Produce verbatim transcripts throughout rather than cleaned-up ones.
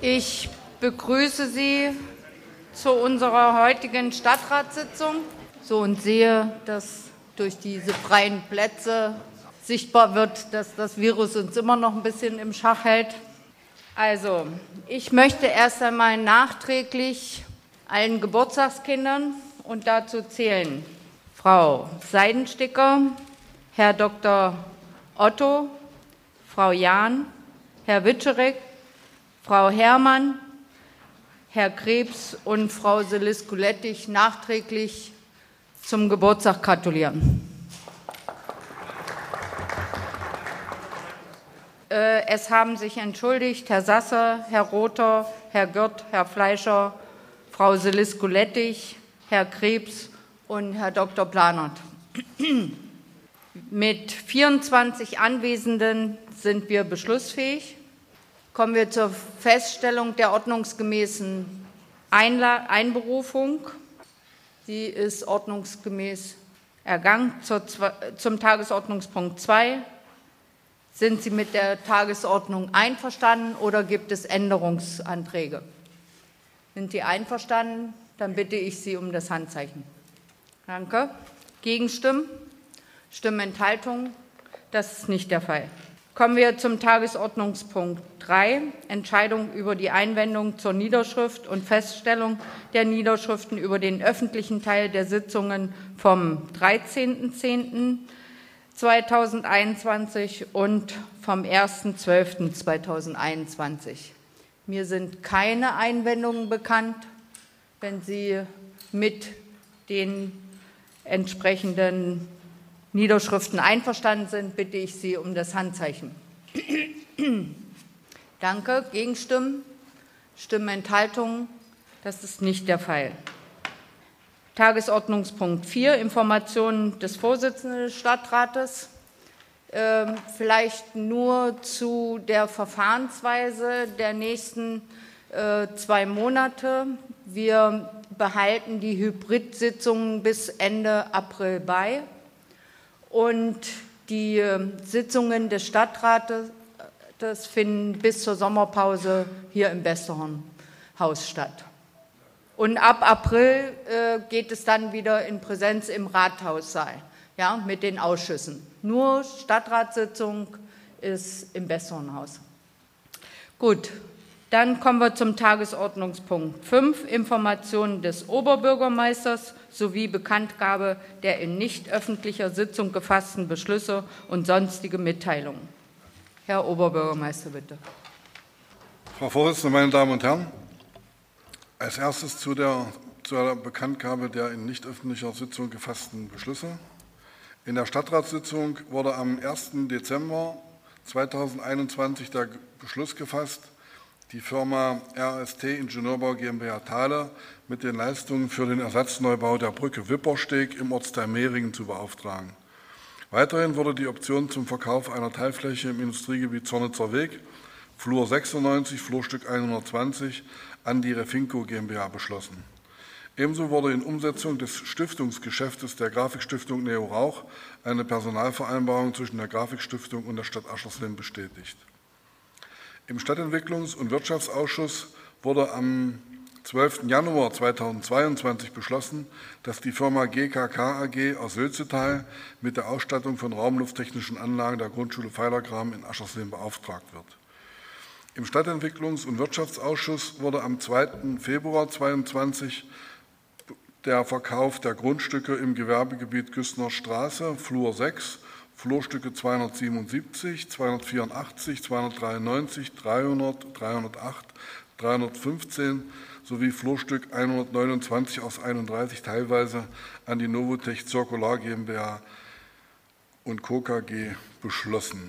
Ich begrüße Sie zu unserer heutigen Stadtratssitzung. So und sehe, dass durch diese freien Plätze sichtbar wird, dass das Virus uns immer noch ein bisschen im Schach hält. Also, ich möchte erst einmal nachträglich allen Geburtstagskindern, und dazu zählen Frau Seidensticker, Herr Doktor Otto, Frau Jahn, Herr Witscherick, Frau Herrmann, Herr Krebs und Frau Seliscu-Lettich nachträglich zum Geburtstag gratulieren. Es haben sich entschuldigt Herr Sasser, Herr Rother, Herr Gürt, Herr Fleischer, Frau Seliscu-Lettich, Herr Krebs und Herr Doktor Planert. Mit vierundzwanzig Anwesenden sind wir beschlussfähig. Kommen wir zur Feststellung der ordnungsgemäßen Einla- Einberufung. Sie ist ordnungsgemäß ergangen. Zur, zum Tagesordnungspunkt zwei. Sind Sie mit der Tagesordnung einverstanden oder gibt es Änderungsanträge? Sind Sie einverstanden? Dann bitte ich Sie um das Handzeichen. Danke. Gegenstimmen? Stimmenthaltungen? Das ist nicht der Fall. Kommen wir zum Tagesordnungspunkt drei, Entscheidung über die Einwendung zur Niederschrift und Feststellung der Niederschriften über den öffentlichen Teil der Sitzungen vom dreizehnten zehnten zweitausendeinundzwanzig und vom ersten zwölften zweitausendeinundzwanzig. Mir sind keine Einwendungen bekannt. Wenn Sie mit den entsprechenden Niederschriften einverstanden sind, bitte ich Sie um das Handzeichen. Danke. Gegenstimmen? Stimmenthaltungen? Das ist nicht der Fall. Tagesordnungspunkt vier, Informationen des Vorsitzenden des Stadtrates. Ähm, vielleicht nur zu der Verfahrensweise der nächsten äh, zwei Monate. Wir behalten die Hybrid-Sitzungen bis Ende April bei. Und die Sitzungen des Stadtrates das finden bis zur Sommerpause hier im Westerhornhaus statt. Und ab April äh, geht es dann wieder in Präsenz im Rathaussaal, ja, mit den Ausschüssen. Nur Stadtratssitzung ist im Westerhornhaus. Gut, dann kommen wir zum Tagesordnungspunkt fünf, Informationen des Oberbürgermeisters sowie Bekanntgabe der in nicht öffentlicher Sitzung gefassten Beschlüsse und sonstige Mitteilungen. Herr Oberbürgermeister, bitte. Frau Vorsitzende, meine Damen und Herren! Als erstes zu der, zu der Bekanntgabe der in nicht öffentlicher Sitzung gefassten Beschlüsse. In der Stadtratssitzung wurde am ersten Dezember zweitausendeinundzwanzig der Beschluss gefasst, die Firma R S T Ingenieurbau GmbH Thale mit den Leistungen für den Ersatzneubau der Brücke Wippersteg im Ortsteil Mehringen zu beauftragen. Weiterhin wurde die Option zum Verkauf einer Teilfläche im Industriegebiet Zornitzer Weg, Flur sechsundneunzig, Flurstück hundertzwanzig, an die Refinco GmbH beschlossen. Ebenso wurde in Umsetzung des Stiftungsgeschäftes der Grafikstiftung Neo Rauch eine Personalvereinbarung zwischen der Grafikstiftung und der Stadt Aschersleben bestätigt. Im Stadtentwicklungs- und Wirtschaftsausschuss wurde am zwölften Januar zweitausendzweiundzwanzig beschlossen, dass die Firma G K K A G aus Sülzetal mit der Ausstattung von raumlufttechnischen Anlagen der Grundschule Pfeilergraben in Aschersleben beauftragt wird. Im Stadtentwicklungs- und Wirtschaftsausschuss wurde am zweiten Februar zweitausendzweiundzwanzig der Verkauf der Grundstücke im Gewerbegebiet Güssner Straße, Flur sechs, Flurstücke zweihundertsiebenundsiebzig, zweihundertvierundachtzig, zweihundertdreiundneunzig, dreihundert, dreihundertacht, dreihundertfünfzehn sowie Flurstück hundertneunundzwanzig aus einunddreißig teilweise an die Novotech Circular GmbH und Co. K G beschlossen.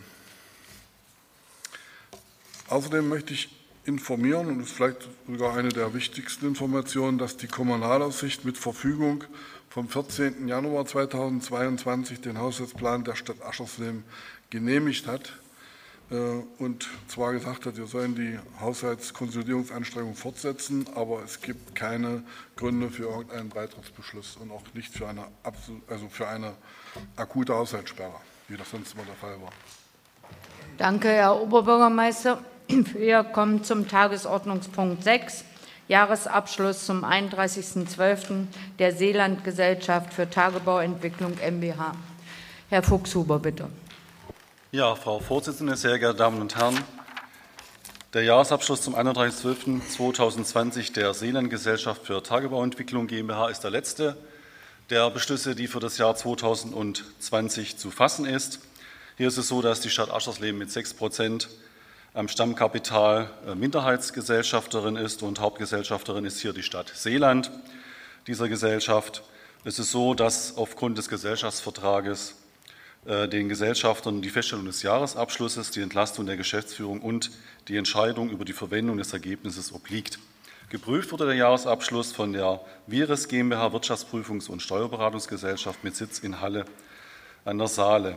Außerdem möchte ich informieren, und das ist vielleicht sogar eine der wichtigsten Informationen, dass die Kommunalaufsicht mit Verfügung vom vierzehnten Januar zweitausendzweiundzwanzig den Haushaltsplan der Stadt Aschersleben genehmigt hat und zwar gesagt hat, wir sollen die Haushaltskonsolidierungsanstrengungen fortsetzen, aber es gibt keine Gründe für irgendeinen Beitrittsbeschluss und auch nicht für eine, also für eine akute Haushaltssperre, wie das sonst immer der Fall war. Danke, Herr Oberbürgermeister. Wir kommen zum Tagesordnungspunkt sechs, Jahresabschluss zum einunddreißigsten zwölften der Seeland-Gesellschaft für Tagebauentwicklung GmbH. Herr Fuchshuber, bitte. Ja, Frau Vorsitzende, sehr geehrte Damen und Herren, der Jahresabschluss zum einunddreißigsten zwölften zweitausendzwanzig der Seeland-Gesellschaft für Tagebauentwicklung GmbH ist der letzte der Beschlüsse, die für das Jahr zweitausendzwanzig zu fassen ist. Hier ist es so, dass die Stadt Aschersleben mit sechs Prozent am Stammkapital Minderheitsgesellschafterin ist und Hauptgesellschafterin ist hier die Stadt Seeland dieser Gesellschaft. Es ist so, dass aufgrund des Gesellschaftsvertrages äh, den Gesellschaftern die Feststellung des Jahresabschlusses, die Entlastung der Geschäftsführung und die Entscheidung über die Verwendung des Ergebnisses obliegt. Geprüft wurde der Jahresabschluss von der Vires GmbH Wirtschaftsprüfungs- und Steuerberatungsgesellschaft mit Sitz in Halle an der Saale.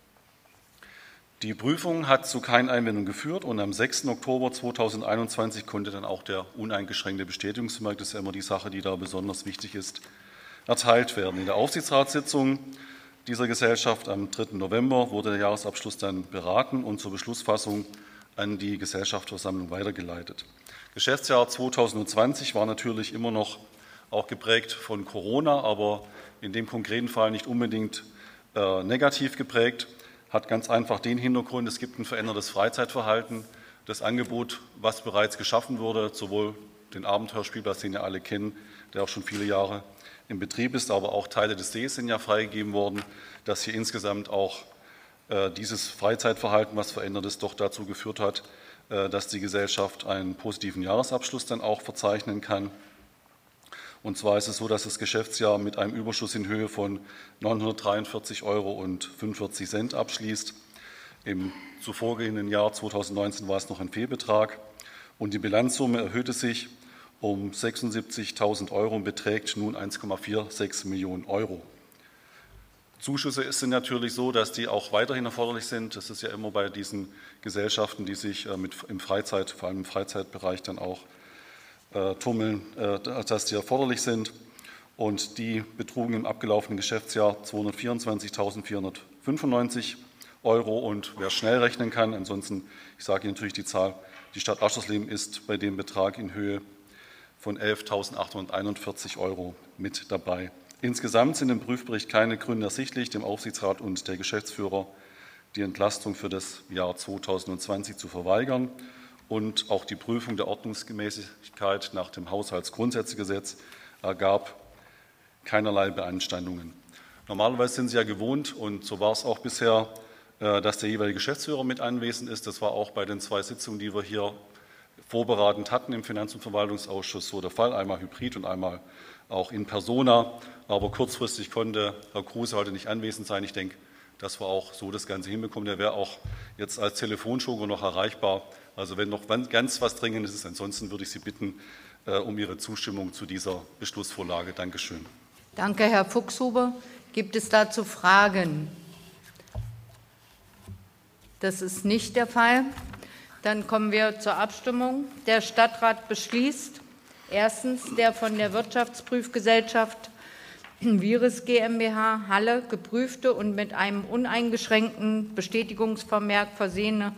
Die Prüfung hat zu keinen Einwendungen geführt und am sechsten Oktober zweitausendeinundzwanzig konnte dann auch der uneingeschränkte Bestätigungsbescheid, das ist ja immer die Sache, die da besonders wichtig ist, erteilt werden. In der Aufsichtsratssitzung dieser Gesellschaft am dritten November wurde der Jahresabschluss dann beraten und zur Beschlussfassung an die Gesellschaftsversammlung weitergeleitet. Geschäftsjahr zweitausendzwanzig war natürlich immer noch auch geprägt von Corona, aber in dem konkreten Fall nicht unbedingt äh, negativ geprägt. Hat ganz einfach den Hintergrund, es gibt ein verändertes Freizeitverhalten. Das Angebot, was bereits geschaffen wurde, sowohl den Abenteuerspielplatz, den ja alle kennen, der auch schon viele Jahre in Betrieb ist, aber auch Teile des Sees sind ja freigegeben worden, dass hier insgesamt auch äh, dieses Freizeitverhalten, was verändert ist, doch dazu geführt hat, äh, dass die Gesellschaft einen positiven Jahresabschluss dann auch verzeichnen kann. Und zwar ist es so, dass das Geschäftsjahr mit einem Überschuss in Höhe von neunhundertdreiundvierzig Euro und fünfundvierzig Cent abschließt. Im zuvorgehenden Jahr zweitausendneunzehn war es noch ein Fehlbetrag und die Bilanzsumme erhöhte sich um sechsundsiebzigtausend Euro und beträgt nun eins Komma sechsundvierzig Millionen Euro. Zuschüsse sind natürlich so, dass die auch weiterhin erforderlich sind. Das ist ja immer bei diesen Gesellschaften, die sich mit im Freizeit, vor allem im Freizeitbereich dann auch Äh, tummeln, äh, dass die erforderlich sind. Und die betrugen im abgelaufenen Geschäftsjahr zweihundertvierundzwanzigtausendvierhundertfünfundneunzig Euro. Und wer schnell rechnen kann, ansonsten, ich sage Ihnen natürlich die Zahl, die Stadt Aschersleben ist bei dem Betrag in Höhe von elftausendachthunderteinundvierzig Euro mit dabei. Insgesamt sind im Prüfbericht keine Gründe ersichtlich, dem Aufsichtsrat und der Geschäftsführer die Entlastung für das Jahr zweitausendzwanzig zu verweigern. Und auch die Prüfung der Ordnungsgemäßigkeit nach dem Haushaltsgrundsätzegesetz ergab keinerlei Beanstandungen. Normalerweise sind Sie ja gewohnt, und so war es auch bisher, dass der jeweilige Geschäftsführer mit anwesend ist. Das war auch bei den zwei Sitzungen, die wir hier vorberatend hatten im Finanz- und Verwaltungsausschuss, so der Fall, einmal hybrid und einmal auch in persona. Aber kurzfristig konnte Herr Kruse heute nicht anwesend sein. Ich denke, dass wir auch so das Ganze hinbekommen. Der wäre auch jetzt als Telefonjoker noch erreichbar. Also wenn noch ganz was Dringendes ist, ansonsten würde ich Sie bitten äh, um Ihre Zustimmung zu dieser Beschlussvorlage. Dankeschön. Danke, Herr Fuchshuber. Gibt es dazu Fragen? Das ist nicht der Fall. Dann kommen wir zur Abstimmung. Der Stadtrat beschließt erstens, der von der Wirtschaftsprüfgesellschaft Vires GmbH Halle geprüfte und mit einem uneingeschränkten Bestätigungsvermerk versehene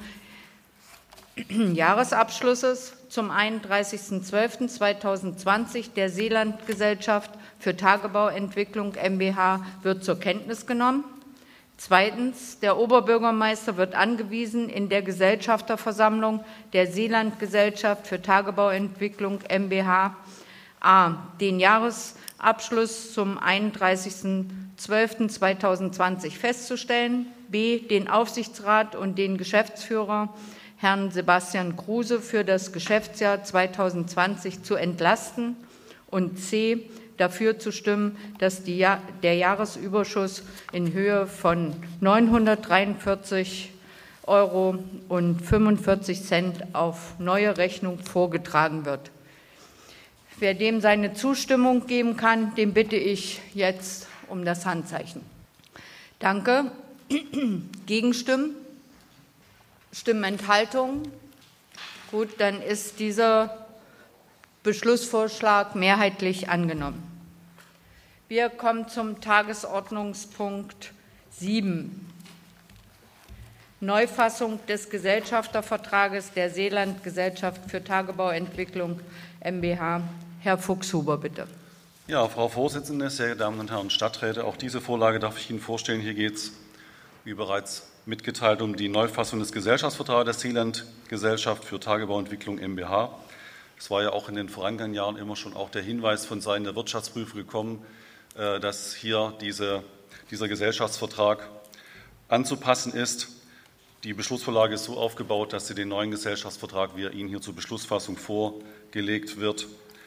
Jahresabschlusses zum einunddreißigsten zwölften zweitausendzwanzig der Seeland-Gesellschaft für Tagebauentwicklung GmbH wird zur Kenntnis genommen. Zweitens, der Oberbürgermeister wird angewiesen, in der Gesellschafterversammlung der Seeland-Gesellschaft für Tagebauentwicklung GmbH a. den Jahresabschluss zum einunddreißigsten zwölften zweitausendzwanzig festzustellen, b. den Aufsichtsrat und den Geschäftsführer Herrn Sebastian Kruse für das Geschäftsjahr zweitausendzwanzig zu entlasten und c. dafür zu stimmen, dass die, der Jahresüberschuss in Höhe von neunhundertdreiundvierzig Euro und fünfundvierzig Cent auf neue Rechnung vorgetragen wird. Wer dem seine Zustimmung geben kann, den bitte ich jetzt um das Handzeichen. Danke. Gegenstimmen? Stimmenthaltungen? Gut, dann ist dieser Beschlussvorschlag mehrheitlich angenommen. Wir kommen zum Tagesordnungspunkt sieben. Neufassung des Gesellschaftervertrages der Seeland-Gesellschaft für Tagebauentwicklung GmbH. Herr Fuchshuber, bitte. Ja, Frau Vorsitzende, sehr geehrte Damen und Herren Stadträte, auch diese Vorlage darf ich Ihnen vorstellen. Hier geht es, wie bereits mitgeteilt, um die Neufassung des Gesellschaftsvertrags der Seeland-Gesellschaft für Tagebauentwicklung GmbH. Es war ja auch in den vergangenen Jahren immer schon auch der Hinweis von Seiten der Wirtschaftsprüfer gekommen, dass hier diese, dieser Gesellschaftsvertrag anzupassen ist. Die Beschlussvorlage ist so aufgebaut, dass sie den neuen Gesellschaftsvertrag, wie er Ihnen hier zur Beschlussfassung vorgelegt wird,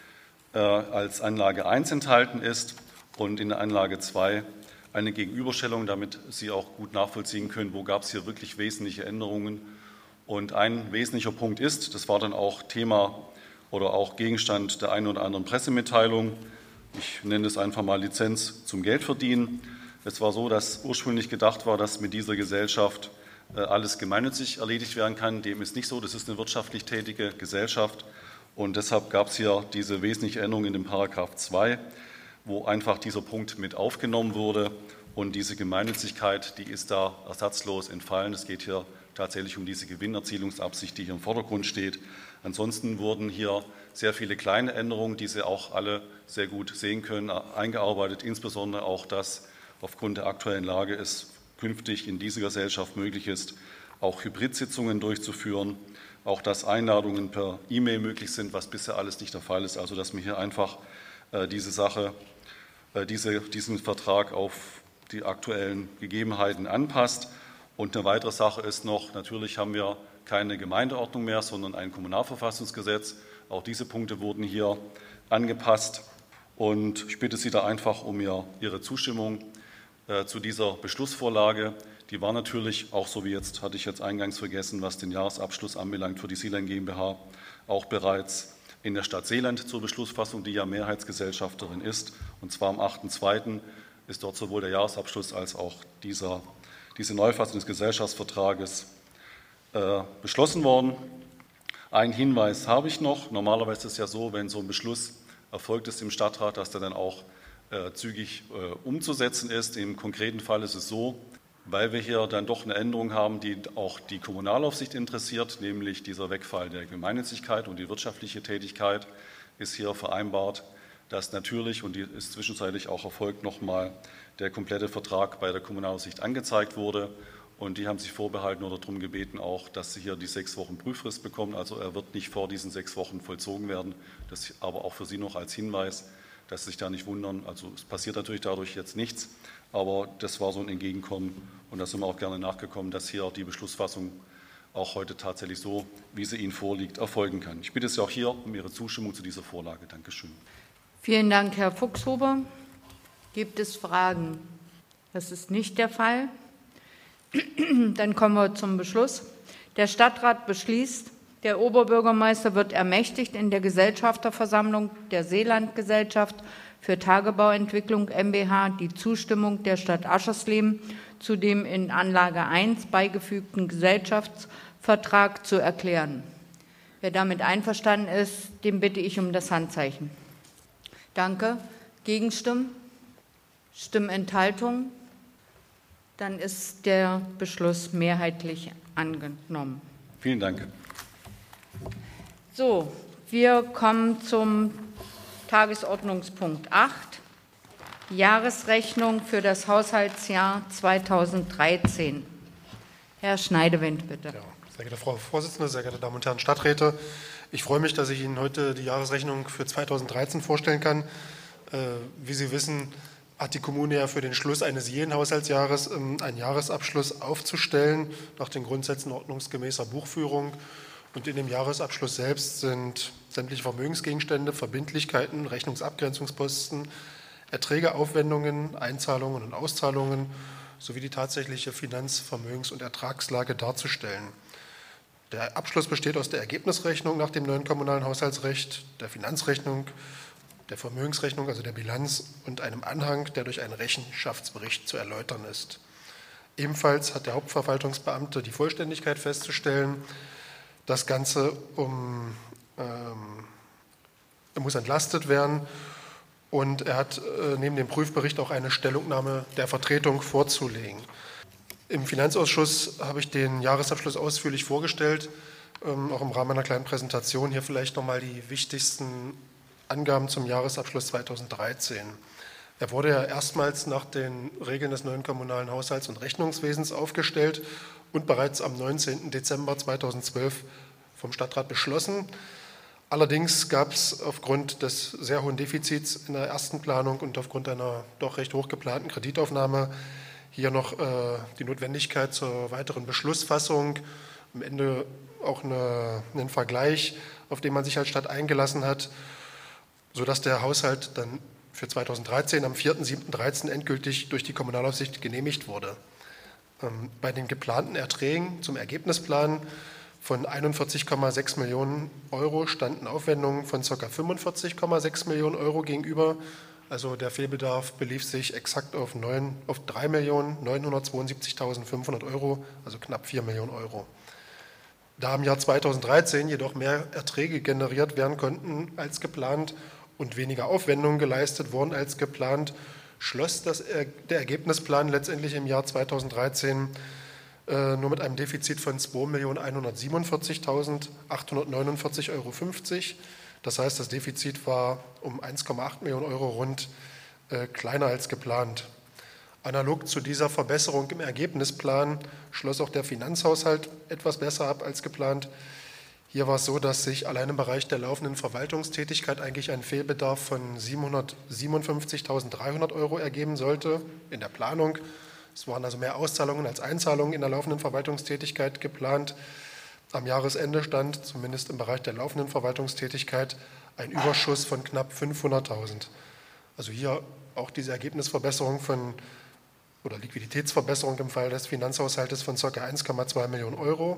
als Anlage eins enthalten ist und in der Anlage zwei eine Gegenüberstellung, damit Sie auch gut nachvollziehen können, wo gab es hier wirklich wesentliche Änderungen. Und ein wesentlicher Punkt ist, das war dann auch Thema oder auch Gegenstand der einen oder anderen Pressemitteilung, ich nenne es einfach mal Lizenz zum Geldverdienen. Es war so, dass ursprünglich gedacht war, dass mit dieser Gesellschaft alles gemeinnützig erledigt werden kann. Dem ist nicht so, das ist eine wirtschaftlich tätige Gesellschaft. Und deshalb gab es hier diese wesentliche Änderung in dem Paragraph zwei, wo einfach dieser Punkt mit aufgenommen wurde. Und diese Gemeinnützigkeit, die ist da ersatzlos entfallen. Es geht hier tatsächlich um diese Gewinnerzielungsabsicht, die hier im Vordergrund steht. Ansonsten wurden hier sehr viele kleine Änderungen, die Sie auch alle sehr gut sehen können, eingearbeitet. Insbesondere auch, dass aufgrund der aktuellen Lage es künftig in dieser Gesellschaft möglich ist, auch Hybridsitzungen durchzuführen. Auch, dass Einladungen per E-Mail möglich sind, was bisher alles nicht der Fall ist. Also, dass man hier einfach äh, diese Sache, äh, diese, diesen Vertrag auf die aktuellen Gegebenheiten anpasst. Und eine weitere Sache ist noch, natürlich haben wir keine Gemeindeordnung mehr, sondern ein Kommunalverfassungsgesetz. Auch diese Punkte wurden hier angepasst. Und ich bitte Sie da einfach um Ihre Zustimmung äh, zu dieser Beschlussvorlage. Die war natürlich auch so wie jetzt, hatte ich jetzt eingangs vergessen, was den Jahresabschluss anbelangt für die Seeland GmbH, auch bereits in der Stadt Seeland zur Beschlussfassung, die ja Mehrheitsgesellschafterin ist. Und zwar am achten zweiten ist dort sowohl der Jahresabschluss als auch dieser, diese Neufassung des Gesellschaftsvertrages äh, beschlossen worden. Einen Hinweis habe ich noch. Normalerweise ist es ja so, wenn so ein Beschluss erfolgt ist im Stadtrat, dass der dann auch äh, zügig äh, umzusetzen ist. Im konkreten Fall ist es so, weil wir hier dann doch eine Änderung haben, die auch die Kommunalaufsicht interessiert, nämlich dieser Wegfall der Gemeinnützigkeit und die wirtschaftliche Tätigkeit, ist hier vereinbart, dass natürlich, und die ist zwischenzeitlich auch erfolgt, nochmal der komplette Vertrag bei der Kommunalaufsicht angezeigt wurde. Und die haben sich vorbehalten oder darum gebeten auch, dass sie hier die sechs Wochen Prüfrist bekommen. Also er wird nicht vor diesen sechs Wochen vollzogen werden. Das aber auch für Sie noch als Hinweis, dass Sie sich da nicht wundern. Also es passiert natürlich dadurch jetzt nichts. Aber das war so ein Entgegenkommen und da sind wir auch gerne nachgekommen, dass hier die Beschlussfassung auch heute tatsächlich so, wie sie Ihnen vorliegt, erfolgen kann. Ich bitte Sie auch hier um Ihre Zustimmung zu dieser Vorlage. Dankeschön. Vielen Dank, Herr Fuchshuber. Gibt es Fragen? Das ist nicht der Fall. Dann kommen wir zum Beschluss. Der Stadtrat beschließt, der Oberbürgermeister wird ermächtigt, in der Gesellschafterversammlung der Seeland-Gesellschaft für Tagebauentwicklung GmbH die Zustimmung der Stadt Aschersleben zu dem in Anlage eins beigefügten Gesellschaftsvertrag zu erklären. Wer damit einverstanden ist, dem bitte ich um das Handzeichen. Danke. Gegenstimmen? Stimmenthaltung? Dann ist der Beschluss mehrheitlich angenommen. Vielen Dank. So, wir kommen zum Tagesordnungspunkt acht, Jahresrechnung für das Haushaltsjahr zweitausenddreizehn. Herr Schneidewind, bitte. Ja, sehr geehrte Frau Vorsitzende, sehr geehrte Damen und Herren Stadträte, ich freue mich, dass ich Ihnen heute die Jahresrechnung für zweitausenddreizehn vorstellen kann. Wie Sie wissen, hat die Kommune ja für den Schluss eines jeden Haushaltsjahres einen Jahresabschluss aufzustellen, nach den Grundsätzen ordnungsgemäßer Buchführung. Und in dem Jahresabschluss selbst sind sämtliche Vermögensgegenstände, Verbindlichkeiten, Rechnungsabgrenzungsposten, Erträge, Aufwendungen, Einzahlungen und Auszahlungen sowie die tatsächliche Finanz-, Vermögens- und Ertragslage darzustellen. Der Abschluss besteht aus der Ergebnisrechnung nach dem neuen kommunalen Haushaltsrecht, der Finanzrechnung, der Vermögensrechnung, also der Bilanz und einem Anhang, der durch einen Rechenschaftsbericht zu erläutern ist. Ebenfalls hat der Hauptverwaltungsbeamte die Vollständigkeit festzustellen. Das Ganze um, ähm, muss entlastet werden und er hat äh, neben dem Prüfbericht auch eine Stellungnahme der Vertretung vorzulegen. Im Finanzausschuss habe ich den Jahresabschluss ausführlich vorgestellt, ähm, auch im Rahmen einer kleinen Präsentation. Hier vielleicht nochmal die wichtigsten Angaben zum Jahresabschluss zweitausenddreizehn. Er wurde ja erstmals nach den Regeln des neuen kommunalen Haushalts- und Rechnungswesens aufgestellt und bereits am neunzehnten Dezember zweitausendzwölf vom Stadtrat beschlossen. Allerdings gab es aufgrund des sehr hohen Defizits in der ersten Planung und aufgrund einer doch recht hoch geplanten Kreditaufnahme hier noch äh, die Notwendigkeit zur weiteren Beschlussfassung, am Ende auch eine, einen Vergleich, auf den man sich als Stadt eingelassen hat, sodass der Haushalt dann für zweitausenddreizehn am vierten siebten dreizehn endgültig durch die Kommunalaufsicht genehmigt wurde. Ähm, bei den geplanten Erträgen zum Ergebnisplan von einundvierzig Komma sechs Millionen Euro standen Aufwendungen von ca. fünfundvierzig Komma sechs Millionen Euro gegenüber. Also der Fehlbedarf belief sich exakt auf, auf drei Millionen neunhundertzweiundsiebzigtausendfünfhundert Euro, also knapp vier Millionen Euro. Da im Jahr zweitausenddreizehn jedoch mehr Erträge generiert werden konnten als geplant und weniger Aufwendungen geleistet wurden als geplant, schloss das, der Ergebnisplan letztendlich im Jahr zweitausenddreizehn äh, nur mit einem Defizit von zwei Millionen einhundertsiebenundvierzigtausendachthundertneunundvierzig Euro fünfzig. Das heißt, das Defizit war um eins Komma acht Millionen Euro rund äh, kleiner als geplant. Analog zu dieser Verbesserung im Ergebnisplan schloss auch der Finanzhaushalt etwas besser ab als geplant. Hier war es so, dass sich allein im Bereich der laufenden Verwaltungstätigkeit eigentlich ein Fehlbedarf von siebenhundertsiebenundfünfzigtausenddreihundert Euro ergeben sollte in der Planung. Es waren also mehr Auszahlungen als Einzahlungen in der laufenden Verwaltungstätigkeit geplant. Am Jahresende stand, zumindest im Bereich der laufenden Verwaltungstätigkeit, ein Überschuss von knapp fünfhunderttausend. Also hier auch diese Ergebnisverbesserung von oder Liquiditätsverbesserung im Fall des Finanzhaushaltes von ca. eins Komma zwei Millionen Euro.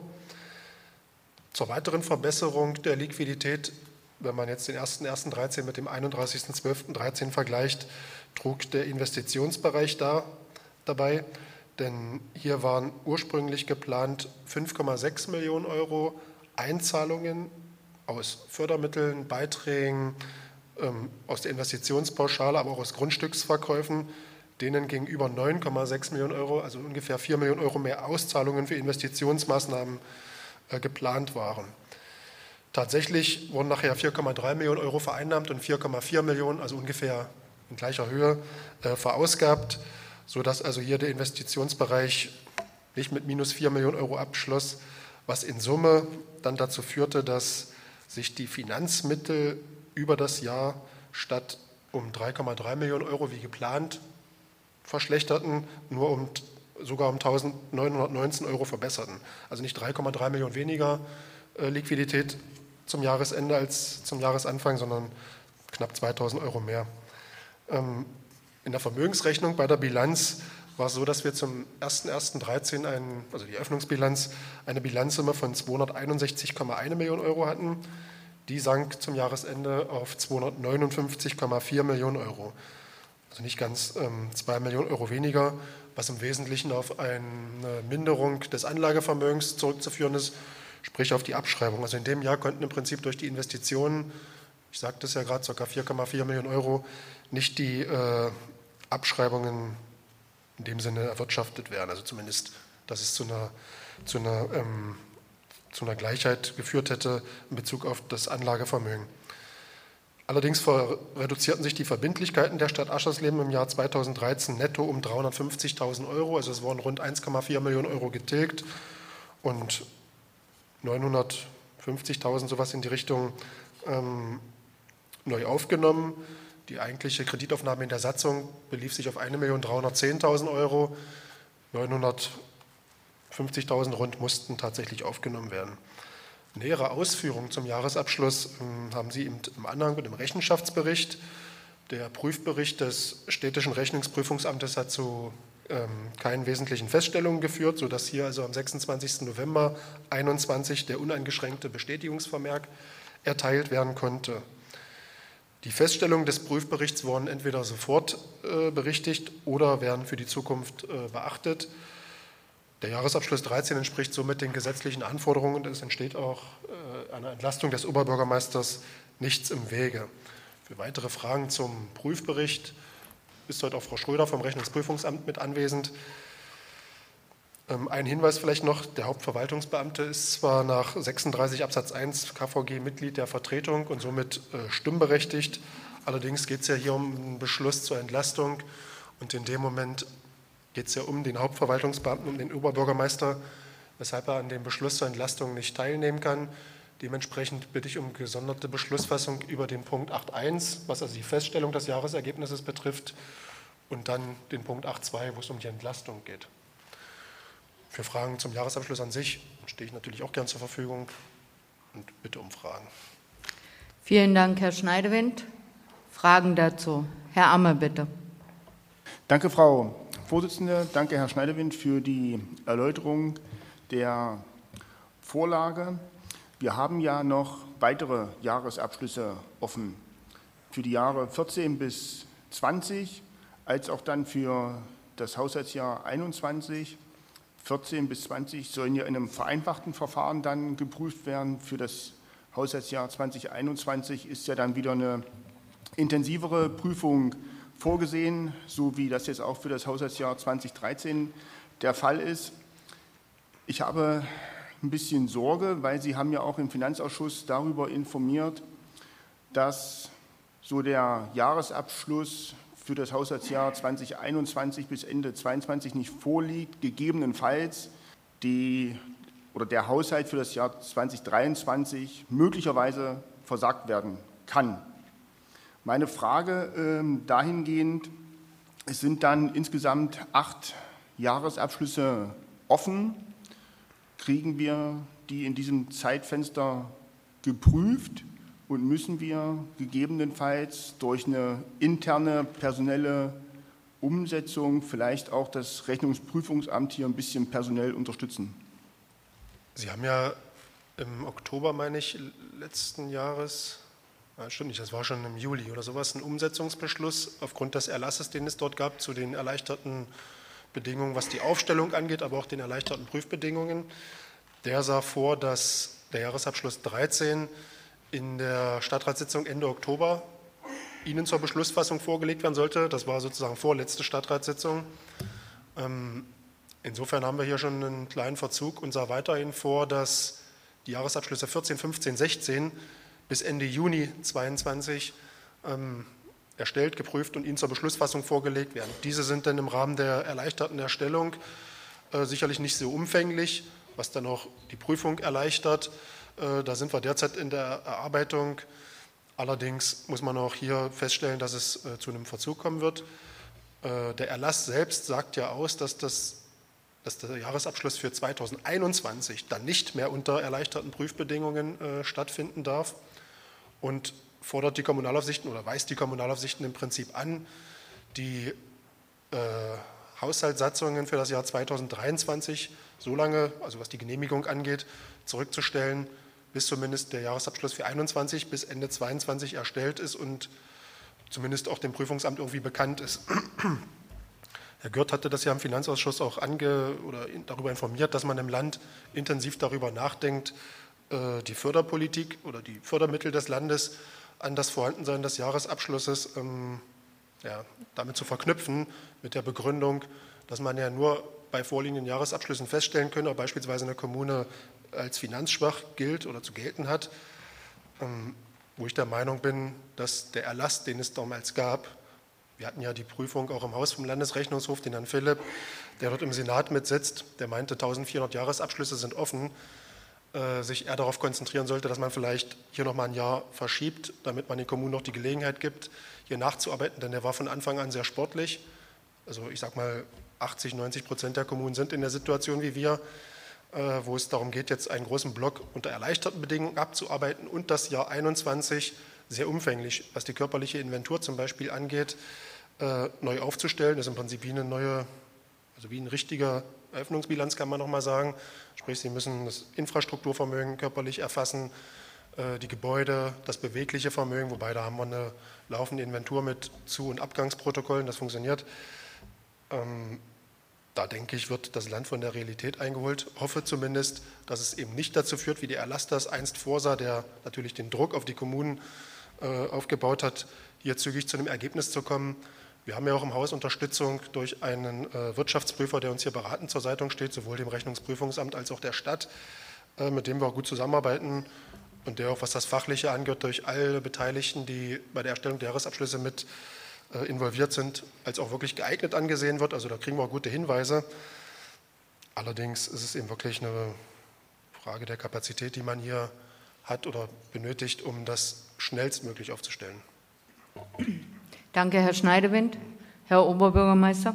Zur weiteren Verbesserung der Liquidität, wenn man jetzt den ersten ersten dreizehn mit dem einunddreißigsten zwölften dreizehn vergleicht, trug der Investitionsbereich da, dabei, denn hier waren ursprünglich geplant fünf Komma sechs Millionen Euro Einzahlungen aus Fördermitteln, Beiträgen, ähm, aus der Investitionspauschale, aber auch aus Grundstücksverkäufen, denen gegenüber neun Komma sechs Millionen Euro, also ungefähr vier Millionen Euro mehr Auszahlungen für Investitionsmaßnahmen geplant waren. Tatsächlich wurden nachher vier Komma drei Millionen Euro vereinnahmt und vier Komma vier Millionen, also ungefähr in gleicher Höhe, äh, verausgabt, sodass also hier der Investitionsbereich nicht mit minus vier Millionen Euro abschloss, was in Summe dann dazu führte, dass sich die Finanzmittel über das Jahr statt um drei Komma drei Millionen Euro wie geplant verschlechterten, nur um sogar um eintausendneunhundertneunzehn Euro verbesserten. Also nicht drei Komma drei Millionen weniger äh, Liquidität zum Jahresende als zum Jahresanfang, sondern knapp zweitausend Euro mehr. Ähm, in der Vermögensrechnung bei der Bilanz war es so, dass wir zum ersten ersten dreizehn, ein, also die Öffnungsbilanz, eine Bilanzsumme von zweihunderteinundsechzig Komma eine Million Euro hatten. Die sank zum Jahresende auf zweihundertneunundfünfzig Komma vier Millionen Euro. Also nicht ganz ähm, zwei Millionen Euro weniger, was im Wesentlichen auf eine Minderung des Anlagevermögens zurückzuführen ist, sprich auf die Abschreibung. Also in dem Jahr konnten im Prinzip durch die Investitionen, ich sagte es ja gerade, ca. vier Komma vier Millionen Euro, nicht die äh, Abschreibungen in dem Sinne erwirtschaftet werden. Also zumindest, dass es zu einer, zu einer, ähm, zu einer Gleichheit geführt hätte in Bezug auf das Anlagevermögen. Allerdings reduzierten sich die Verbindlichkeiten der Stadt Aschersleben im Jahr zweitausenddreizehn netto um dreihundertfünfzigtausend Euro. Also es wurden rund eins Komma vier Millionen Euro getilgt und neunhundertfünfzigtausend sowas in die Richtung ähm, neu aufgenommen. Die eigentliche Kreditaufnahme in der Satzung belief sich auf eine Million dreihundertzehntausend Euro. neunhundertfünfzigtausend rund mussten tatsächlich aufgenommen werden. Nähere Ausführungen zum Jahresabschluss ähm, haben Sie im, im Anhang und im Rechenschaftsbericht. Der Prüfbericht des Städtischen Rechnungsprüfungsamtes hat zu ähm, keinen wesentlichen Feststellungen geführt, sodass hier also am sechsundzwanzigsten November zweitausendeinundzwanzig der uneingeschränkte Bestätigungsvermerk erteilt werden konnte. Die Feststellungen des Prüfberichts wurden entweder sofort äh, berichtigt oder werden für die Zukunft äh, beachtet. Der Jahresabschluss dreizehn entspricht somit den gesetzlichen Anforderungen und es entsteht auch äh, einer Entlastung des Oberbürgermeisters nichts im Wege. Für weitere Fragen zum Prüfbericht ist heute auch Frau Schröder vom Rechnungsprüfungsamt mit anwesend. Ein Hinweis vielleicht noch, der Hauptverwaltungsbeamte ist zwar nach sechsunddreißig Absatz eins K V G Mitglied der Vertretung und somit stimmberechtigt, allerdings geht es ja hier um einen Beschluss zur Entlastung und in dem Moment geht es ja um den Hauptverwaltungsbeamten, um den Oberbürgermeister, weshalb er an dem Beschluss zur Entlastung nicht teilnehmen kann. Dementsprechend bitte ich um gesonderte Beschlussfassung über den Punkt acht Punkt eins, was also die Feststellung des Jahresergebnisses betrifft, und dann den Punkt acht Punkt zwei, wo es um die Entlastung geht. Für Fragen zum Jahresabschluss an sich stehe ich natürlich auch gern zur Verfügung und bitte um Fragen. Vielen Dank, Herr Schneidewind. Fragen dazu? Herr Amme, bitte. Danke, Frau Vorsitzende. Danke, Herr Schneidewind, für die Erläuterung der Vorlage. Wir haben ja noch weitere Jahresabschlüsse offen für die Jahre vierzehn bis zwanzig, als auch dann für das Haushaltsjahr einundzwanzig. vierzehn bis zwanzig sollen ja in einem vereinfachten Verfahren dann geprüft werden. Für das Haushaltsjahr zwanzig einundzwanzig ist ja dann wieder eine intensivere Prüfung vorgesehen, so wie das jetzt auch für das Haushaltsjahr zwanzig dreizehn der Fall ist. Ich habe ein bisschen Sorge, weil Sie haben ja auch im Finanzausschuss darüber informiert, dass so der Jahresabschluss für das Haushaltsjahr zwanzig einundzwanzig bis Ende zweiundzwanzig nicht vorliegt, gegebenenfalls die, oder der Haushalt für das Jahr zwanzig dreiundzwanzig möglicherweise versagt werden kann. Meine Frage äh, dahingehend, es sind dann insgesamt acht Jahresabschlüsse offen. Kriegen wir die in diesem Zeitfenster geprüft? Und müssen wir gegebenenfalls durch eine interne personelle Umsetzung vielleicht auch das Rechnungsprüfungsamt hier ein bisschen personell unterstützen? Sie haben ja im Oktober, meine ich, letzten Jahres, ah, stimmt nicht, das war schon im Juli oder sowas, einen Umsetzungsbeschluss aufgrund des Erlasses, den es dort gab, zu den erleichterten Bedingungen, was die Aufstellung angeht, aber auch den erleichterten Prüfbedingungen. Der sah vor, dass der Jahresabschluss dreizehn in der Stadtratssitzung Ende Oktober Ihnen zur Beschlussfassung vorgelegt werden sollte. Das war sozusagen vorletzte Stadtratssitzung. Insofern haben wir hier schon einen kleinen Verzug und sah weiterhin vor, dass die Jahresabschlüsse vierzehn, fünfzehn, sechzehn bis Ende Juni zweiundzwanzig erstellt, geprüft und Ihnen zur Beschlussfassung vorgelegt werden. Diese sind dann im Rahmen der erleichterten Erstellung sicherlich nicht so umfänglich, was dann auch die Prüfung erleichtert. Da sind wir derzeit in der Erarbeitung. Allerdings muss man auch hier feststellen, dass es zu einem Verzug kommen wird. Der Erlass selbst sagt ja aus, dass, das, dass der Jahresabschluss für zweitausendeinundzwanzig dann nicht mehr unter erleichterten Prüfbedingungen stattfinden darf und fordert die Kommunalaufsichten oder weist die Kommunalaufsichten im Prinzip an, die äh, Haushaltssatzungen für das Jahr zweitausenddreiundzwanzig so lange, also was die Genehmigung angeht, zurückzustellen, bis zumindest der Jahresabschluss für einundzwanzig bis Ende zweiundzwanzig erstellt ist und zumindest auch dem Prüfungsamt irgendwie bekannt ist. Herr Gürt hatte das ja im Finanzausschuss auch ange, oder darüber informiert, dass man im Land intensiv darüber nachdenkt, die Förderpolitik oder die Fördermittel des Landes an das Vorhandensein des Jahresabschlusses ähm, ja, damit zu verknüpfen, mit der Begründung, dass man ja nur bei vorliegenden Jahresabschlüssen feststellen könne, ob beispielsweise eine Kommune als finanzschwach gilt oder zu gelten hat, ähm, wo ich der Meinung bin, dass der Erlass, den es damals gab, wir hatten ja die Prüfung auch im Haus vom Landesrechnungshof, den Herrn Philipp, der dort im Senat mitsitzt, der meinte, eintausendvierhundert Jahresabschlüsse sind offen, äh, sich eher darauf konzentrieren sollte, dass man vielleicht hier nochmal ein Jahr verschiebt, damit man den Kommunen noch die Gelegenheit gibt, hier nachzuarbeiten, denn der war von Anfang an sehr sportlich. Also ich sage mal, achtzig, neunzig Prozent der Kommunen sind in der Situation wie wir, äh, wo es darum geht, jetzt einen großen Block unter erleichterten Bedingungen abzuarbeiten und das Jahr einundzwanzig sehr umfänglich, was die körperliche Inventur zum Beispiel angeht, äh, neu aufzustellen. Das ist im Prinzip wie eine neue, also wie ein richtiger Eröffnungsbilanz, kann man noch mal sagen. Sprich, Sie müssen das Infrastrukturvermögen körperlich erfassen, äh, die Gebäude, das bewegliche Vermögen, wobei da haben wir eine laufende Inventur mit Zu- und Abgangsprotokollen, das funktioniert. Ähm, da denke ich, wird das Land von der Realität eingeholt. Hoffe zumindest, dass es eben nicht dazu führt, wie der Erlass das einst vorsah, der natürlich den Druck auf die Kommunen äh, aufgebaut hat, hier zügig zu einem Ergebnis zu kommen, Wir haben ja auch im Haus Unterstützung durch einen äh, Wirtschaftsprüfer, der uns hier beratend zur Seite steht, sowohl dem Rechnungsprüfungsamt als auch der Stadt, äh, mit dem wir auch gut zusammenarbeiten und der auch, was das Fachliche angeht, durch alle Beteiligten, die bei der Erstellung der Jahresabschlüsse mit äh, involviert sind, als auch wirklich geeignet angesehen wird. Also da kriegen wir auch gute Hinweise. Allerdings ist es eben wirklich eine Frage der Kapazität, die man hier hat oder benötigt, um das schnellstmöglich aufzustellen. Danke, Herr Schneidewind. Herr Oberbürgermeister.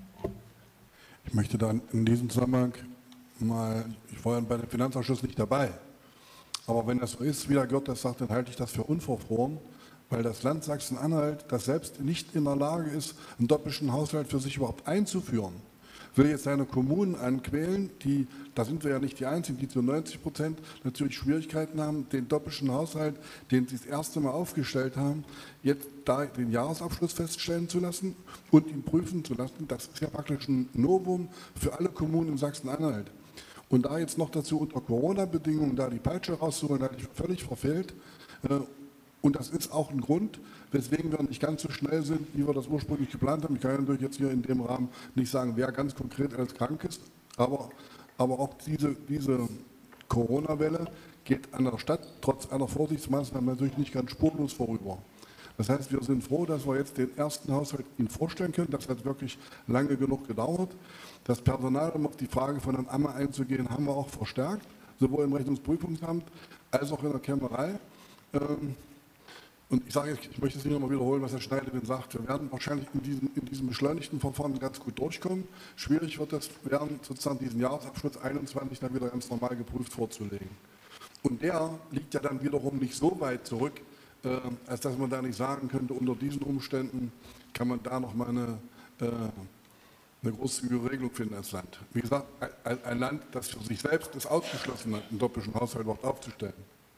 Ich möchte dann in diesem Zusammenhang mal, ich war ja bei dem Finanzausschuss nicht dabei, aber wenn das so ist, wie der Gott das sagt, dann halte ich das für unverfroren, weil das Land Sachsen-Anhalt, das selbst nicht in der Lage ist, einen doppelten Haushalt für sich überhaupt einzuführen, will jetzt seine Kommunen anquälen, die, da sind wir ja nicht die Einzigen, die zu neunzig Prozent natürlich Schwierigkeiten haben, den doppelten Haushalt, den sie das erste Mal aufgestellt haben, jetzt da den Jahresabschluss feststellen zu lassen und ihn prüfen zu lassen. Das ist ja praktisch ein Novum für alle Kommunen in Sachsen-Anhalt. Und da jetzt noch dazu unter Corona-Bedingungen da die Peitsche rauszuholen, halte ich völlig verfehlt. Und das ist auch ein Grund, weswegen wir nicht ganz so schnell sind, wie wir das ursprünglich geplant haben. Ich kann ja natürlich jetzt hier in dem Rahmen nicht sagen, wer ganz konkret alles krank ist, aber, aber auch diese, diese Corona-Welle geht an der Stadt trotz aller Vorsichtsmaßnahmen natürlich nicht ganz spurlos vorüber. Das heißt, wir sind froh, dass wir jetzt den ersten Haushalt Ihnen vorstellen können. Das hat wirklich lange genug gedauert. Das Personal, um auf die Frage von Herrn Ammer einzugehen, haben wir auch verstärkt, sowohl im Rechnungsprüfungsamt als auch in der Kämmerei. Und ich sage, ich möchte es nicht nochmal wiederholen, was Herr Schneidewind sagt. Wir werden wahrscheinlich in diesem, in diesem beschleunigten Verfahren ganz gut durchkommen. Schwierig wird es werden, sozusagen diesen Jahresabschluss einundzwanzig dann wieder ganz normal geprüft vorzulegen. Und der liegt ja dann wiederum nicht so weit zurück, äh, als dass man da nicht sagen könnte, unter diesen Umständen kann man da nochmal eine, äh, eine großzügige Regelung finden als Land. Wie gesagt, ein, ein Land, das für sich selbst es ausgeschlossen hat, einen doppelten Haushalt überhaupt aufzustellen.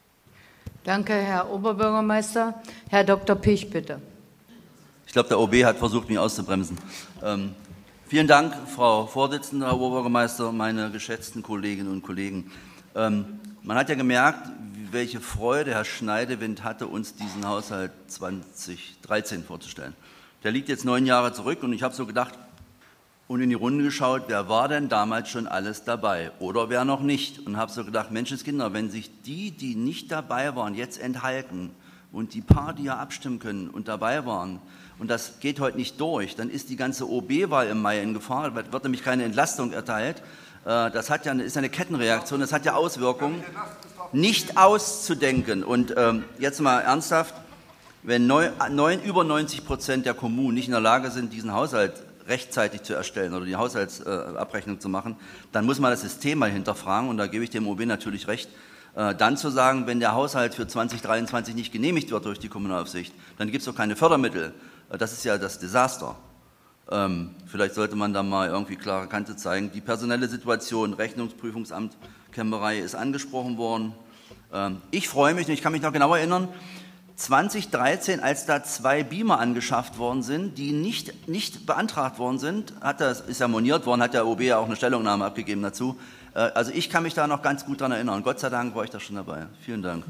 Danke, Herr Oberbürgermeister. Herr Doktor Pich, bitte. Ich glaube, der O B hat versucht, mich auszubremsen. Ähm, vielen Dank, Frau Vorsitzende, Herr Oberbürgermeister, meine geschätzten Kolleginnen und Kollegen. Ähm, man hat ja gemerkt, welche Freude Herr Schneidewind hatte, uns diesen Haushalt zweitausenddreizehn vorzustellen. Der liegt jetzt neun Jahre zurück und ich habe so gedacht und in die Runde geschaut, wer war denn damals schon alles dabei oder wer noch nicht? Und habe so gedacht, Menschenskinder, wenn sich die, die nicht dabei waren, jetzt enthalten und die paar, die ja abstimmen können und dabei waren, und das geht heute nicht durch, dann ist die ganze O B-Wahl im Mai in Gefahr, da wird nämlich keine Entlastung erteilt. Das hat ja, ist ja eine Kettenreaktion, das hat ja Auswirkungen, nicht auszudenken. Und ähm, jetzt mal ernsthaft, wenn neun, neun, über neunzig Prozent der Kommunen nicht in der Lage sind, diesen Haushalt rechtzeitig zu erstellen oder die Haushaltsabrechnung äh, zu machen, dann muss man das System mal hinterfragen und da gebe ich dem O B natürlich recht. Äh, dann zu sagen, wenn der Haushalt für zweitausenddreiundzwanzig nicht genehmigt wird durch die Kommunalaufsicht, dann gibt es auch keine Fördermittel. Äh, das ist ja das Desaster. Ähm, vielleicht sollte man da mal irgendwie klare Kante zeigen. Die personelle Situation, Rechnungsprüfungsamt, Kämmerei ist angesprochen worden. Ähm, ich freue mich, und ich kann mich noch genau erinnern, zweitausenddreizehn, als da zwei Beamer angeschafft worden sind, die nicht, nicht beantragt worden sind, hat das, ist ja moniert worden, hat der O B ja auch eine Stellungnahme abgegeben dazu. Also ich kann mich da noch ganz gut daran erinnern. Gott sei Dank war ich da schon dabei. Vielen Dank.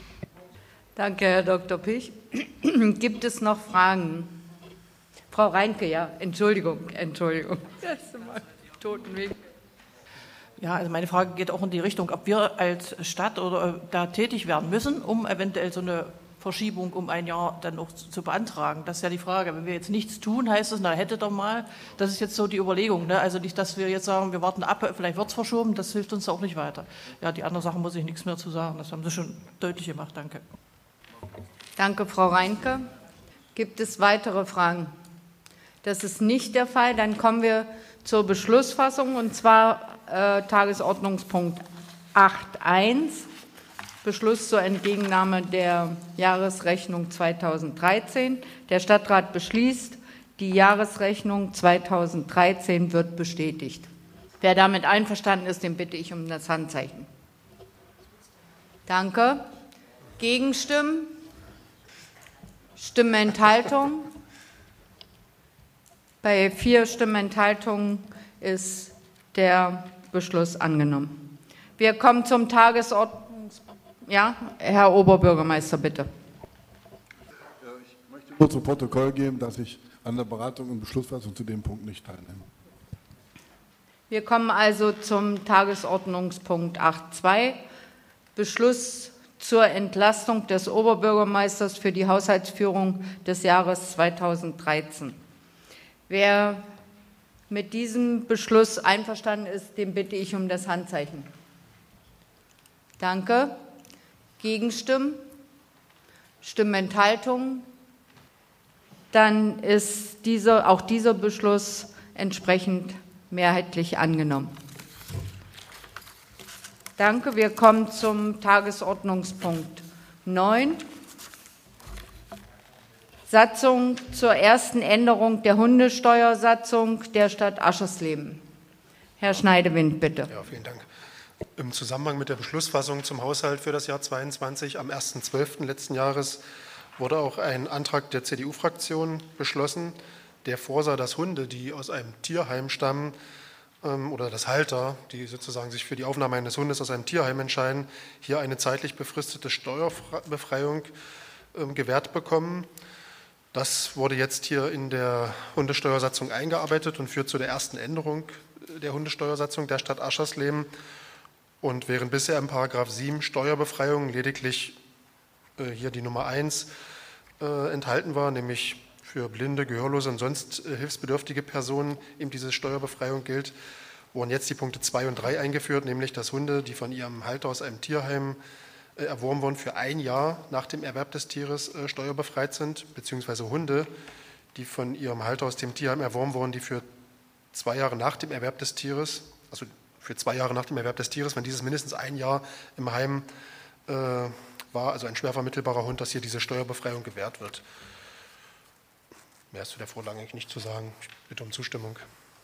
Danke, Herr Doktor Pich. Gibt es noch Fragen? Frau Reinke, ja, Entschuldigung, Entschuldigung. Totenweg. Ja, also meine Frage geht auch in die Richtung, ob wir als Stadt oder da tätig werden müssen, um eventuell so eine Verschiebung um ein Jahr dann noch zu beantragen. Das ist ja die Frage. Wenn wir jetzt nichts tun, heißt es, na hätte doch mal. Das ist jetzt so die Überlegung. Ne? Also nicht, dass wir jetzt sagen, wir warten ab, vielleicht wird es verschoben, das hilft uns auch nicht weiter. Ja, die anderen Sachen muss ich nichts mehr zu sagen. Das haben Sie schon deutlich gemacht. Danke. Danke, Frau Reinke. Gibt es weitere Fragen? Das ist nicht der Fall. Dann kommen wir zur Beschlussfassung, und zwar äh, Tagesordnungspunkt acht Punkt eins. Beschluss zur Entgegennahme der Jahresrechnung zweitausenddreizehn. Der Stadtrat beschließt, die Jahresrechnung zweitausenddreizehn wird bestätigt. Wer damit einverstanden ist, den bitte ich um das Handzeichen. Danke. Gegenstimmen? Stimmenthaltung? Bei vier Stimmenthaltungen ist der Beschluss angenommen. Wir kommen zum Tagesordnungspunkt. Ja, Herr Oberbürgermeister, bitte. Ich möchte nur zu Protokoll geben, dass ich an der Beratung und Beschlussfassung zu dem Punkt nicht teilnehme. Wir kommen also zum Tagesordnungspunkt acht Punkt zwei, Beschluss zur Entlastung des Oberbürgermeisters für die Haushaltsführung des Jahres zweitausenddreizehn. Wer mit diesem Beschluss einverstanden ist, den bitte ich um das Handzeichen. Danke. Gegenstimmen? Stimmenthaltungen? Dann ist dieser, auch dieser Beschluss entsprechend mehrheitlich angenommen. Danke. Wir kommen zum Tagesordnungspunkt neun. Satzung zur ersten Änderung der Hundesteuersatzung der Stadt Aschersleben. Herr Schneidewind, bitte. Ja, vielen Dank. Im Zusammenhang mit der Beschlussfassung zum Haushalt für das Jahr zweiundzwanzig am ersten zwölften letzten Jahres wurde auch ein Antrag der C D U-Fraktion beschlossen, der vorsah, dass Hunde, die aus einem Tierheim stammen, ähm, oder das Halter, die sozusagen sich für die Aufnahme eines Hundes aus einem Tierheim entscheiden, hier eine zeitlich befristete Steuerbefreiung ähm, gewährt bekommen. Das wurde jetzt hier in der Hundesteuersatzung eingearbeitet und führt zu der ersten Änderung der Hundesteuersatzung der Stadt Aschersleben. Und während bisher im Paragraph sieben Steuerbefreiung lediglich äh, hier die Nummer eins äh, enthalten war, nämlich für blinde, gehörlose und sonst äh, hilfsbedürftige Personen eben diese Steuerbefreiung gilt, wurden jetzt die Punkte zwei und drei eingeführt, nämlich dass Hunde, die von ihrem Halter aus einem Tierheim äh, erworben wurden, für ein Jahr nach dem Erwerb des Tieres äh, steuerbefreit sind, beziehungsweise Hunde, die von ihrem Halter aus dem Tierheim erworben wurden, die für zwei Jahre nach dem Erwerb des Tieres, also für zwei Jahre nach dem Erwerb des Tieres, wenn dieses mindestens ein Jahr im Heim äh, war, also ein schwer vermittelbarer Hund, dass hier diese Steuerbefreiung gewährt wird. Mehr ist zu der Vorlage eigentlich nicht zu sagen. Ich bitte um Zustimmung.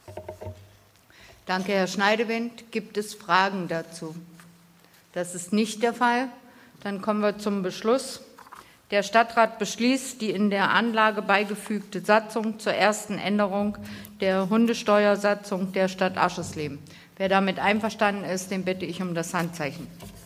Danke, Herr Schneidewind. Gibt es Fragen dazu? Das ist nicht der Fall. Dann kommen wir zum Beschluss. Der Stadtrat beschließt, die in der Anlage beigefügte Satzung zur ersten Änderung der Hundesteuersatzung der Stadt Aschersleben. Wer damit einverstanden ist, den bitte ich um das Handzeichen.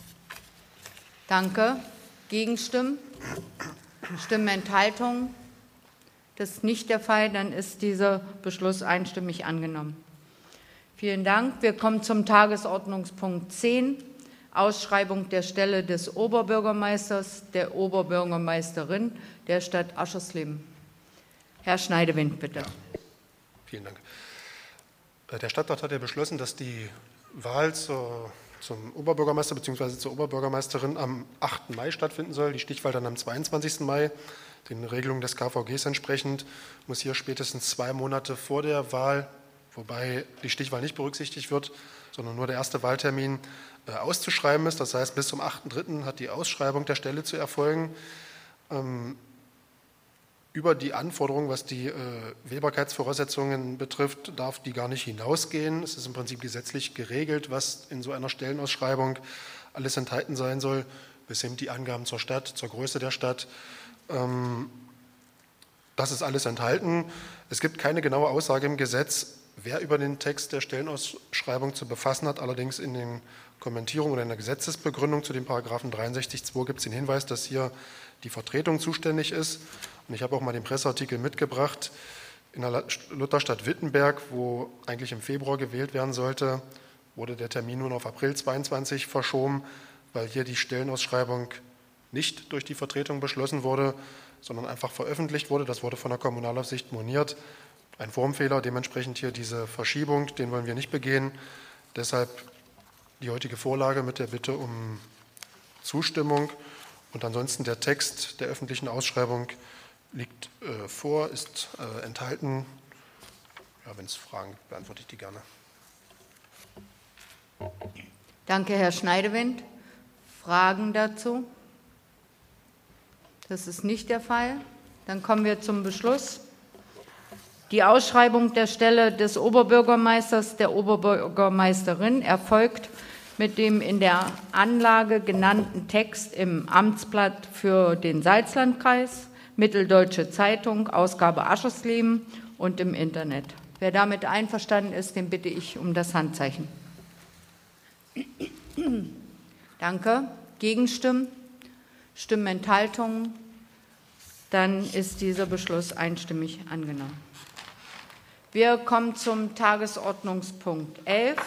Danke. Gegenstimmen? Stimmenthaltungen? Das ist nicht der Fall. Dann ist dieser Beschluss einstimmig angenommen. Vielen Dank. Wir kommen zum Tagesordnungspunkt zehn. Ausschreibung der Stelle des Oberbürgermeisters, der Oberbürgermeisterin der Stadt Aschersleben. Herr Schneidewind, bitte. Ja, vielen Dank. Der Stadtrat hat ja beschlossen, dass die Wahl zur, zum Oberbürgermeister bzw. zur Oberbürgermeisterin am achten Mai stattfinden soll, die Stichwahl dann am zweiundzwanzigsten Mai. Den Regelungen des K V Gs entsprechend muss hier spätestens zwei Monate vor der Wahl, wobei die Stichwahl nicht berücksichtigt wird, sondern nur der erste Wahltermin äh, auszuschreiben ist. Das heißt, bis zum achten dritten hat die Ausschreibung der Stelle zu erfolgen. Ähm, über die Anforderungen, was die äh, Wählbarkeitsvoraussetzungen betrifft, darf die gar nicht hinausgehen. Es ist im Prinzip gesetzlich geregelt, was in so einer Stellenausschreibung alles enthalten sein soll, bis hin die Angaben zur Stadt, zur Größe der Stadt. Ähm, das ist alles enthalten. Es gibt keine genaue Aussage im Gesetz, wer über den Text der Stellenausschreibung zu befassen hat. Allerdings in den Kommentierungen oder in der Gesetzesbegründung zu den Paragraphen dreiundsechzig Absatz zwei gibt es den Hinweis, dass hier die Vertretung zuständig ist. Und ich habe auch mal den Presseartikel mitgebracht. In der Lutherstadt Wittenberg, wo eigentlich im Februar gewählt werden sollte, wurde der Termin nun auf April zweiundzwanzig verschoben, weil hier die Stellenausschreibung nicht durch die Vertretung beschlossen wurde, sondern einfach veröffentlicht wurde. Das wurde von der Kommunalaufsicht moniert. Ein Formfehler, dementsprechend hier diese Verschiebung, den wollen wir nicht begehen. Deshalb die heutige Vorlage mit der Bitte um Zustimmung. Und ansonsten der Text der öffentlichen Ausschreibung liegt äh, vor, ist äh, enthalten. Ja, wenn es Fragen gibt, beantworte ich die gerne. Danke, Herr Schneidewind. Fragen dazu? Das ist nicht der Fall. Dann kommen wir zum Beschluss. Die Ausschreibung der Stelle des Oberbürgermeisters, der Oberbürgermeisterin erfolgt mit dem in der Anlage genannten Text im Amtsblatt für den Salzlandkreis, Mitteldeutsche Zeitung, Ausgabe Aschersleben und im Internet. Wer damit einverstanden ist, den bitte ich um das Handzeichen. Danke. Gegenstimmen? Stimmenthaltungen? Dann ist dieser Beschluss einstimmig angenommen. Wir kommen zum Tagesordnungspunkt elf.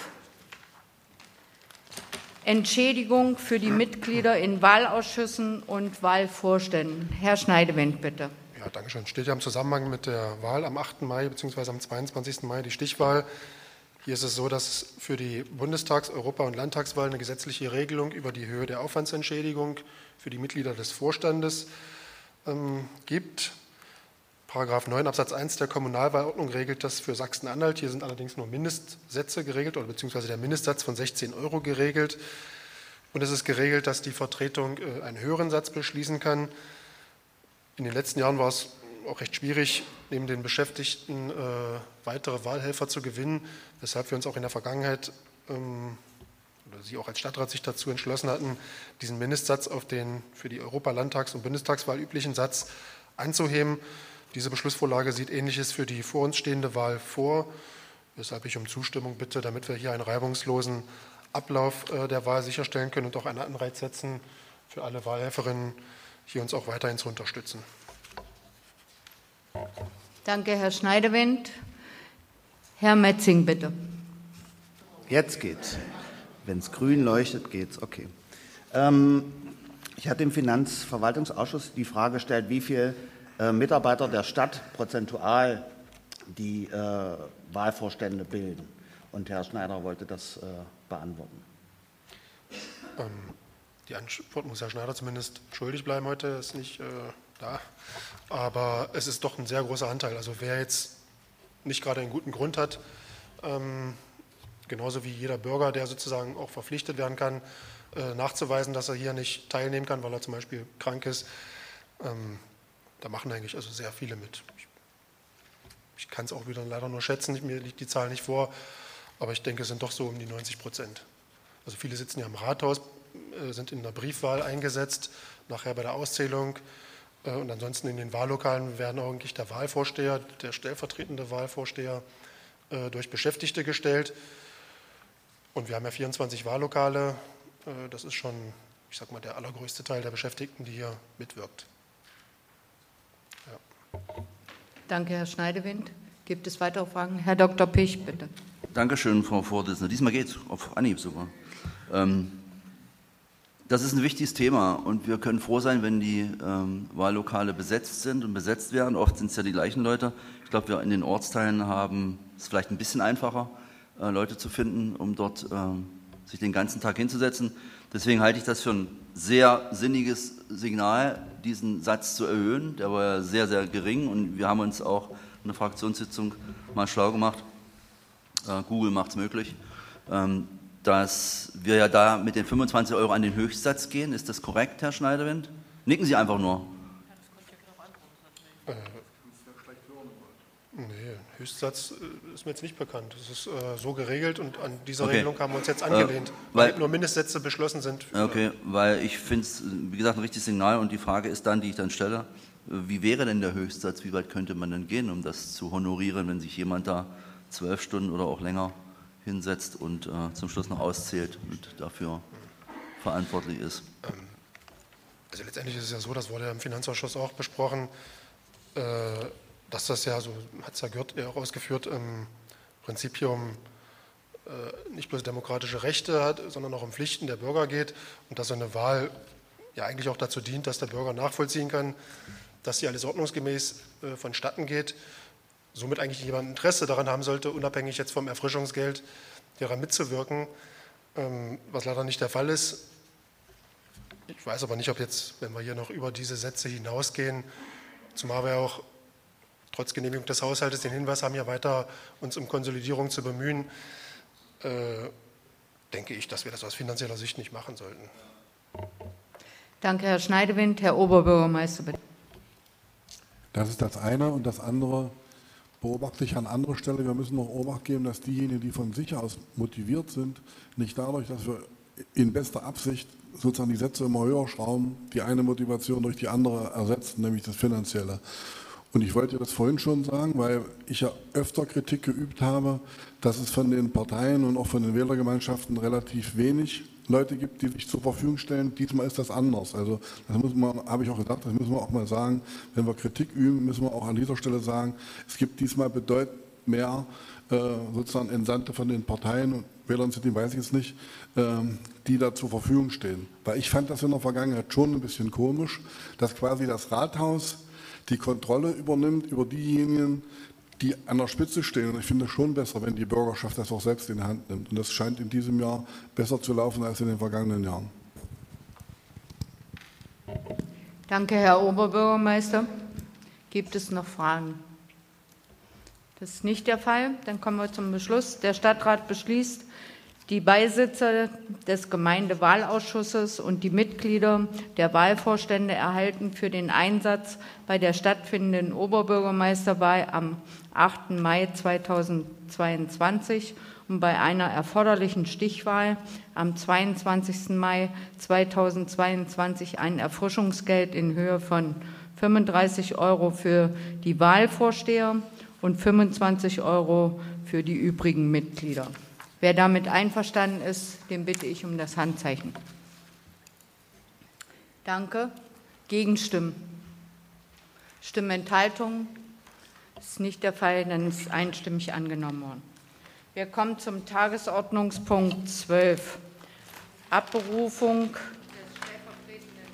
Entschädigung für die Mitglieder in Wahlausschüssen und Wahlvorständen. Herr Schneidewind, bitte. Ja, danke schön. Steht ja im Zusammenhang mit der Wahl am achten Mai bzw. am zweiundzwanzigsten Mai, die Stichwahl. Hier ist es so, dass es für die Bundestags-, Europa- und Landtagswahl eine gesetzliche Regelung über die Höhe der Aufwandsentschädigung für die Mitglieder des Vorstandes ähm, gibt. Paragraph neun Absatz eins der Kommunalwahlordnung regelt das für Sachsen-Anhalt. Hier sind allerdings nur Mindestsätze geregelt oder beziehungsweise der Mindestsatz von sechzehn Euro geregelt. Und es ist geregelt, dass die Vertretung äh, einen höheren Satz beschließen kann. In den letzten Jahren war es auch recht schwierig, neben den Beschäftigten äh, weitere Wahlhelfer zu gewinnen, weshalb wir uns auch in der Vergangenheit ähm, oder Sie auch als Stadtrat sich dazu entschlossen hatten, diesen Mindestsatz auf den für die Europa-, Landtags- und Bundestagswahl üblichen Satz anzuheben. Diese Beschlussvorlage sieht Ähnliches für die vor uns stehende Wahl vor, weshalb ich um Zustimmung bitte, damit wir hier einen reibungslosen Ablauf der Wahl sicherstellen können und auch einen Anreiz setzen, für alle Wahlhelferinnen hier uns auch weiterhin zu unterstützen. Danke, Herr Schneidewind. Herr Metzing, bitte. Jetzt geht's. Wenn es grün leuchtet, geht's. Okay. Ähm, ich hatte im Finanzverwaltungsausschuss die Frage gestellt, wie viele äh, Mitarbeiter der Stadt prozentual die äh, Wahlvorstände bilden. Und Herr Schneider wollte das äh, beantworten. Ähm, die Antwort muss Herr Schneider zumindest schuldig bleiben heute, ist nicht äh, da. Aber es ist doch ein sehr großer Anteil. Also wer jetzt nicht gerade einen guten Grund hat, ähm, genauso wie jeder Bürger, der sozusagen auch verpflichtet werden kann, äh, nachzuweisen, dass er hier nicht teilnehmen kann, weil er zum Beispiel krank ist, ähm, da machen eigentlich also sehr viele mit. Ich, ich kann es auch wieder leider nur schätzen, mir liegt die Zahl nicht vor, aber ich denke, es sind doch so um die neunzig Prozent. Also viele sitzen ja im Rathaus, äh, sind in der Briefwahl eingesetzt, nachher bei der Auszählung. Und ansonsten in den Wahllokalen werden eigentlich der Wahlvorsteher, der stellvertretende Wahlvorsteher durch Beschäftigte gestellt. Und wir haben ja vierundzwanzig Wahllokale. Das ist schon, ich sag mal, der allergrößte Teil der Beschäftigten, die hier mitwirkt. Ja. Danke, Herr Schneidewind. Gibt es weitere Fragen? Herr Doktor Pich, bitte. Dankeschön, Frau Vorsitzende. Diesmal geht es auf Anhieb sogar. Ähm, Das ist ein wichtiges Thema und wir können froh sein, wenn die ähm, Wahllokale besetzt sind und besetzt werden. Oft sind es ja die gleichen Leute. Ich glaube, wir in den Ortsteilen haben es vielleicht ein bisschen einfacher, äh, Leute zu finden, um dort äh, sich den ganzen Tag hinzusetzen. Deswegen halte ich das für ein sehr sinniges Signal, diesen Satz zu erhöhen. Der war ja sehr, sehr gering und wir haben uns auch in der Fraktionssitzung mal schlau gemacht. Äh, Google macht es möglich. Ähm, dass wir ja da mit den fünfundzwanzig Euro an den Höchstsatz gehen. Ist das korrekt, Herr Schneidewind? Nicken Sie einfach nur. Äh, nee, Höchstsatz ist mir jetzt nicht bekannt. Das ist äh, so geregelt und an dieser Okay. Regelung haben wir uns jetzt angelehnt, äh, weil, weil nur Mindestsätze beschlossen sind. Okay, weil ich finde es, wie gesagt, ein richtiges Signal und die Frage ist dann, die ich dann stelle, wie wäre denn der Höchstsatz, wie weit könnte man denn gehen, um das zu honorieren, wenn sich jemand da zwölf Stunden oder auch länger hinsetzt und äh, zum Schluss noch auszählt und dafür verantwortlich ist. Also letztendlich ist es ja so, das wurde ja im Finanzausschuss auch besprochen, äh, dass das ja, so hat es ja Gürt ja auch ausgeführt, im Prinzip hier um äh, nicht bloß demokratische Rechte hat, sondern auch um Pflichten der Bürger geht und dass so eine Wahl ja eigentlich auch dazu dient, dass der Bürger nachvollziehen kann, dass sie alles ordnungsgemäß äh, vonstatten geht. Somit eigentlich jemand Interesse daran haben sollte, unabhängig jetzt vom Erfrischungsgeld, daran mitzuwirken, was leider nicht der Fall ist. Ich weiß aber nicht, ob jetzt, wenn wir hier noch über diese Sätze hinausgehen, zumal wir auch trotz Genehmigung des Haushaltes den Hinweis haben, ja weiter uns um Konsolidierung zu bemühen, äh, denke ich, dass wir das aus finanzieller Sicht nicht machen sollten. Danke, Herr Schneidewind. Herr Oberbürgermeister, bitte. Das ist das eine. Und das andere beobachte ich an anderer Stelle. Wir müssen noch Obacht geben, dass diejenigen, die von sich aus motiviert sind, nicht dadurch, dass wir in bester Absicht sozusagen die Sätze immer höher schrauben, die eine Motivation durch die andere ersetzen, nämlich das Finanzielle. Und ich wollte das vorhin schon sagen, weil ich ja öfter Kritik geübt habe, dass es von den Parteien und auch von den Wählergemeinschaften relativ wenig Leute gibt, die sich zur Verfügung stellen. Diesmal ist das anders. Also das muss man, habe ich auch gesagt, das müssen wir auch mal sagen. Wenn wir Kritik üben, müssen wir auch an dieser Stelle sagen, es gibt diesmal bedeutend mehr äh, sozusagen Entsandte von den Parteien und Wählern sind die, weiß ich jetzt nicht, ähm, die da zur Verfügung stehen. Weil ich fand das in der Vergangenheit schon ein bisschen komisch, dass quasi das Rathaus die Kontrolle übernimmt über diejenigen, die an der Spitze stehen. Und ich finde es schon besser, wenn die Bürgerschaft das auch selbst in die Hand nimmt. Und das scheint in diesem Jahr besser zu laufen als in den vergangenen Jahren. Danke, Herr Oberbürgermeister. Gibt es noch Fragen? Das ist nicht der Fall. Dann kommen wir zum Beschluss. Der Stadtrat beschließt, die Beisitzer des Gemeindewahlausschusses und die Mitglieder der Wahlvorstände erhalten für den Einsatz bei der stattfindenden Oberbürgermeisterwahl am achten Mai zweitausendzweiundzwanzig und bei einer erforderlichen Stichwahl am zweiundzwanzigsten Mai zweitausendzweiundzwanzig ein Erfrischungsgeld in Höhe von fünfunddreißig Euro für die Wahlvorsteher und fünfundzwanzig Euro für die übrigen Mitglieder. Wer damit einverstanden ist, den bitte ich um das Handzeichen. Danke. Gegenstimmen? Stimmenthaltungen? Das ist nicht der Fall, dann ist es einstimmig angenommen worden. Wir kommen zum Tagesordnungspunkt zwölf. Abberufung des stellvertretenden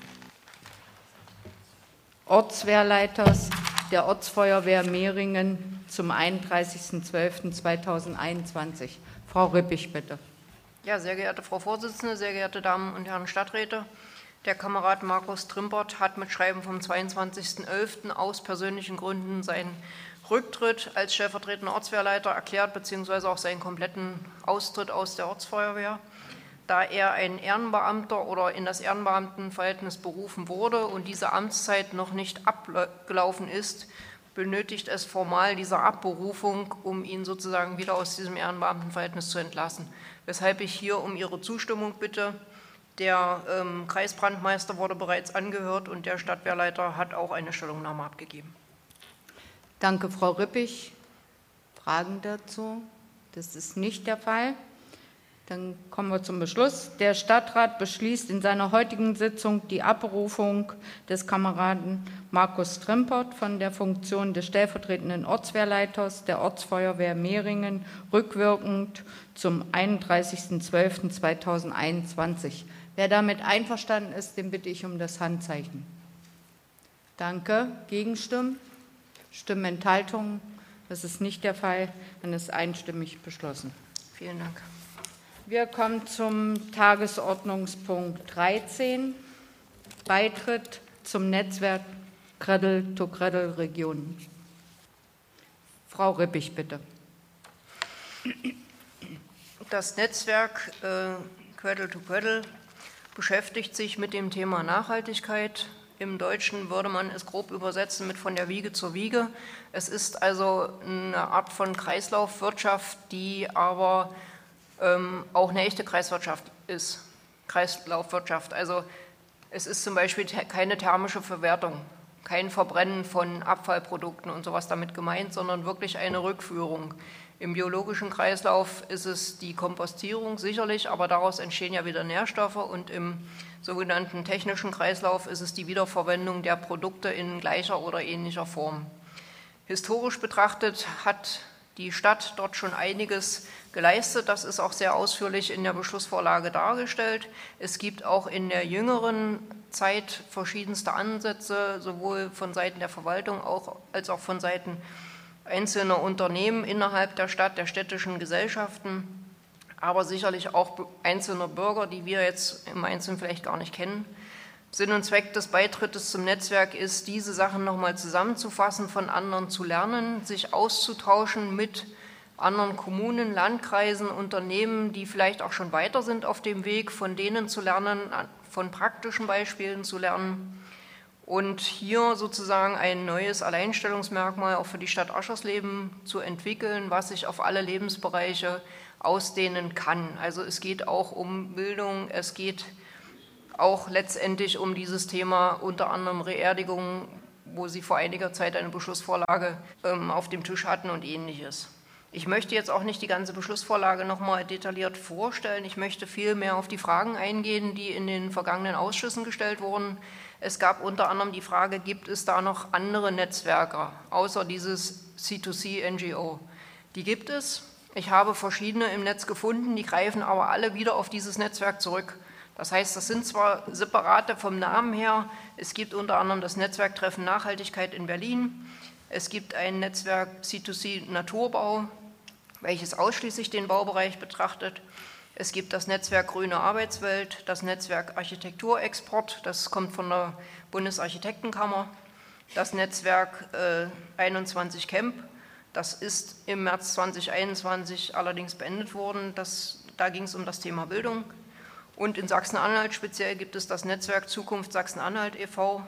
Ortswehrleiters der Ortsfeuerwehr Mehringen zum einunddreißigsten zwölften zweitausendeinundzwanzig. Frau Rippich, bitte. Ja, sehr geehrte Frau Vorsitzende, sehr geehrte Damen und Herren Stadträte, der Kamerad Markus Trimpert hat mit Schreiben vom zweiundzwanzigsten elften aus persönlichen Gründen seinen Rücktritt als stellvertretender Ortswehrleiter erklärt, beziehungsweise auch seinen kompletten Austritt aus der Ortsfeuerwehr. Da er ein Ehrenbeamter oder in das Ehrenbeamtenverhältnis berufen wurde und diese Amtszeit noch nicht abgelaufen ist, benötigt es formal diese Abberufung, um ihn sozusagen wieder aus diesem Ehrenbeamtenverhältnis zu entlassen. Weshalb ich hier um Ihre Zustimmung bitte. Der ähm, Kreisbrandmeister wurde bereits angehört und der Stadtwehrleiter hat auch eine Stellungnahme abgegeben. Danke, Frau Rippich. Fragen dazu? Das ist nicht der Fall. Dann kommen wir zum Beschluss. Der Stadtrat beschließt in seiner heutigen Sitzung die Abberufung des Kameraden Markus Trimpert von der Funktion des stellvertretenden Ortswehrleiters der Ortsfeuerwehr Mehringen rückwirkend zum einunddreißigsten zwölften zweitausendeinundzwanzig. Wer damit einverstanden ist, den bitte ich um das Handzeichen. Danke. Gegenstimmen? Stimmenthaltungen? Das ist nicht der Fall. Dann ist einstimmig beschlossen. Vielen Dank. Wir kommen zum Tagesordnungspunkt dreizehn, Beitritt zum Netzwerk Cradle-to-Cradle-Regionen. Frau Rippich, bitte. Das Netzwerk äh, Cradle-to-Cradle beschäftigt sich mit dem Thema Nachhaltigkeit. Im Deutschen würde man es grob übersetzen mit von der Wiege zur Wiege. Es ist also eine Art von Kreislaufwirtschaft, die aber ähm, auch eine echte Kreiswirtschaft ist. Kreislaufwirtschaft. Also es ist zum Beispiel keine thermische Verwertung, kein Verbrennen von Abfallprodukten und sowas damit gemeint, sondern wirklich eine Rückführung. Im biologischen Kreislauf ist es die Kompostierung sicherlich, aber daraus entstehen ja wieder Nährstoffe und im sogenannten technischen Kreislauf ist es die Wiederverwendung der Produkte in gleicher oder ähnlicher Form. Historisch betrachtet hat die Stadt dort schon einiges geleistet. Das ist auch sehr ausführlich in der Beschlussvorlage dargestellt. Es gibt auch in der jüngeren Zeit verschiedenste Ansätze, sowohl von Seiten der Verwaltung auch, als auch von Seiten einzelner Unternehmen innerhalb der Stadt, der städtischen Gesellschaften, aber sicherlich auch einzelner Bürger, die wir jetzt im Einzelnen vielleicht gar nicht kennen. Sinn und Zweck des Beitrittes zum Netzwerk ist, diese Sachen nochmal zusammenzufassen, von anderen zu lernen, sich auszutauschen mit anderen Kommunen, Landkreisen, Unternehmen, die vielleicht auch schon weiter sind auf dem Weg, von denen zu lernen, von praktischen Beispielen zu lernen und hier sozusagen ein neues Alleinstellungsmerkmal auch für die Stadt Aschersleben zu entwickeln, was sich auf alle Lebensbereiche ausdehnen kann. Also es geht auch um Bildung, es geht auch letztendlich um dieses Thema unter anderem Reerdigung, wo Sie vor einiger Zeit eine Beschlussvorlage ähm, auf dem Tisch hatten und Ähnliches. Ich möchte jetzt auch nicht die ganze Beschlussvorlage noch mal detailliert vorstellen. Ich möchte vielmehr auf die Fragen eingehen, die in den vergangenen Ausschüssen gestellt wurden. Es gab unter anderem die Frage, gibt es da noch andere Netzwerke, außer dieses C zwei C N G O? Die gibt es. Ich habe verschiedene im Netz gefunden, die greifen aber alle wieder auf dieses Netzwerk zurück. Das heißt, das sind zwar separate vom Namen her. Es gibt unter anderem das Netzwerk Treffen Nachhaltigkeit in Berlin. Es gibt ein Netzwerk C zwei C Naturbau, welches ausschließlich den Baubereich betrachtet. Es gibt das Netzwerk Grüne Arbeitswelt, das Netzwerk Architekturexport, das kommt von der Bundesarchitektenkammer, das Netzwerk äh, einundzwanzig Camp, das ist im März zweitausendeinundzwanzig allerdings beendet worden. Das, da ging es um das Thema Bildung. Und in Sachsen-Anhalt speziell gibt es das Netzwerk Zukunft Sachsen-Anhalt e V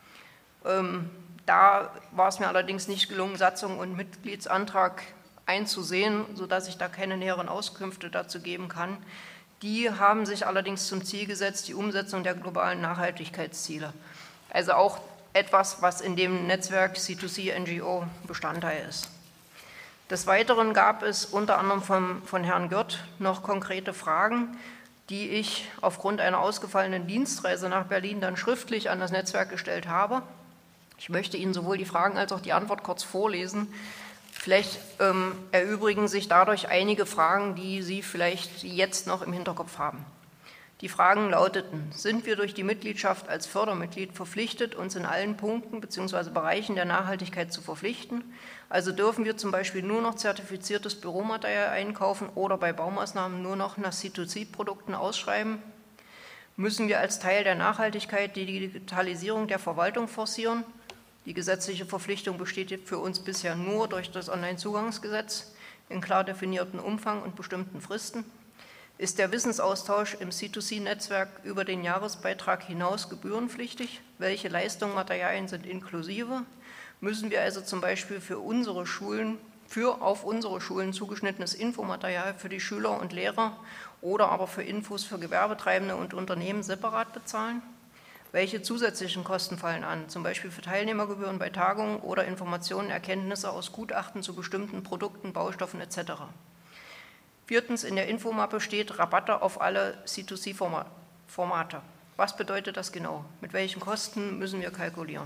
Ähm, da war es mir allerdings nicht gelungen, Satzung und Mitgliedsantrag einzusehen, sodass ich da keine näheren Auskünfte dazu geben kann. Die haben sich allerdings zum Ziel gesetzt, die Umsetzung der globalen Nachhaltigkeitsziele. Also auch etwas, was in dem Netzwerk C zwei C N G O Bestandteil ist. Des Weiteren gab es unter anderem von, von Herrn Gürt noch konkrete Fragen, die ich aufgrund einer ausgefallenen Dienstreise nach Berlin dann schriftlich an das Netzwerk gestellt habe. Ich möchte Ihnen sowohl die Fragen als auch die Antwort kurz vorlesen. Vielleicht ähm, erübrigen sich dadurch einige Fragen, die Sie vielleicht jetzt noch im Hinterkopf haben. Die Fragen lauteten: Sind wir durch die Mitgliedschaft als Fördermitglied verpflichtet, uns in allen Punkten bzw. Bereichen der Nachhaltigkeit zu verpflichten? Also dürfen wir zum Beispiel nur noch zertifiziertes Büromaterial einkaufen oder bei Baumaßnahmen nur noch nach C zwei C-Produkten ausschreiben? Müssen wir als Teil der Nachhaltigkeit die Digitalisierung der Verwaltung forcieren? Die gesetzliche Verpflichtung besteht für uns bisher nur durch das Onlinezugangsgesetz in klar definierten Umfang und bestimmten Fristen. Ist der Wissensaustausch im C zwei C-Netzwerk über den Jahresbeitrag hinaus gebührenpflichtig? Welche Leistungen, Materialien sind inklusive? Müssen wir also zum Beispiel für unsere Schulen, für auf unsere Schulen zugeschnittenes Infomaterial für die Schüler und Lehrer oder aber für Infos für Gewerbetreibende und Unternehmen separat bezahlen? Welche zusätzlichen Kosten fallen an, zum Beispiel für Teilnehmergebühren bei Tagungen oder Informationen, Erkenntnisse aus Gutachten zu bestimmten Produkten, Baustoffen et cetera? Viertens, in der Infomappe steht Rabatte auf alle C zwei C-Formate. Was bedeutet das genau? Mit welchen Kosten müssen wir kalkulieren?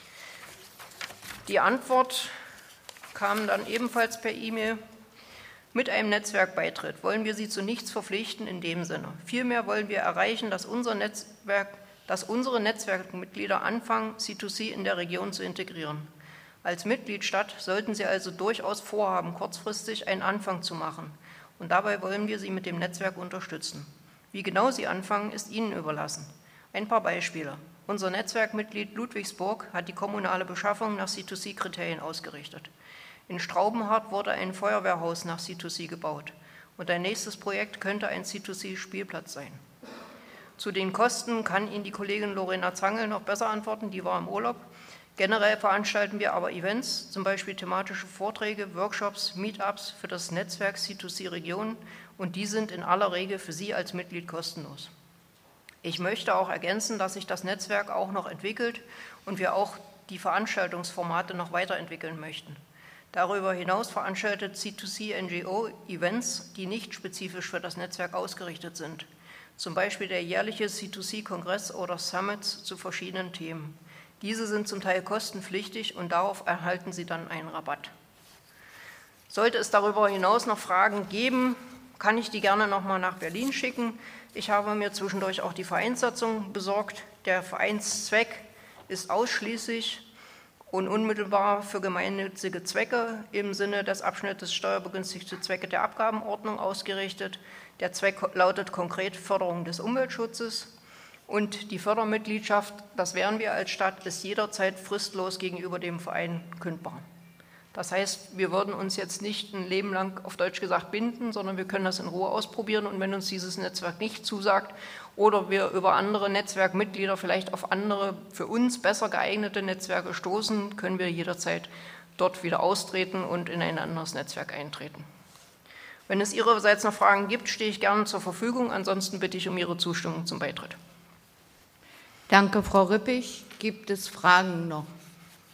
Die Antwort kam dann ebenfalls per E-Mail. Mit einem Netzwerkbeitritt wollen wir Sie zu nichts verpflichten in dem Sinne. Vielmehr wollen wir erreichen, dass unser Netzwerk dass unsere Netzwerkmitglieder anfangen, C zwei C in der Region zu integrieren. Als Mitgliedstadt sollten Sie also durchaus vorhaben, kurzfristig einen Anfang zu machen. Und dabei wollen wir Sie mit dem Netzwerk unterstützen. Wie genau Sie anfangen, ist Ihnen überlassen. Ein paar Beispiele. Unser Netzwerkmitglied Ludwigsburg hat die kommunale Beschaffung nach C zwei C-Kriterien ausgerichtet. In Straubenhardt wurde ein Feuerwehrhaus nach C zwei C gebaut. Und ein nächstes Projekt könnte ein C zwei C-Spielplatz sein. Zu den Kosten kann Ihnen die Kollegin Lorena Zangel noch besser antworten, die war im Urlaub. Generell veranstalten wir aber Events, zum Beispiel thematische Vorträge, Workshops, Meetups für das Netzwerk C zwei C-Region und die sind in aller Regel für Sie als Mitglied kostenlos. Ich möchte auch ergänzen, dass sich das Netzwerk auch noch entwickelt und wir auch die Veranstaltungsformate noch weiterentwickeln möchten. Darüber hinaus veranstaltet C zwei C N G O Events, die nicht spezifisch für das Netzwerk ausgerichtet sind. Zum Beispiel der jährliche C zwei C-Kongress oder Summits zu verschiedenen Themen. Diese sind zum Teil kostenpflichtig und darauf erhalten Sie dann einen Rabatt. Sollte es darüber hinaus noch Fragen geben, kann ich die gerne noch mal nach Berlin schicken. Ich habe mir zwischendurch auch die Vereinssatzung besorgt. Der Vereinszweck ist ausschließlich und unmittelbar für gemeinnützige Zwecke im Sinne des Abschnittes steuerbegünstigte Zwecke der Abgabenordnung ausgerichtet. Der Zweck lautet konkret Förderung des Umweltschutzes und die Fördermitgliedschaft, das wären wir als Stadt, ist jederzeit fristlos gegenüber dem Verein kündbar. Das heißt, wir würden uns jetzt nicht ein Leben lang auf Deutsch gesagt binden, sondern wir können das in Ruhe ausprobieren und wenn uns dieses Netzwerk nicht zusagt oder wir über andere Netzwerkmitglieder vielleicht auf andere, für uns besser geeignete Netzwerke stoßen, können wir jederzeit dort wieder austreten und in ein anderes Netzwerk eintreten. Wenn es Ihrerseits noch Fragen gibt, stehe ich gerne zur Verfügung. Ansonsten bitte ich um Ihre Zustimmung zum Beitritt. Danke, Frau Rippich. Gibt es Fragen noch?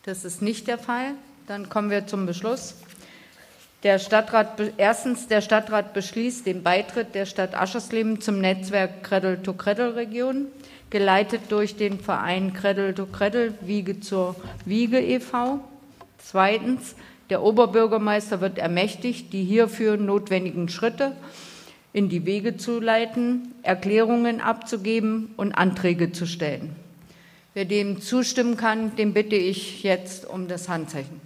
Das ist nicht der Fall. Dann kommen wir zum Beschluss. Der Stadtrat, erstens, der Stadtrat beschließt den Beitritt der Stadt Aschersleben zum Netzwerk Cradle-to-Cradle-Region, geleitet durch den Verein Cradle-to-Cradle Wiege zur Wiege e V Zweitens, der Oberbürgermeister wird ermächtigt, die hierfür notwendigen Schritte in die Wege zu leiten, Erklärungen abzugeben und Anträge zu stellen. Wer dem zustimmen kann, den bitte ich jetzt um das Handzeichen.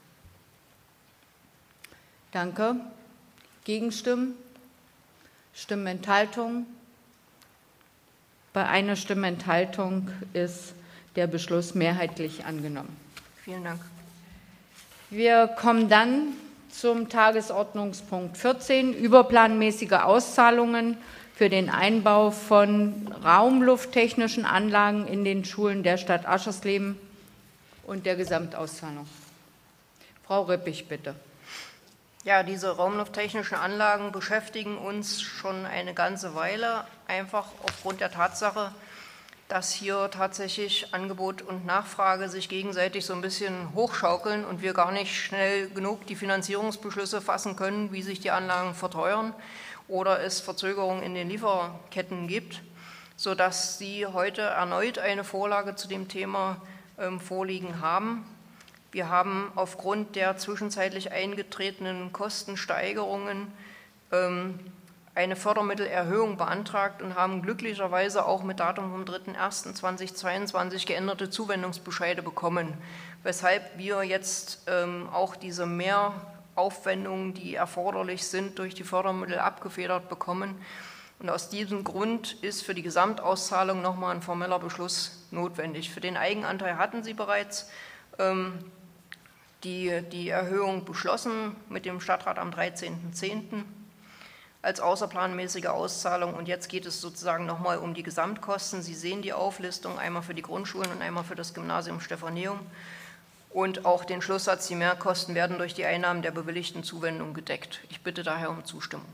Danke. Gegenstimmen? Stimmenthaltung? Bei einer Stimmenthaltung ist der Beschluss mehrheitlich angenommen. Vielen Dank. Wir kommen dann zum Tagesordnungspunkt vierzehn, überplanmäßige Auszahlungen für den Einbau von raumlufttechnischen Anlagen in den Schulen der Stadt Aschersleben und der Gesamtauszahlung. Frau Rippich, bitte. Ja, diese raumlufttechnischen Anlagen beschäftigen uns schon eine ganze Weile, einfach aufgrund der Tatsache, dass hier tatsächlich Angebot und Nachfrage sich gegenseitig so ein bisschen hochschaukeln und wir gar nicht schnell genug die Finanzierungsbeschlüsse fassen können, wie sich die Anlagen verteuern oder es Verzögerungen in den Lieferketten gibt, sodass Sie heute erneut eine Vorlage zu dem Thema ähm, vorliegen haben. Wir haben aufgrund der zwischenzeitlich eingetretenen Kostensteigerungen ähm, eine Fördermittelerhöhung beantragt und haben glücklicherweise auch mit Datum vom dritten ersten zweitausendzweiundzwanzig geänderte Zuwendungsbescheide bekommen, weshalb wir jetzt ähm, auch diese Mehraufwendungen, die erforderlich sind, durch die Fördermittel abgefedert bekommen. Und aus diesem Grund ist für die Gesamtauszahlung nochmal ein formeller Beschluss notwendig. Für den Eigenanteil hatten Sie bereits ähm, die, die Erhöhung beschlossen mit dem Stadtrat am dreizehnten zehnten als außerplanmäßige Auszahlung. Und jetzt geht es sozusagen nochmal um die Gesamtkosten. Sie sehen die Auflistung, einmal für die Grundschulen und einmal für das Gymnasium Stephaneum. Und auch den Schlusssatz, die Mehrkosten werden durch die Einnahmen der bewilligten Zuwendung gedeckt. Ich bitte daher um Zustimmung.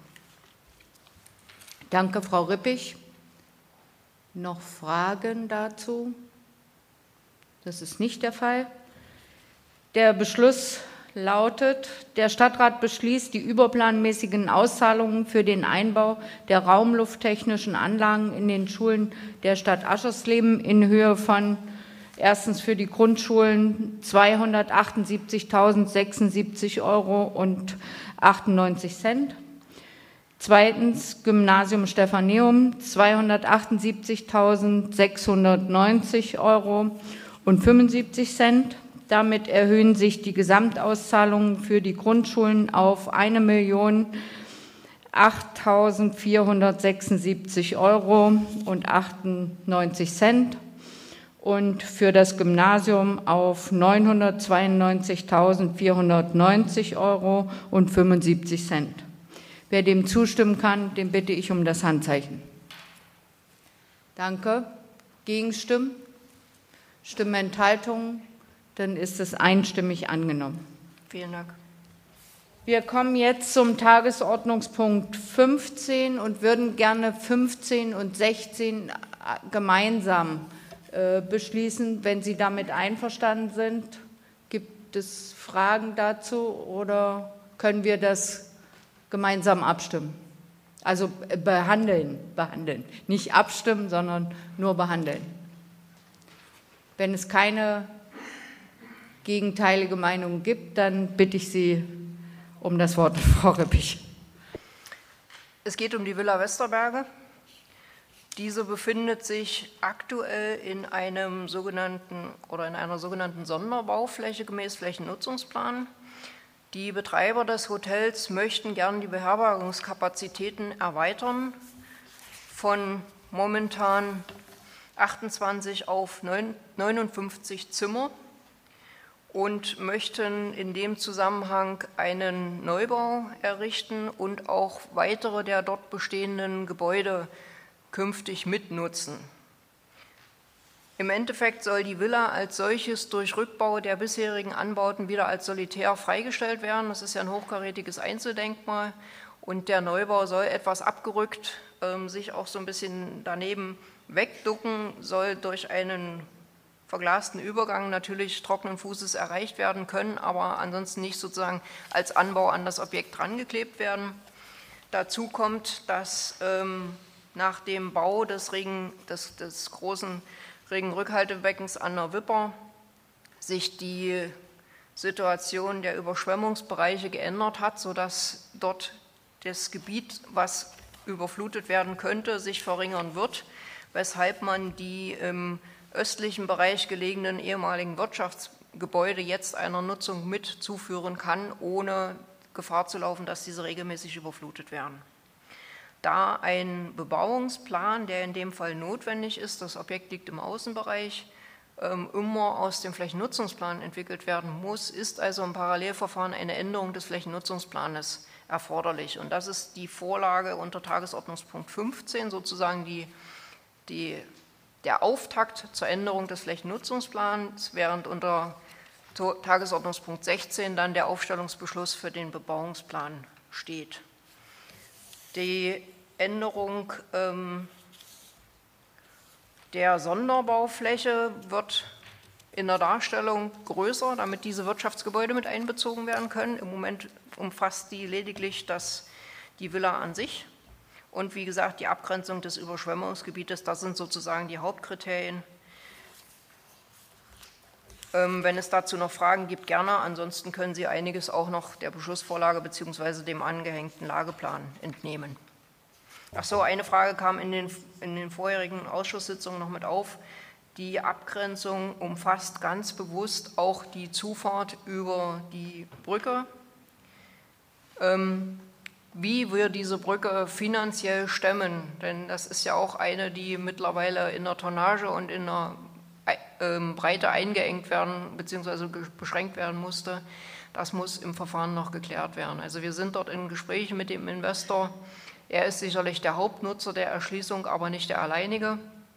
Danke, Frau Rippich. Noch Fragen dazu? Das ist nicht der Fall. Der Beschluss lautet, der Stadtrat beschließt, die überplanmäßigen Auszahlungen für den Einbau der raumlufttechnischen Anlagen in den Schulen der Stadt Aschersleben in Höhe von erstens für die Grundschulen zweihundertachtundsiebzigtausendsechsundsiebzig Euro und achtundneunzig Cent. Zweitens Gymnasium Stephaneum zweihundertachtundsiebzigtausendsechshundertneunzig Euro und fünfundsiebzig Cent. Damit erhöhen sich die Gesamtauszahlungen für die Grundschulen auf eine Million achttausendvierhundertsechsundsiebzig Euro und achtundneunzig Cent und für das Gymnasium auf neunhundertzweiundneunzigtausendvierhundertneunzig Euro und fünfundsiebzig Cent. Wer dem zustimmen kann, den bitte ich um das Handzeichen. Danke. Gegenstimmen? Stimmenthaltungen? Dann ist es einstimmig angenommen. Vielen Dank. Wir kommen jetzt zum Tagesordnungspunkt fünfzehn und würden gerne fünfzehn und sechzehn gemeinsam äh, beschließen, wenn Sie damit einverstanden sind. Gibt es Fragen dazu oder können wir das gemeinsam abstimmen? Also behandeln, behandeln. Nicht abstimmen, sondern nur behandeln. Wenn es keine gegenteilige Meinung gibt, dann bitte ich Sie um das Wort, Frau Rippich. Es geht um die Villa Westerberge. Diese befindet sich aktuell in einem sogenannten oder in einer sogenannten Sonderbaufläche gemäß Flächennutzungsplan. Die Betreiber des Hotels möchten gern die Beherbergungskapazitäten erweitern von momentan achtundzwanzig auf neunundfünfzig Zimmer und möchten in dem Zusammenhang einen Neubau errichten und auch weitere der dort bestehenden Gebäude künftig mitnutzen. Im Endeffekt soll die Villa als solches durch Rückbau der bisherigen Anbauten wieder als solitär freigestellt werden. Das ist ja ein hochkarätiges Einzeldenkmal und der Neubau soll etwas abgerückt, äh, sich auch so ein bisschen daneben wegducken, soll durch einen verglasten Übergang natürlich trockenen Fußes erreicht werden können, aber ansonsten nicht sozusagen als Anbau an das Objekt drangeklebt werden. Dazu kommt, dass ähm, nach dem Bau des, Regen, des, des großen Regenrückhaltebeckens an der Wipper sich die Situation der Überschwemmungsbereiche geändert hat, sodass dort das Gebiet, was überflutet werden könnte, sich verringern wird, weshalb man die im östlichen Bereich gelegenen ehemaligen Wirtschaftsgebäude jetzt einer Nutzung mit zuführen kann, ohne Gefahr zu laufen, dass diese regelmäßig überflutet werden. Da ein Bebauungsplan, der in dem Fall notwendig ist, das Objekt liegt im Außenbereich, immer aus dem Flächennutzungsplan entwickelt werden muss, ist also im Parallelverfahren eine Änderung des Flächennutzungsplanes erforderlich. Und das ist die Vorlage unter Tagesordnungspunkt fünfzehn, sozusagen die, die, der Auftakt zur Änderung des Flächennutzungsplans, während unter Tagesordnungspunkt sechzehn dann der Aufstellungsbeschluss für den Bebauungsplan steht. Die Änderung ähm, der Sonderbaufläche wird in der Darstellung größer, damit diese Wirtschaftsgebäude mit einbezogen werden können. Im Moment umfasst die lediglich das, die Villa an sich. Und wie gesagt, die Abgrenzung des Überschwemmungsgebietes, das sind sozusagen die Hauptkriterien. Ähm, wenn es dazu noch Fragen gibt, gerne. Ansonsten können Sie einiges auch noch der Beschlussvorlage bzw. dem angehängten Lageplan entnehmen. Ach so, eine Frage kam in den, in den vorherigen Ausschusssitzungen noch mit auf. Die Abgrenzung umfasst ganz bewusst auch die Zufahrt über die Brücke. Ähm, wie wir diese Brücke finanziell stemmen, denn das ist ja auch eine, die mittlerweile in der Tonnage und in der ähm, Breite eingeengt werden bzw. beschränkt werden musste, das muss im Verfahren noch geklärt werden. Also wir sind dort in Gesprächen mit dem Investor. Er ist sicherlich der Hauptnutzer der Erschließung, aber nicht der alleinige.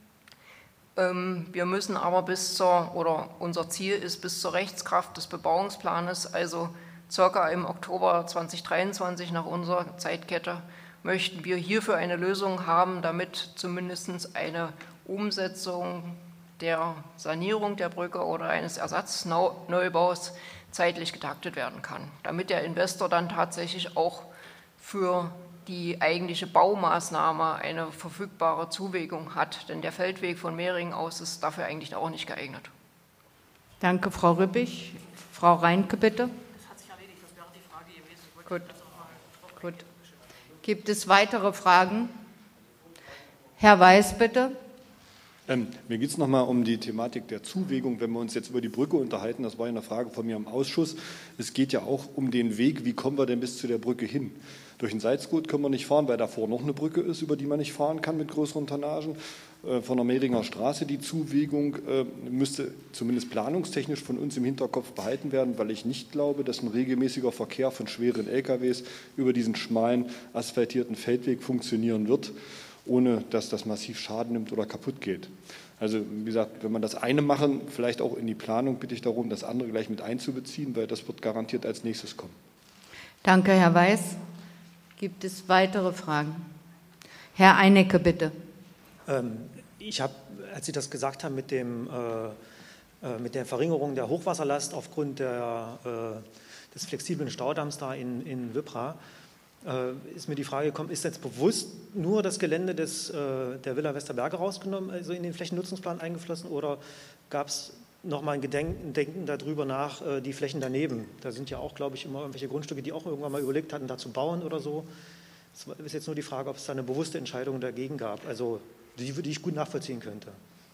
Wir müssen aber bis zur, oder unser Ziel ist bis zur Rechtskraft des Bebauungsplanes, also circa im Oktober zweitausenddreiundzwanzig nach unserer Zeitkette, möchten wir hierfür eine Lösung haben, damit zumindest eine Umsetzung der Sanierung der Brücke oder eines Ersatzneubau's zeitlich getaktet werden kann, damit der Investor dann tatsächlich auch für die eigentliche Baumaßnahme eine verfügbare Zuwegung hat. Denn der Feldweg von Mehringen aus ist dafür eigentlich auch nicht geeignet. Danke, Frau Rüppig. Frau Reinke, bitte. Das hat sich erledigt, das wäre die Frage gewesen. Gut. Gut. Gibt es weitere Fragen? Herr Weiß, bitte. Ähm, mir geht es nochmal um die Thematik der Zuwegung, wenn wir uns jetzt über die Brücke unterhalten. Das war ja eine Frage von mir im Ausschuss. Es geht ja auch um den Weg, wie kommen wir denn bis zu der Brücke hin? Durch den Salzgut können wir nicht fahren, weil davor noch eine Brücke ist, über die man nicht fahren kann mit größeren Tonnagen. Äh, von der Mehringer Straße die Zuwegung äh, müsste zumindest planungstechnisch von uns im Hinterkopf behalten werden, weil ich nicht glaube, dass ein regelmäßiger Verkehr von schweren L K Ws über diesen schmalen, asphaltierten Feldweg funktionieren wird, ohne dass das massiv Schaden nimmt oder kaputt geht. Also wie gesagt, wenn man das eine machen, vielleicht auch in die Planung, bitte ich darum, das andere gleich mit einzubeziehen, weil das wird garantiert als nächstes kommen. Danke, Herr Weiß. Gibt es weitere Fragen? Herr Einecke, bitte. Ähm, ich habe, als Sie das gesagt haben mit, dem, äh, äh, mit der Verringerung der Hochwasserlast aufgrund der, äh, des flexiblen Staudamms da in, in Wippra, ist mir die Frage gekommen, ist jetzt bewusst nur das Gelände des, äh, der Villa Westerberge rausgenommen, also in den Flächennutzungsplan eingeflossen, oder gab es noch mal ein Gedenken, Denken darüber nach, äh, die Flächen daneben? Da sind ja auch, glaube ich, immer irgendwelche Grundstücke, die auch irgendwann mal überlegt hatten, da zu bauen oder so. Es ist jetzt nur die Frage, ob es da eine bewusste Entscheidung dagegen gab, also die, die ich gut nachvollziehen könnte.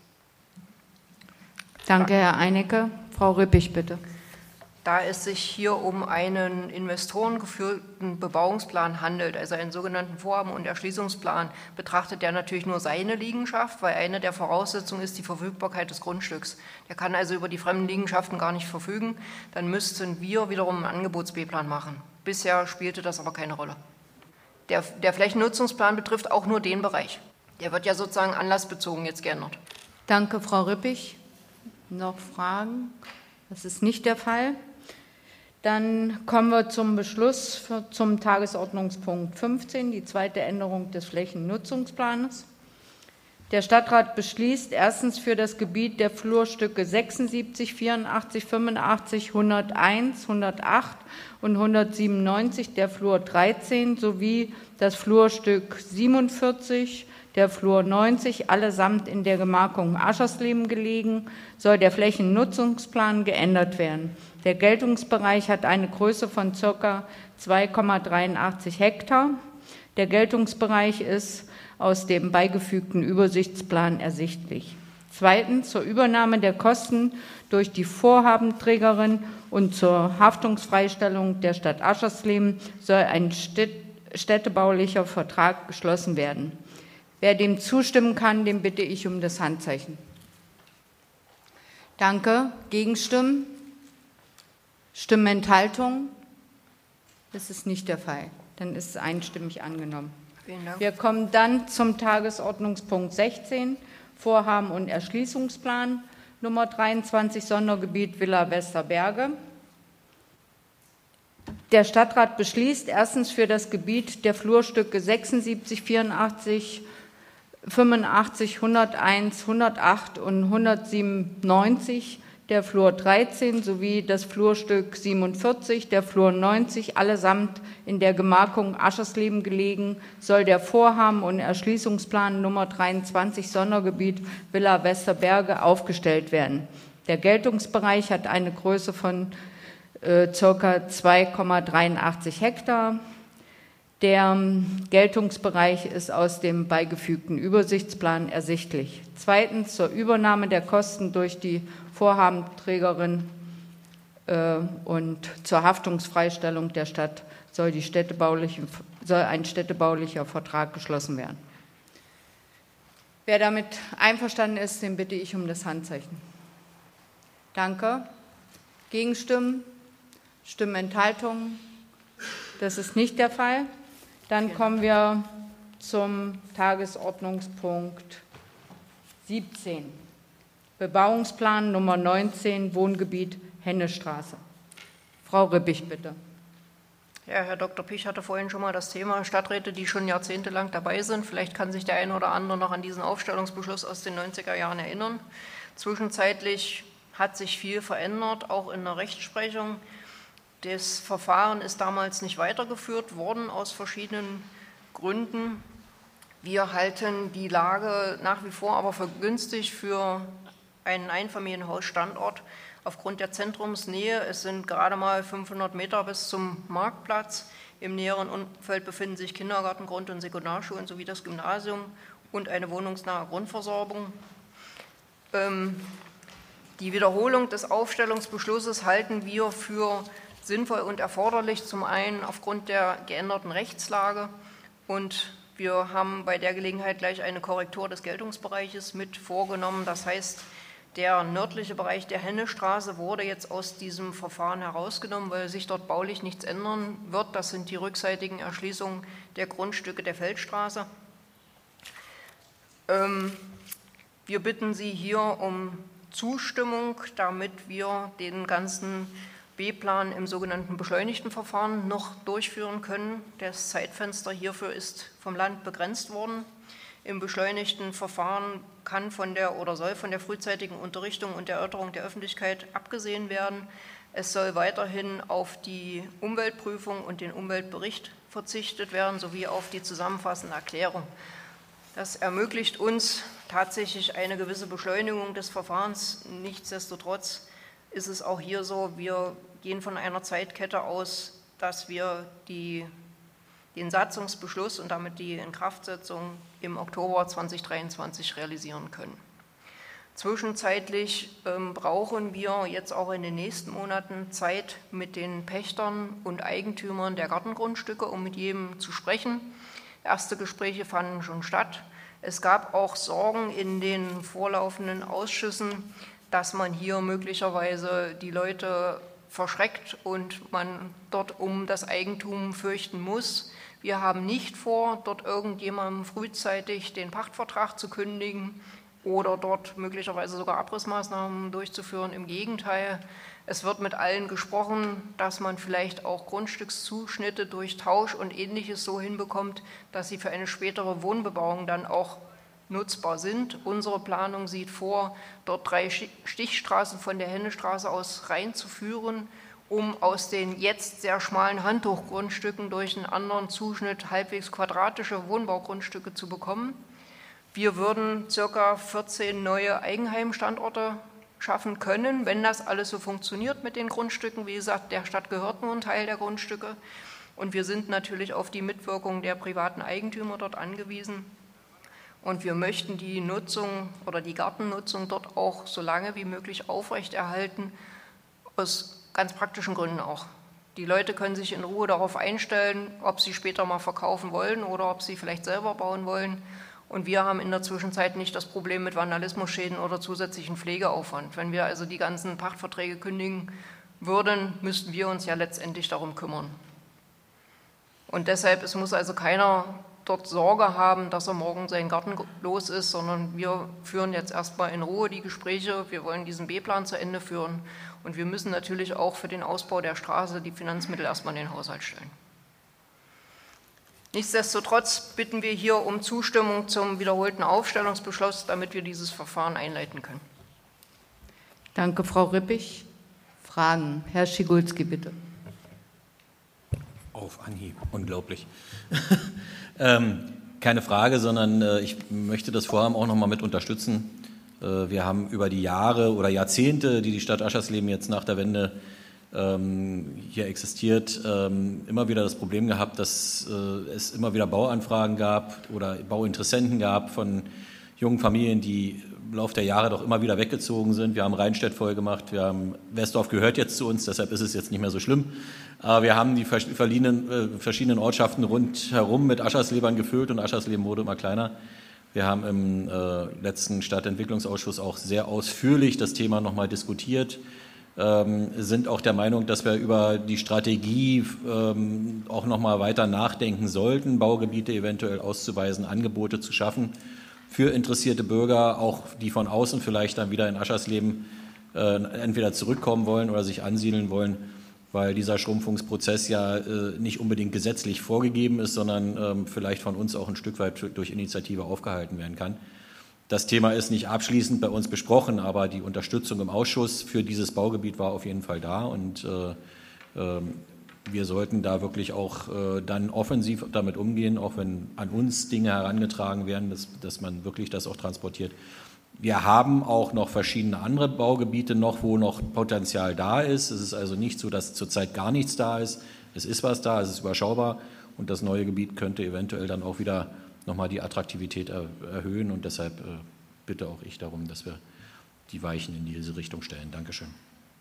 Danke, Herr Einecke. Frau Rüppig, bitte. Da es sich hier um einen investorengeführten Bebauungsplan handelt, also einen sogenannten Vorhaben- und Erschließungsplan, betrachtet der natürlich nur seine Liegenschaft, weil eine der Voraussetzungen ist die Verfügbarkeit des Grundstücks. Der kann also über die fremden Liegenschaften gar nicht verfügen. Dann müssten wir wiederum einen Angebots-B-Plan machen. Bisher spielte das aber keine Rolle. Der, der Flächennutzungsplan betrifft auch nur den Bereich. Der wird ja sozusagen anlassbezogen jetzt geändert. Danke, Frau Rüppig. Noch Fragen? Das ist nicht der Fall. Dann kommen wir zum Beschluss für, zum Tagesordnungspunkt fünfzehn, die zweite Änderung des Flächennutzungsplanes. Der Stadtrat beschließt erstens für das Gebiet der Flurstücke sechsundsiebzig, vierundachtzig, fünfundachtzig, hunderteins, hundertacht und hundertsiebenundneunzig der Flur dreizehn sowie das Flurstück siebenundvierzig, der Flur neunzig, allesamt in der Gemarkung Aschersleben gelegen, soll der Flächennutzungsplan geändert werden. Der Geltungsbereich hat eine Größe von ca. zwei Komma dreiundachtzig Hektar. Der Geltungsbereich ist aus dem beigefügten Übersichtsplan ersichtlich. Zweitens zur Übernahme der Kosten durch die Vorhabenträgerin und zur Haftungsfreistellung der Stadt Aschersleben soll ein städtebaulicher Vertrag geschlossen werden. Wer dem zustimmen kann, den bitte ich um das Handzeichen. Danke. Gegenstimmen? Stimmenthaltung? Das ist nicht der Fall. Dann ist es einstimmig angenommen. Vielen Dank. Wir kommen dann zum Tagesordnungspunkt sechzehn, Vorhaben- und Erschließungsplan Nummer dreiundzwanzig, Sondergebiet Villa Westerberge. Der Stadtrat beschließt erstens für das Gebiet der Flurstücke sechsundsiebzig, vierundachtzig, fünfundachtzig, hunderteins, hundertacht und hundertsiebenundneunzig der Flur dreizehn sowie das Flurstück siebenundvierzig, der Flur neunzig, allesamt in der Gemarkung Aschersleben gelegen, soll der Vorhaben- und Erschließungsplan Nummer dreiundzwanzig Sondergebiet Villa Westerberge aufgestellt werden. Der Geltungsbereich hat eine Größe von äh, ca. zwei Komma dreiundachtzig Hektar. Der Geltungsbereich ist aus dem beigefügten Übersichtsplan ersichtlich. Zweitens zur Übernahme der Kosten durch die Vorhabenträgerin äh, und zur Haftungsfreistellung der Stadt soll, die städtebauliche, soll ein städtebaulicher Vertrag geschlossen werden. Wer damit einverstanden ist, den bitte ich um das Handzeichen. Danke. Gegenstimmen? Stimmenthaltungen? Das ist nicht der Fall. Dann kommen wir zum Tagesordnungspunkt siebzehn. Bebauungsplan Nummer neunzehn, Wohngebiet Hennestraße. Frau Rippich, bitte. Ja, Herr Doktor Pich hatte vorhin schon mal das Thema Stadträte, die schon jahrzehntelang dabei sind. Vielleicht kann sich der eine oder andere noch an diesen Aufstellungsbeschluss aus den neunziger Jahren erinnern. Zwischenzeitlich hat sich viel verändert, auch in der Rechtsprechung. Das Verfahren ist damals nicht weitergeführt worden, aus verschiedenen Gründen. Wir halten die Lage nach wie vor aber für günstig für einen Einfamilienhausstandort aufgrund der Zentrumsnähe. Es sind gerade mal fünfhundert Meter bis zum Marktplatz. Im näheren Umfeld befinden sich Kindergarten, Grund- und Sekundarschulen sowie das Gymnasium und eine wohnungsnahe Grundversorgung. Ähm, die Wiederholung des Aufstellungsbeschlusses halten wir für sinnvoll und erforderlich, zum einen aufgrund der geänderten Rechtslage, und wir haben bei der Gelegenheit gleich eine Korrektur des Geltungsbereiches mit vorgenommen. Das heißt, der nördliche Bereich der Hennestraße wurde jetzt aus diesem Verfahren herausgenommen, weil sich dort baulich nichts ändern wird. Das sind die rückseitigen Erschließungen der Grundstücke der Feldstraße. Ähm, wir bitten Sie hier um Zustimmung, damit wir den ganzen B-Plan im sogenannten beschleunigten Verfahren noch durchführen können. Das Zeitfenster hierfür ist vom Land begrenzt worden. Im beschleunigten Verfahren kann von der oder soll von der frühzeitigen Unterrichtung und Erörterung der Öffentlichkeit abgesehen werden. Es soll weiterhin auf die Umweltprüfung und den Umweltbericht verzichtet werden, sowie auf die zusammenfassende Erklärung. Das ermöglicht uns tatsächlich eine gewisse Beschleunigung des Verfahrens. Nichtsdestotrotz ist es auch hier so, wir gehen von einer Zeitkette aus, dass wir die, den Satzungsbeschluss und damit die Inkraftsetzung im Oktober zweitausenddreiundzwanzig realisieren können. Zwischenzeitlich ähm, brauchen wir jetzt auch in den nächsten Monaten Zeit mit den Pächtern und Eigentümern der Gartengrundstücke, um mit jedem zu sprechen. Erste Gespräche fanden schon statt. Es gab auch Sorgen in den vorlaufenden Ausschüssen, dass man hier möglicherweise die Leute verschreckt und man dort um das Eigentum fürchten muss. Wir haben nicht vor, dort irgendjemandem frühzeitig den Pachtvertrag zu kündigen oder dort möglicherweise sogar Abrissmaßnahmen durchzuführen. Im Gegenteil, es wird mit allen gesprochen, dass man vielleicht auch Grundstückszuschnitte durch Tausch und Ähnliches so hinbekommt, dass sie für eine spätere Wohnbebauung dann auch nutzbar sind. Unsere Planung sieht vor, dort drei Stichstraßen von der Hennestraße aus reinzuführen, um aus den jetzt sehr schmalen Handtuchgrundstücken durch einen anderen Zuschnitt halbwegs quadratische Wohnbaugrundstücke zu bekommen. Wir würden ca. vierzehn neue Eigenheimstandorte schaffen können, wenn das alles so funktioniert mit den Grundstücken. Wie gesagt, der Stadt gehört nur ein Teil der Grundstücke und wir sind natürlich auf die Mitwirkung der privaten Eigentümer dort angewiesen. Und wir möchten die Nutzung oder die Gartennutzung dort auch so lange wie möglich aufrechterhalten, aus ganz praktischen Gründen auch. Die Leute können sich in Ruhe darauf einstellen, ob sie später mal verkaufen wollen oder ob sie vielleicht selber bauen wollen. Und wir haben in der Zwischenzeit nicht das Problem mit Vandalismusschäden oder zusätzlichen Pflegeaufwand. Wenn wir also die ganzen Pachtverträge kündigen würden, müssten wir uns ja letztendlich darum kümmern. Und deshalb, es muss also keiner dort Sorge haben, dass er morgen seinen Garten los ist, sondern wir führen jetzt erstmal in Ruhe die Gespräche. Wir wollen diesen B-Plan zu Ende führen und wir müssen natürlich auch für den Ausbau der Straße die Finanzmittel erstmal in den Haushalt stellen. Nichtsdestotrotz bitten wir hier um Zustimmung zum wiederholten Aufstellungsbeschluss, damit wir dieses Verfahren einleiten können. Danke, Frau Rippich. Fragen? Herr Schiegulski, bitte. Auf Anhieb, unglaublich. ähm, keine Frage, sondern äh, ich möchte das Vorhaben auch noch mal mit unterstützen. Äh, wir haben über die Jahre oder Jahrzehnte, die die Stadt Aschersleben jetzt nach der Wende ähm, hier existiert, ähm, immer wieder das Problem gehabt, dass äh, es immer wieder Bauanfragen gab oder Bauinteressenten gab von jungen Familien, die im Laufe der Jahre doch immer wieder weggezogen sind. Wir haben Rheinstedt voll gemacht, wir haben Westdorf gehört jetzt zu uns, deshalb ist es jetzt nicht mehr so schlimm. Aber wir haben die verschiedenen, äh, verschiedenen Ortschaften rundherum mit Ascherslebern gefüllt und Aschersleben wurde immer kleiner. Wir haben im äh, letzten Stadtentwicklungsausschuss auch sehr ausführlich das Thema nochmal diskutiert, ähm, sind auch der Meinung, dass wir über die Strategie ähm, auch nochmal weiter nachdenken sollten, Baugebiete eventuell auszuweisen, Angebote zu schaffen für interessierte Bürger, auch die von außen vielleicht dann wieder in Aschersleben äh, entweder zurückkommen wollen oder sich ansiedeln wollen, weil dieser Schrumpfungsprozess ja äh, nicht unbedingt gesetzlich vorgegeben ist, sondern ähm, vielleicht von uns auch ein Stück weit durch Initiative aufgehalten werden kann. Das Thema ist nicht abschließend bei uns besprochen, aber die Unterstützung im Ausschuss für dieses Baugebiet war auf jeden Fall da und äh, äh, wir sollten da wirklich auch äh, dann offensiv damit umgehen, auch wenn an uns Dinge herangetragen werden, dass, dass man wirklich das auch transportiert. Wir haben auch noch verschiedene andere Baugebiete noch, wo noch Potenzial da ist. Es ist also nicht so, dass zurzeit gar nichts da ist. Es ist was da, es ist überschaubar und das neue Gebiet könnte eventuell dann auch wieder nochmal die Attraktivität er, erhöhen und deshalb äh, bitte auch ich darum, dass wir die Weichen in diese Richtung stellen. Dankeschön.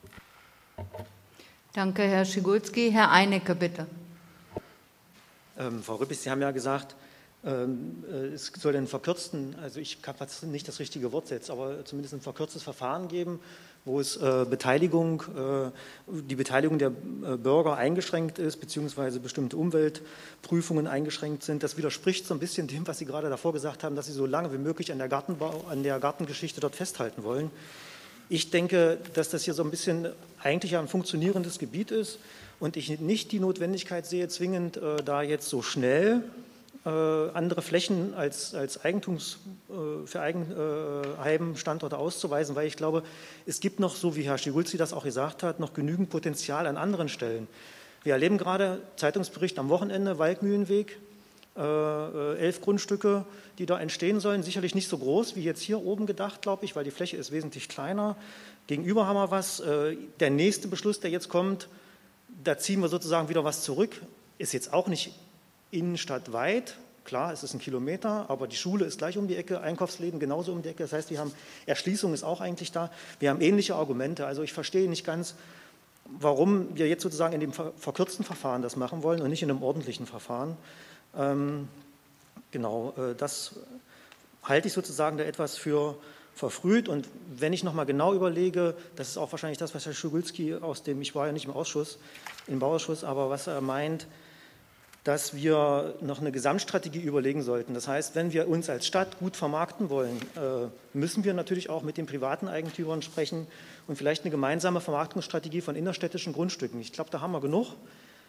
Danke, Herr Schiegulski. Herr Einecke, bitte. Ähm, Frau Rippich, Sie haben ja gesagt, ähm, äh, es soll einen verkürzten, also ich habe nicht das richtige Wort jetzt, aber zumindest ein verkürztes Verfahren geben, wo es äh, Beteiligung, äh, die Beteiligung der äh, Bürger eingeschränkt ist, beziehungsweise bestimmte Umweltprüfungen eingeschränkt sind. Das widerspricht so ein bisschen dem, was Sie gerade davor gesagt haben, dass Sie so lange wie möglich an der Gartenbau, an der Gartengeschichte dort festhalten wollen. Ich denke, dass das hier so ein bisschen eigentlich ein funktionierendes Gebiet ist und ich nicht die Notwendigkeit sehe, zwingend äh, da jetzt so schnell äh, andere Flächen als, als Eigentums, äh, für Eigenheimstandorte auszuweisen, weil ich glaube, es gibt noch, so wie Herr Schiegulski das auch gesagt hat, noch genügend Potenzial an anderen Stellen. Wir erleben gerade, Zeitungsbericht am Wochenende, Waldmühlenweg, äh, elf Grundstücke, die da entstehen sollen, sicherlich nicht so groß wie jetzt hier oben gedacht, glaube ich, weil die Fläche ist wesentlich kleiner. Gegenüber haben wir was. Der nächste Beschluss, der jetzt kommt, da ziehen wir sozusagen wieder was zurück. Ist jetzt auch nicht innenstadtweit. Klar, es ist ein Kilometer, aber die Schule ist gleich um die Ecke, Einkaufsläden genauso um die Ecke. Das heißt, wir haben Erschließung ist auch eigentlich da. Wir haben ähnliche Argumente. Also ich verstehe nicht ganz, warum wir jetzt sozusagen in dem verkürzten Verfahren das machen wollen und nicht in einem ordentlichen Verfahren. Ähm, genau, äh, das halte ich sozusagen da etwas für verfrüht. Und wenn ich noch mal genau überlege, das ist auch wahrscheinlich das, was Herr Schiegulski aus dem, ich war ja nicht im Ausschuss, im Bauausschuss, aber was er meint, dass wir noch eine Gesamtstrategie überlegen sollten. Das heißt, wenn wir uns als Stadt gut vermarkten wollen, äh, müssen wir natürlich auch mit den privaten Eigentümern sprechen und vielleicht eine gemeinsame Vermarktungsstrategie von innerstädtischen Grundstücken. Ich glaube, da haben wir genug.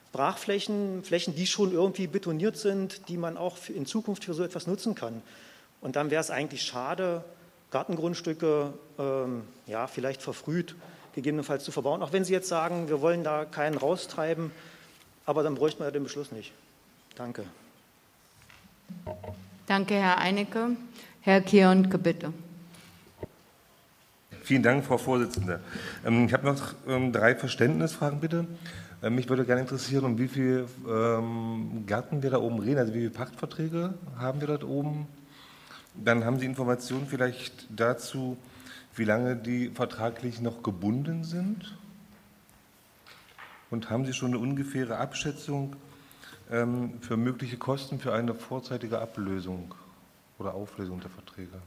Brachflächen, Flächen, die schon irgendwie betoniert sind, die man auch in Zukunft für so etwas nutzen kann. Und dann wäre es eigentlich schade, Gartengrundstücke ähm, ja, vielleicht verfrüht gegebenenfalls zu verbauen, auch wenn Sie jetzt sagen, wir wollen da keinen raustreiben, aber dann bräuchten wir ja den Beschluss nicht. Danke. Danke, Herr Einecke. Herr Kionke, bitte. Vielen Dank, Frau Vorsitzende. Ich habe noch drei Verständnisfragen, bitte. Mich würde gerne interessieren, um wie viele Gärten wir da oben reden, also wie viele Pachtverträge haben wir dort oben. Dann haben Sie Informationen vielleicht dazu, wie lange die vertraglich noch gebunden sind? Und haben Sie schon eine ungefähre Abschätzung für mögliche Kosten für eine vorzeitige Ablösung oder Auflösung der Verträge?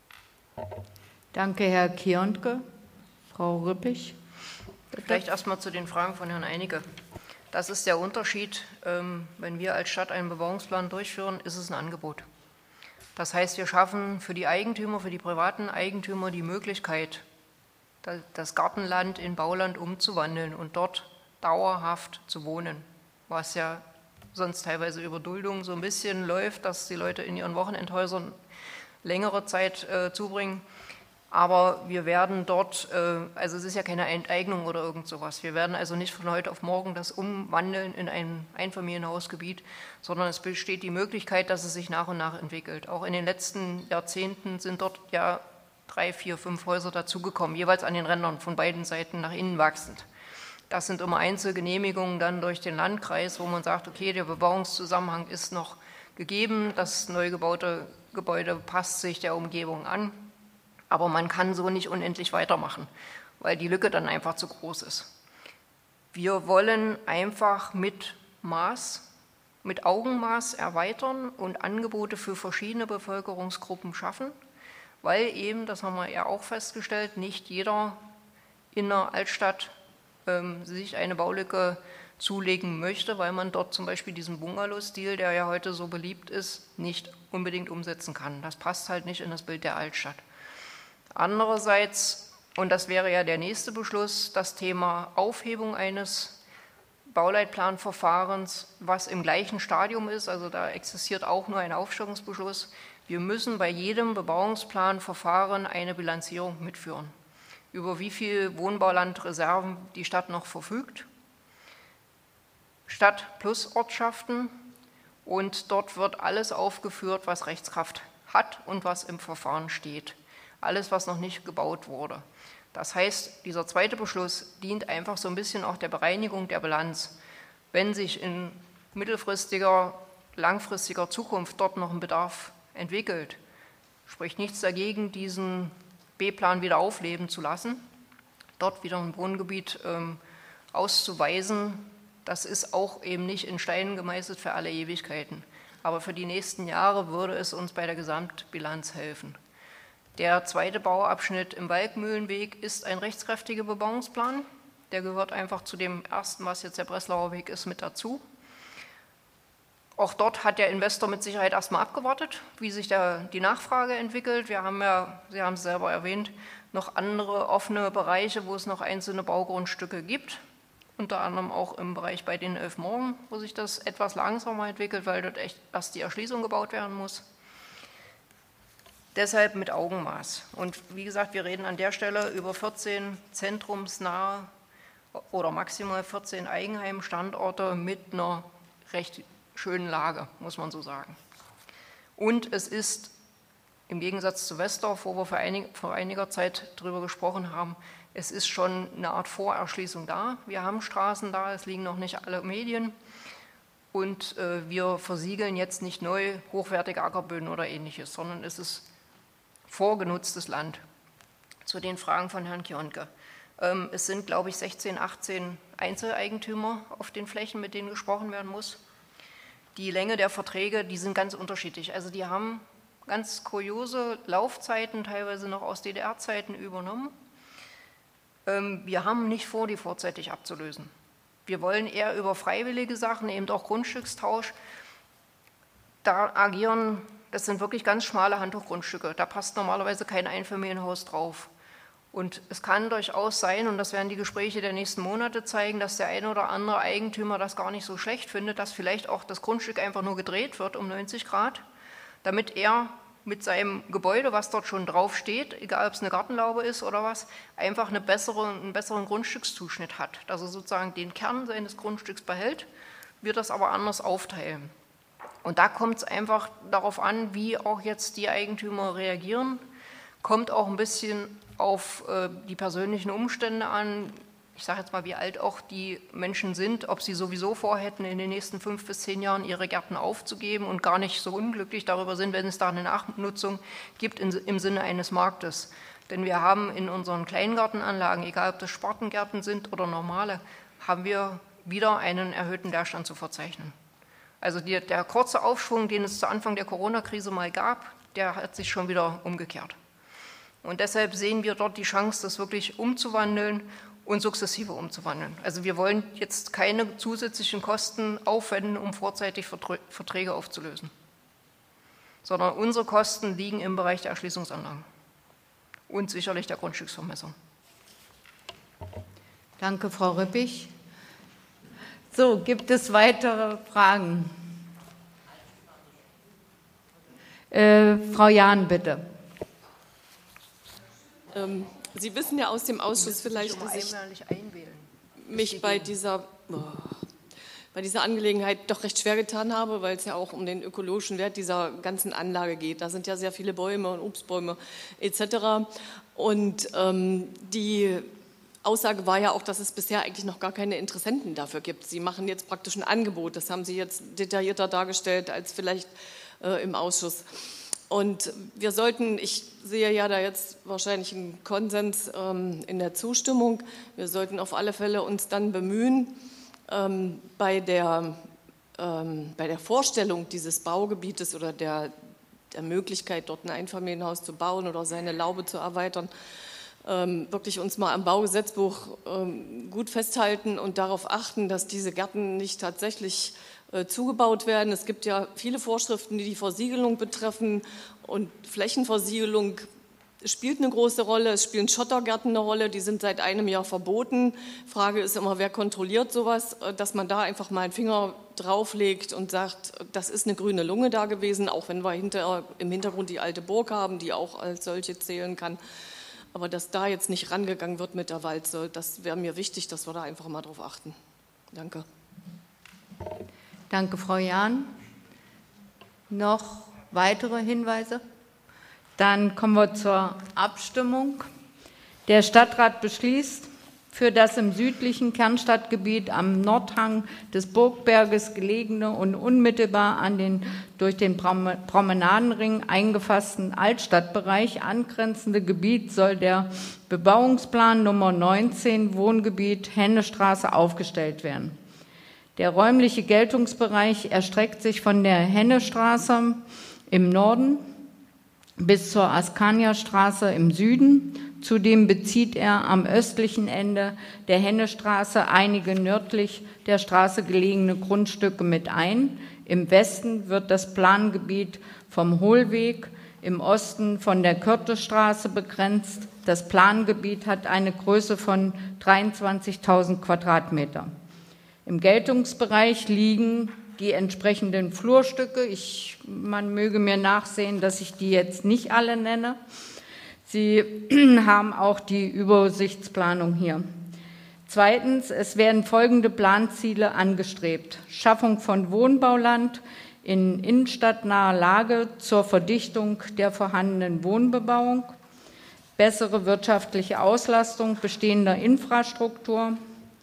Danke, Herr Kionke. Frau Rüppig. Bitte. Vielleicht erst mal zu den Fragen von Herrn Einecke. Das ist der Unterschied. Wenn wir als Stadt einen Bebauungsplan durchführen, ist es ein Angebot. Das heißt, wir schaffen für die Eigentümer, für die privaten Eigentümer die Möglichkeit, das Gartenland in Bauland umzuwandeln und dort dauerhaft zu wohnen, was ja sonst teilweise über Duldung so ein bisschen läuft, dass die Leute in ihren Wochenendhäusern längere Zeit äh, zubringen. Aber wir werden dort, äh, also es ist ja keine Enteignung oder irgend sowas, wir werden also nicht von heute auf morgen das umwandeln in ein Einfamilienhausgebiet, sondern es besteht die Möglichkeit, dass es sich nach und nach entwickelt. Auch in den letzten Jahrzehnten sind dort ja drei, vier, fünf Häuser dazugekommen, jeweils an den Rändern von beiden Seiten nach innen wachsend. Das sind immer Einzelgenehmigungen dann durch den Landkreis, wo man sagt, okay, der Bebauungszusammenhang ist noch gegeben, das neu gebaute Gebäude passt sich der Umgebung an. Aber man kann so nicht unendlich weitermachen, weil die Lücke dann einfach zu groß ist. Wir wollen einfach mit Maß, mit Augenmaß erweitern und Angebote für verschiedene Bevölkerungsgruppen schaffen, weil eben, das haben wir ja auch festgestellt, nicht jeder in der Altstadt ähm, sich eine Baulücke zulegen möchte, weil man dort zum Beispiel diesen Bungalow-Stil, der ja heute so beliebt ist, nicht unbedingt umsetzen kann. Das passt halt nicht in das Bild der Altstadt. Andererseits, und das wäre ja der nächste Beschluss, das Thema Aufhebung eines Bauleitplanverfahrens, was im gleichen Stadium ist, also da existiert auch nur ein Aufstockungsbeschluss. Wir müssen bei jedem Bebauungsplanverfahren eine Bilanzierung mitführen, über wie viel Wohnbaulandreserven die Stadt noch verfügt, Stadt plus Ortschaften, und dort wird alles aufgeführt, was Rechtskraft hat und was im Verfahren steht. Alles, was noch nicht gebaut wurde. Das heißt, dieser zweite Beschluss dient einfach so ein bisschen auch der Bereinigung der Bilanz. Wenn sich in mittelfristiger, langfristiger Zukunft dort noch ein Bedarf entwickelt, spricht nichts dagegen, diesen B-Plan wieder aufleben zu lassen, dort wieder ein Wohngebiet ähm, auszuweisen. Das ist auch eben nicht in Stein gemeißelt für alle Ewigkeiten. Aber für die nächsten Jahre würde es uns bei der Gesamtbilanz helfen. Der zweite Bauabschnitt im Walkmühlenweg ist ein rechtskräftiger Bebauungsplan. Der gehört einfach zu dem ersten, was jetzt der Breslauer Weg ist, mit dazu. Auch dort hat der Investor mit Sicherheit erstmal abgewartet, wie sich der, die Nachfrage entwickelt. Wir haben ja, Sie haben es selber erwähnt, noch andere offene Bereiche, wo es noch einzelne Baugrundstücke gibt. Unter anderem auch im Bereich bei den Elf Morgen, wo sich das etwas langsamer entwickelt, weil dort echt erst die Erschließung gebaut werden muss. Deshalb mit Augenmaß. Und wie gesagt, wir reden an der Stelle über vierzehn zentrumsnahe oder maximal vierzehn Eigenheimstandorte mit einer recht schönen Lage, muss man so sagen. Und es ist im Gegensatz zu Westdorf, wo wir vor, einig, vor einiger Zeit darüber gesprochen haben, es ist schon eine Art Vorerschließung da. Wir haben Straßen da, es liegen noch nicht alle Medien. Und äh, wir versiegeln jetzt nicht neu hochwertige Ackerböden oder Ähnliches, sondern es ist vorgenutztes Land. Zu den Fragen von Herrn Kionke. Ähm, es sind, glaube ich, sechzehn, achtzehn Einzeleigentümer auf den Flächen, mit denen gesprochen werden muss. Die Länge der Verträge, die sind ganz unterschiedlich. Also die haben ganz kuriose Laufzeiten, teilweise noch aus D D R-Zeiten übernommen. Ähm, wir haben nicht vor, die vorzeitig abzulösen. Wir wollen eher über freiwillige Sachen, eben auch Grundstückstausch, da agieren. Das sind wirklich ganz schmale Handtuchgrundstücke. Da passt normalerweise kein Einfamilienhaus drauf. Und es kann durchaus sein, und das werden die Gespräche der nächsten Monate zeigen, dass der eine oder andere Eigentümer das gar nicht so schlecht findet, dass vielleicht auch das Grundstück einfach nur gedreht wird um neunzig Grad, damit er mit seinem Gebäude, was dort schon drauf steht, egal ob es eine Gartenlaube ist oder was, einfach eine bessere, einen besseren Grundstückszuschnitt hat, dass er sozusagen den Kern seines Grundstücks behält, wir das aber anders aufteilen. Und da kommt es einfach darauf an, wie auch jetzt die Eigentümer reagieren, kommt auch ein bisschen auf äh, die persönlichen Umstände an. Ich sage jetzt mal, wie alt auch die Menschen sind, ob sie sowieso vorhätten, in den nächsten fünf bis zehn Jahren ihre Gärten aufzugeben und gar nicht so unglücklich darüber sind, wenn es da eine Nachnutzung gibt in, im Sinne eines Marktes. Denn wir haben in unseren Kleingartenanlagen, egal ob das Spartengärten sind oder normale, haben wir wieder einen erhöhten Leerstand zu verzeichnen. Also die, der kurze Aufschwung, den es zu Anfang der Corona-Krise mal gab, der hat sich schon wieder umgekehrt. Und deshalb sehen wir dort die Chance, das wirklich umzuwandeln und sukzessive umzuwandeln. Also wir wollen jetzt keine zusätzlichen Kosten aufwenden, um vorzeitig Verträge aufzulösen, sondern unsere Kosten liegen im Bereich der Erschließungsanlagen und sicherlich der Grundstücksvermessung. Danke, Frau Rippich. So, gibt es weitere Fragen? Äh, Frau Jahn, bitte. Ähm, Sie wissen ja aus dem Ausschuss vielleicht, dass ich mich bei dieser, oh, bei dieser Angelegenheit doch recht schwer getan habe, weil es ja auch um den ökologischen Wert dieser ganzen Anlage geht. Da sind ja sehr viele Bäume und Obstbäume et cetera. Und ähm, die Aussage war ja auch, dass es bisher eigentlich noch gar keine Interessenten dafür gibt. Sie machen jetzt praktisch ein Angebot. Das haben Sie jetzt detaillierter dargestellt als vielleicht äh, im Ausschuss. Und wir sollten, ich sehe ja da jetzt wahrscheinlich einen Konsens ähm, in der Zustimmung, wir sollten auf alle Fälle uns dann bemühen, ähm, bei, der, ähm, bei der Vorstellung dieses Baugebietes oder der, der Möglichkeit, dort ein Einfamilienhaus zu bauen oder seine Laube zu erweitern, ähm, wirklich uns mal am Baugesetzbuch ähm, gut festhalten und darauf achten, dass diese Gärten nicht tatsächlich zugebaut werden. Es gibt ja viele Vorschriften, die die Versiegelung betreffen, und Flächenversiegelung spielt eine große Rolle. Es spielen Schottergärten eine Rolle, die sind seit einem Jahr verboten. Frage ist immer, wer kontrolliert sowas, dass man da einfach mal einen Finger drauflegt und sagt, das ist eine grüne Lunge da gewesen, auch wenn wir hinter, im Hintergrund die alte Burg haben, die auch als solche zählen kann. Aber dass da jetzt nicht rangegangen wird mit der Walze, das wäre mir wichtig, dass wir da einfach mal drauf achten. Danke. Danke, Frau Jahn. Noch weitere Hinweise? Dann kommen wir zur Abstimmung. Der Stadtrat beschließt, für das im südlichen Kernstadtgebiet am Nordhang des Burgberges gelegene und unmittelbar an den durch den Promenadenring eingefassten Altstadtbereich angrenzende Gebiet soll der Bebauungsplan Nummer neunzehn Wohngebiet Hennestraße aufgestellt werden. Der räumliche Geltungsbereich erstreckt sich von der Hennestraße im Norden bis zur Askaniastraße im Süden. Zudem bezieht er am östlichen Ende der Hennestraße einige nördlich der Straße gelegene Grundstücke mit ein. Im Westen wird das Plangebiet vom Hohlweg, im Osten von der Körtestraße begrenzt. Das Plangebiet hat eine Größe von dreiundzwanzigtausend Quadratmeter. Im Geltungsbereich liegen die entsprechenden Flurstücke. Ich, man möge mir nachsehen, dass ich die jetzt nicht alle nenne. Sie haben auch die Übersichtsplanung hier. Zweitens, es werden folgende Planziele angestrebt: Schaffung von Wohnbauland in innenstadtnaher Lage zur Verdichtung der vorhandenen Wohnbebauung, bessere wirtschaftliche Auslastung bestehender Infrastruktur.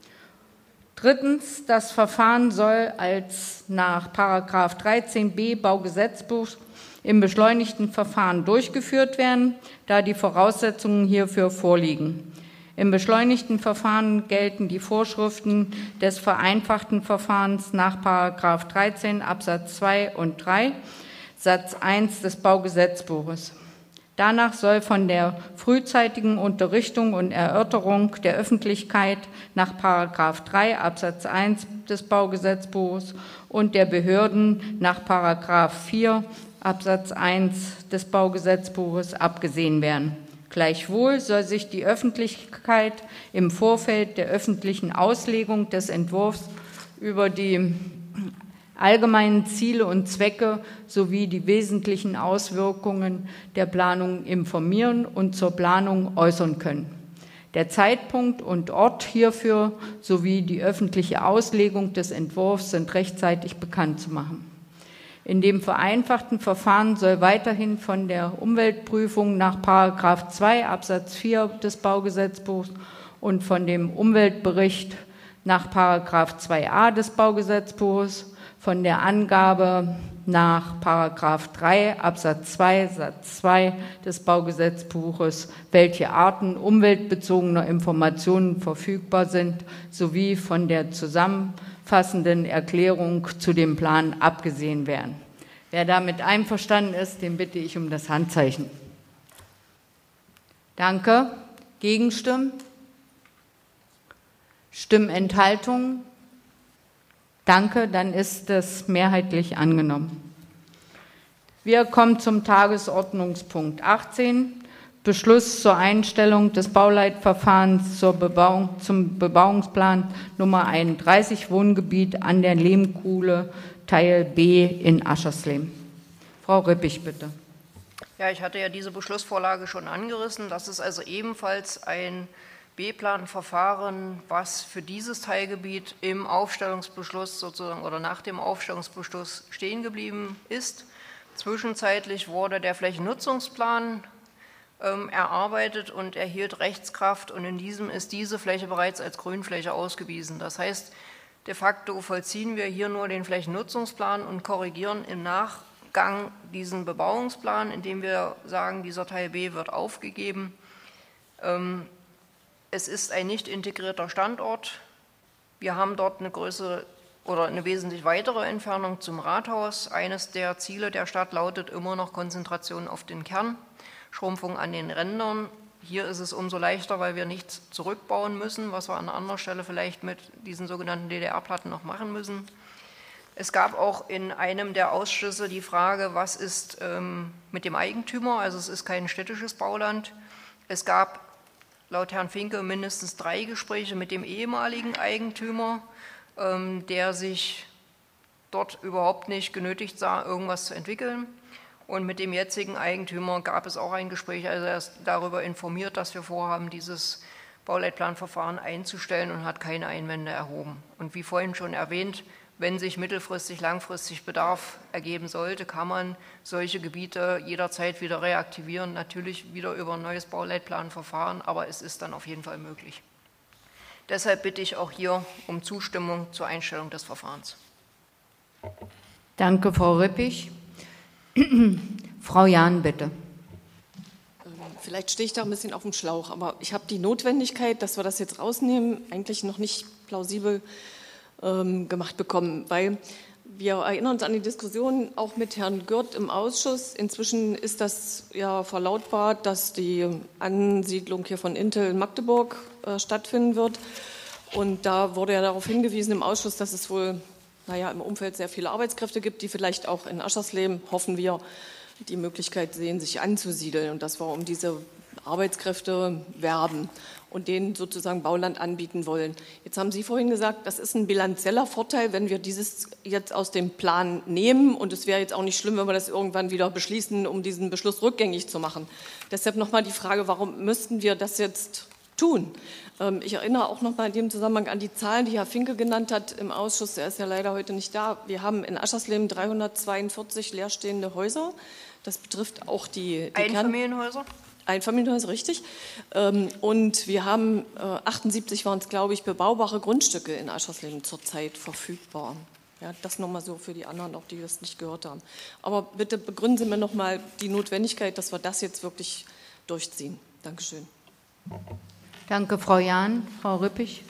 Drittens, das Verfahren soll als nach Paragraph dreizehn b Baugesetzbuch im beschleunigten Verfahren durchgeführt werden, da die Voraussetzungen hierfür vorliegen. Im beschleunigten Verfahren gelten die Vorschriften des vereinfachten Verfahrens nach Paragraph dreizehn Absatz zwei und drei Satz eins des Baugesetzbuches. Danach soll von der frühzeitigen Unterrichtung und Erörterung der Öffentlichkeit nach Paragraph drei Absatz eins des Baugesetzbuches und der Behörden nach Paragraph vier Absatz eins des Baugesetzbuches abgesehen werden. Gleichwohl soll sich die Öffentlichkeit im Vorfeld der öffentlichen Auslegung des Entwurfs über die allgemeinen Ziele und Zwecke sowie die wesentlichen Auswirkungen der Planung informieren und zur Planung äußern können. Der Zeitpunkt und Ort hierfür sowie die öffentliche Auslegung des Entwurfs sind rechtzeitig bekannt zu machen. In dem vereinfachten Verfahren soll weiterhin von der Umweltprüfung nach Paragraph zwei Absatz vier des Baugesetzbuchs und von dem Umweltbericht nach Paragraph zwei a des Baugesetzbuches, von der Angabe nach Paragraph drei Absatz zwei Satz zwei des Baugesetzbuches, welche Arten umweltbezogener Informationen verfügbar sind, sowie von der zusammenfassenden Erklärung zu dem Plan abgesehen werden. Wer damit einverstanden ist, den bitte ich um das Handzeichen. Danke. Gegenstimmen? Stimmenthaltungen? Danke, dann ist es mehrheitlich angenommen. Wir kommen zum Tagesordnungspunkt achtzehn, Beschluss zur Einstellung des Bauleitverfahrens zur Bebauung, zum Bebauungsplan Nummer einunddreißig, Wohngebiet an der Lehmkuhle, Teil B in Aschersleben. Frau Rippich, bitte. Ja, ich hatte ja diese Beschlussvorlage schon angerissen. Das ist also ebenfalls ein B-Plan-Verfahren, was für dieses Teilgebiet im Aufstellungsbeschluss sozusagen oder nach dem Aufstellungsbeschluss stehen geblieben ist. Zwischenzeitlich wurde der Flächennutzungsplan ähm, erarbeitet und erhielt Rechtskraft, und in diesem ist diese Fläche bereits als Grünfläche ausgewiesen. Das heißt, de facto vollziehen wir hier nur den Flächennutzungsplan und korrigieren im Nachgang diesen Bebauungsplan, indem wir sagen, dieser Teil B wird aufgegeben. Ähm, Es ist ein nicht integrierter Standort. Wir haben dort eine größere oder eine wesentlich weitere Entfernung zum Rathaus. Eines der Ziele der Stadt lautet immer noch Konzentration auf den Kern, Schrumpfung an den Rändern. Hier ist es umso leichter, weil wir nichts zurückbauen müssen, was wir an anderer Stelle vielleicht mit diesen sogenannten D D R-Platten noch machen müssen. Es gab auch in einem der Ausschüsse die Frage, was ist ähm, mit dem Eigentümer? Also es ist kein städtisches Bauland. Es gab laut Herrn Finke mindestens drei Gespräche mit dem ehemaligen Eigentümer, ähm, der sich dort überhaupt nicht genötigt sah, irgendwas zu entwickeln. Und mit dem jetzigen Eigentümer gab es auch ein Gespräch, also er ist darüber informiert, dass wir vorhaben, dieses Bauleitplanverfahren einzustellen, und hat keine Einwände erhoben. Und wie vorhin schon erwähnt, wenn sich mittelfristig, langfristig Bedarf ergeben sollte, kann man solche Gebiete jederzeit wieder reaktivieren, natürlich wieder über ein neues Bauleitplanverfahren, aber es ist dann auf jeden Fall möglich. Deshalb bitte ich auch hier um Zustimmung zur Einstellung des Verfahrens. Danke, Frau Rippich. Frau Jahn, bitte. Vielleicht stehe ich da ein bisschen auf dem Schlauch, aber ich habe die Notwendigkeit, dass wir das jetzt rausnehmen, eigentlich noch nicht plausibel gemacht bekommen, weil wir erinnern uns an die Diskussion auch mit Herrn Gürt im Ausschuss. Inzwischen ist das ja verlautbart, dass die Ansiedlung hier von Intel in Magdeburg äh, stattfinden wird. Und da wurde ja darauf hingewiesen im Ausschuss, dass es wohl naja, im Umfeld sehr viele Arbeitskräfte gibt, die vielleicht auch in Aschersleben, hoffen wir, die Möglichkeit sehen, sich anzusiedeln. Und dass wir um diese Arbeitskräfte werben und denen sozusagen Bauland anbieten wollen. Jetzt haben Sie vorhin gesagt, das ist ein bilanzieller Vorteil, wenn wir dieses jetzt aus dem Plan nehmen, und es wäre jetzt auch nicht schlimm, wenn wir das irgendwann wieder beschließen, um diesen Beschluss rückgängig zu machen. Deshalb nochmal die Frage, warum müssten wir das jetzt tun? Ich erinnere auch nochmal in dem Zusammenhang an die Zahlen, die Herr Finke genannt hat im Ausschuss. Er ist ja leider heute nicht da. Wir haben in Aschersleben dreihundertzweiundvierzig leerstehende Häuser. Das betrifft auch die, die Einfamilienhäuser? Einfamilienhäuser, richtig. Und wir haben, achtundsiebzig waren es, glaube ich, bebaubare Grundstücke in Aschersleben zurzeit verfügbar. Ja, das nochmal so für die anderen, auch die das nicht gehört haben. Aber bitte begründen Sie mir nochmal die Notwendigkeit, dass wir das jetzt wirklich durchziehen. Dankeschön. Danke, Frau Jahn. Frau Rippich.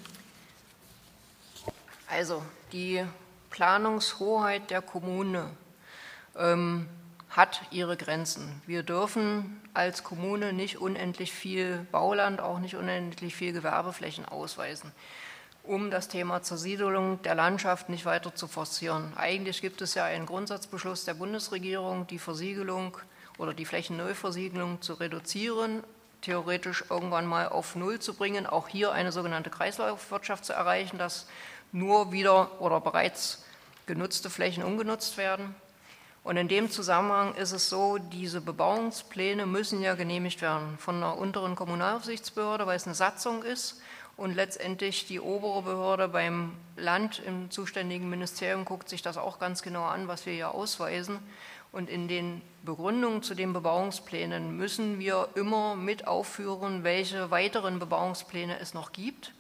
Also, die Planungshoheit der Kommune ähm, hat ihre Grenzen. Wir dürfen als Kommune nicht unendlich viel Bauland, auch nicht unendlich viel Gewerbeflächen ausweisen, um das Thema Zersiedelung der Landschaft nicht weiter zu forcieren. Eigentlich gibt es ja einen Grundsatzbeschluss der Bundesregierung, die Versiegelung oder die Flächenneuversiegelung zu reduzieren, theoretisch irgendwann mal auf Null zu bringen, auch hier eine sogenannte Kreislaufwirtschaft zu erreichen, dass nur wieder oder bereits genutzte Flächen ungenutzt werden. Und in dem Zusammenhang ist es so, diese Bebauungspläne müssen ja genehmigt werden von einer unteren Kommunalaufsichtsbehörde, weil es eine Satzung ist. Und letztendlich die obere Behörde beim Land im zuständigen Ministerium guckt sich das auch ganz genau an, was wir hier ausweisen. Und in den Begründungen zu den Bebauungsplänen müssen wir immer mit aufführen, welche weiteren Bebauungspläne es noch gibt,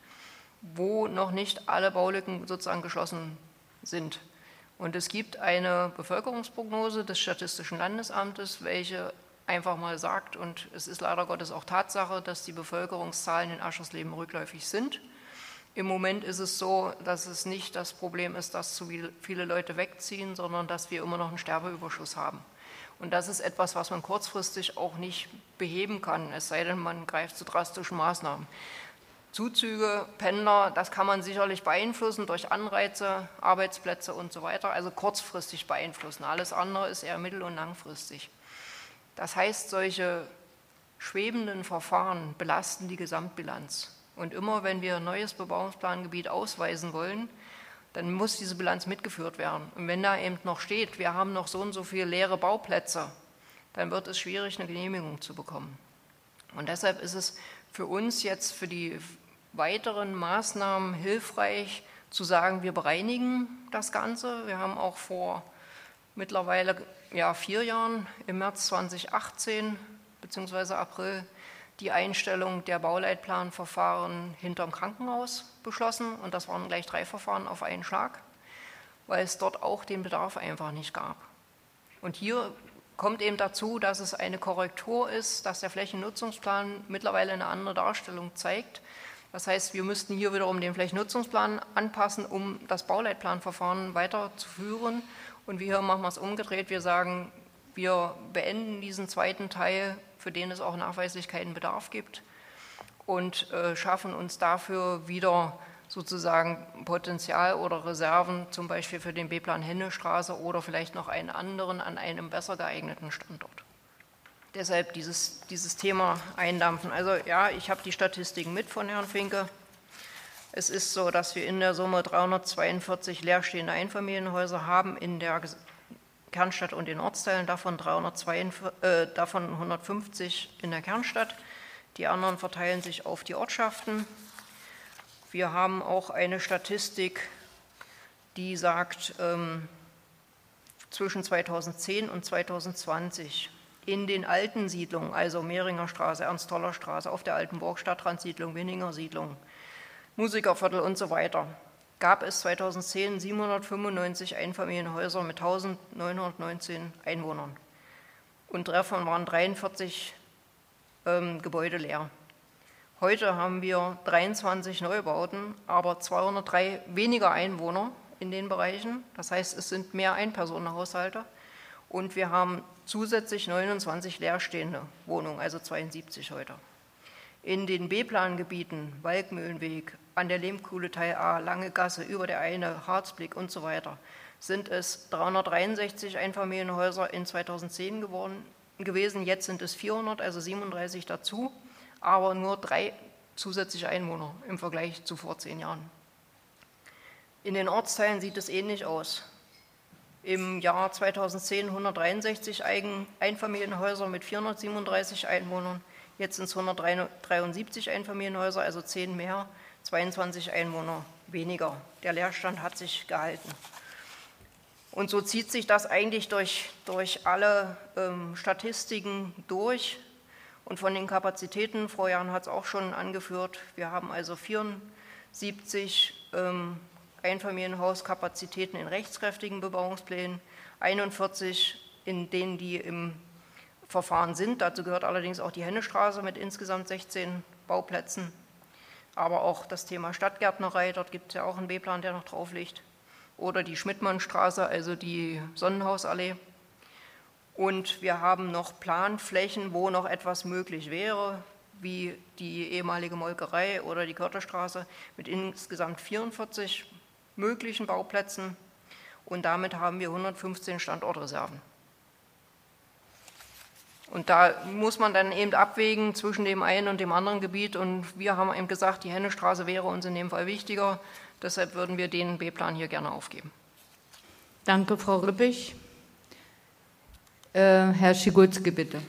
wo noch nicht alle Baulücken sozusagen geschlossen sind. Und es gibt eine Bevölkerungsprognose des Statistischen Landesamtes, welche einfach mal sagt, und es ist leider Gottes auch Tatsache, dass die Bevölkerungszahlen in Aschersleben rückläufig sind. Im Moment ist es so, dass es nicht das Problem ist, dass zu viele Leute wegziehen, sondern dass wir immer noch einen Sterbeüberschuss haben. Und das ist etwas, was man kurzfristig auch nicht beheben kann, es sei denn, man greift zu drastischen Maßnahmen. Zuzüge, Pendler, das kann man sicherlich beeinflussen durch Anreize, Arbeitsplätze und so weiter, also kurzfristig beeinflussen. Alles andere ist eher mittel- und langfristig. Das heißt, solche schwebenden Verfahren belasten die Gesamtbilanz. Und immer, wenn wir ein neues Bebauungsplangebiet ausweisen wollen, dann muss diese Bilanz mitgeführt werden. Und wenn da eben noch steht, wir haben noch so und so viele leere Bauplätze, dann wird es schwierig, eine Genehmigung zu bekommen. Und deshalb ist es für uns jetzt für die weiteren Maßnahmen hilfreich, zu sagen, wir bereinigen das Ganze. Wir haben auch vor mittlerweile ja, vier Jahren, im März zweitausendachtzehn bzw. April, die Einstellung der Bauleitplanverfahren hinterm Krankenhaus beschlossen. Und das waren gleich drei Verfahren auf einen Schlag, weil es dort auch den Bedarf einfach nicht gab. Und hier kommt eben dazu, dass es eine Korrektur ist, dass der Flächennutzungsplan mittlerweile eine andere Darstellung zeigt. Das heißt, wir müssten hier wiederum den Flächennutzungsplan anpassen, um das Bauleitplanverfahren weiterzuführen. Und wir machen wir es umgedreht. Wir sagen, wir beenden diesen zweiten Teil, für den es auch nachweislich keinen Bedarf gibt, und äh, schaffen uns dafür wieder sozusagen Potenzial oder Reserven, zum Beispiel für den B-Plan Hennestraße oder vielleicht noch einen anderen an einem besser geeigneten Standort. Deshalb dieses, dieses Thema eindampfen. Also ja, ich habe die Statistiken mit von Herrn Finke. Es ist so, dass wir in der Summe dreihundertzweiundvierzig leerstehende Einfamilienhäuser haben in der Kernstadt und den Ortsteilen, davon, dreihundertzweiundvierzig, äh, davon hundertfünfzig in der Kernstadt. Die anderen verteilen sich auf die Ortschaften. Wir haben auch eine Statistik, die sagt, ähm, zwischen zweitausendzehn und zweitausendzwanzig in den alten Siedlungen, also Mehringer Straße, Ernst-Toller Straße, auf der alten Burg, Stadtrandsiedlung, Winninger Siedlung, Musikerviertel und so weiter, gab es zweitausendzehn siebenhundertfünfundneunzig Einfamilienhäuser mit eintausendneunhundertneunzehn Einwohnern. Und davon waren dreiundvierzig ähm, Gebäude leer. Heute haben wir dreiundzwanzig Neubauten, aber zweihundertdrei weniger Einwohner in den Bereichen. Das heißt, es sind mehr Einpersonenhaushalte. Und wir haben zusätzlich neunundzwanzig leerstehende Wohnungen, also zweiundsiebzig heute. In den B-Plan-Gebieten, Walkmühlenweg, an der Lehmkuhle Teil A, Lange Gasse, über der Eine, Harzblick und so weiter, sind es dreihundertdreiundsechzig Einfamilienhäuser in zweitausendzehn geworden, gewesen. Jetzt sind es vierhundert, also siebenunddreißig dazu, aber nur drei zusätzliche Einwohner im Vergleich zu vor zehn Jahren. In den Ortsteilen sieht es ähnlich aus. Im Jahr zweitausendzehn hundertdreiundsechzig Einfamilienhäuser mit vierhundertsiebenunddreißig Einwohnern, jetzt sind es hundertdreiundsiebzig Einfamilienhäuser, also zehn mehr, zweiundzwanzig Einwohner weniger. Der Leerstand hat sich gehalten. Und so zieht sich das eigentlich durch, durch alle ähm, Statistiken durch. Und von den Kapazitäten, Frau Jahn hat es auch schon angeführt, wir haben also vierundsiebzig ähm, Einfamilienhauskapazitäten in rechtskräftigen Bebauungsplänen, einundvierzig in denen, die im Verfahren sind. Dazu gehört allerdings auch die Hennestraße mit insgesamt sechzehn Bauplätzen, aber auch das Thema Stadtgärtnerei, dort gibt es ja auch einen B-Plan, der noch drauf liegt, oder die Schmidtmannstraße, also die Sonnenhausallee. Und wir haben noch Planflächen, wo noch etwas möglich wäre, wie die ehemalige Molkerei oder die Körterstraße mit insgesamt vierundvierzig möglichen Bauplätzen. Und damit haben wir hundertfünfzehn Standortreserven. Und da muss man dann eben abwägen zwischen dem einen und dem anderen Gebiet. Und wir haben eben gesagt, die Hennestraße wäre uns in dem Fall wichtiger. Deshalb würden wir den B-Plan hier gerne aufgeben. Danke, Frau Rippich. Äh, Herr Schigulski, bitte.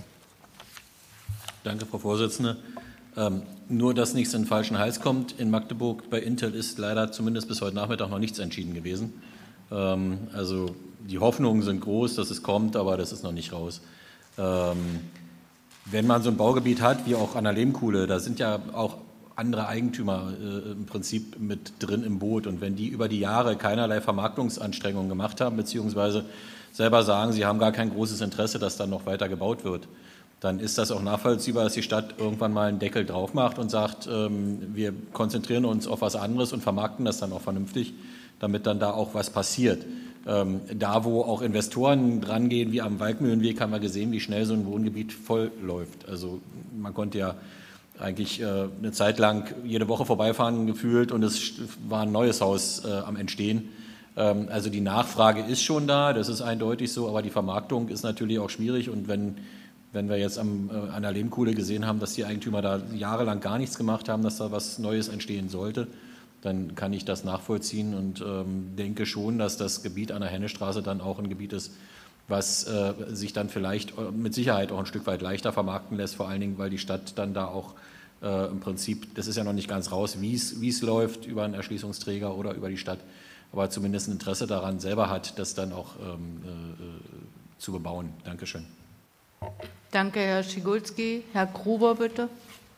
Danke, Frau Vorsitzende. Ähm, nur, dass nichts in den falschen Hals kommt. In Magdeburg bei Intel ist leider zumindest bis heute Nachmittag noch nichts entschieden gewesen. Ähm, also die Hoffnungen sind groß, dass es kommt, aber das ist noch nicht raus. Ähm, wenn man so ein Baugebiet hat, wie auch an der Lehmkuhle, da sind ja auch andere Eigentümer äh, im Prinzip mit drin im Boot. Und wenn die über die Jahre keinerlei Vermarktungsanstrengungen gemacht haben, beziehungsweise selber sagen, sie haben gar kein großes Interesse, dass dann noch weiter gebaut wird, dann ist das auch nachvollziehbar, dass die Stadt irgendwann mal einen Deckel drauf macht und sagt, ähm, wir konzentrieren uns auf was anderes und vermarkten das dann auch vernünftig, damit dann da auch was passiert. Ähm, da, wo auch Investoren dran gehen, wie am Waldmühlenweg, haben wir gesehen, wie schnell so ein Wohngebiet voll läuft. Also man konnte ja eigentlich äh, eine Zeit lang jede Woche vorbeifahren gefühlt und es war ein neues Haus äh, am Entstehen. Ähm, also die Nachfrage ist schon da, das ist eindeutig so, aber die Vermarktung ist natürlich auch schwierig und wenn Wenn wir jetzt am, äh, an der Lehmkuhle gesehen haben, dass die Eigentümer da jahrelang gar nichts gemacht haben, dass da was Neues entstehen sollte, dann kann ich das nachvollziehen und ähm, denke schon, dass das Gebiet an der Hennestraße dann auch ein Gebiet ist, was äh, sich dann vielleicht äh, mit Sicherheit auch ein Stück weit leichter vermarkten lässt, vor allen Dingen, weil die Stadt dann da auch äh, im Prinzip, das ist ja noch nicht ganz raus, wie es läuft über einen Erschließungsträger oder über die Stadt, aber zumindest ein Interesse daran selber hat, das dann auch ähm, äh, zu bebauen. Dankeschön. Danke, Herr Schigulski. Herr Gruber, bitte.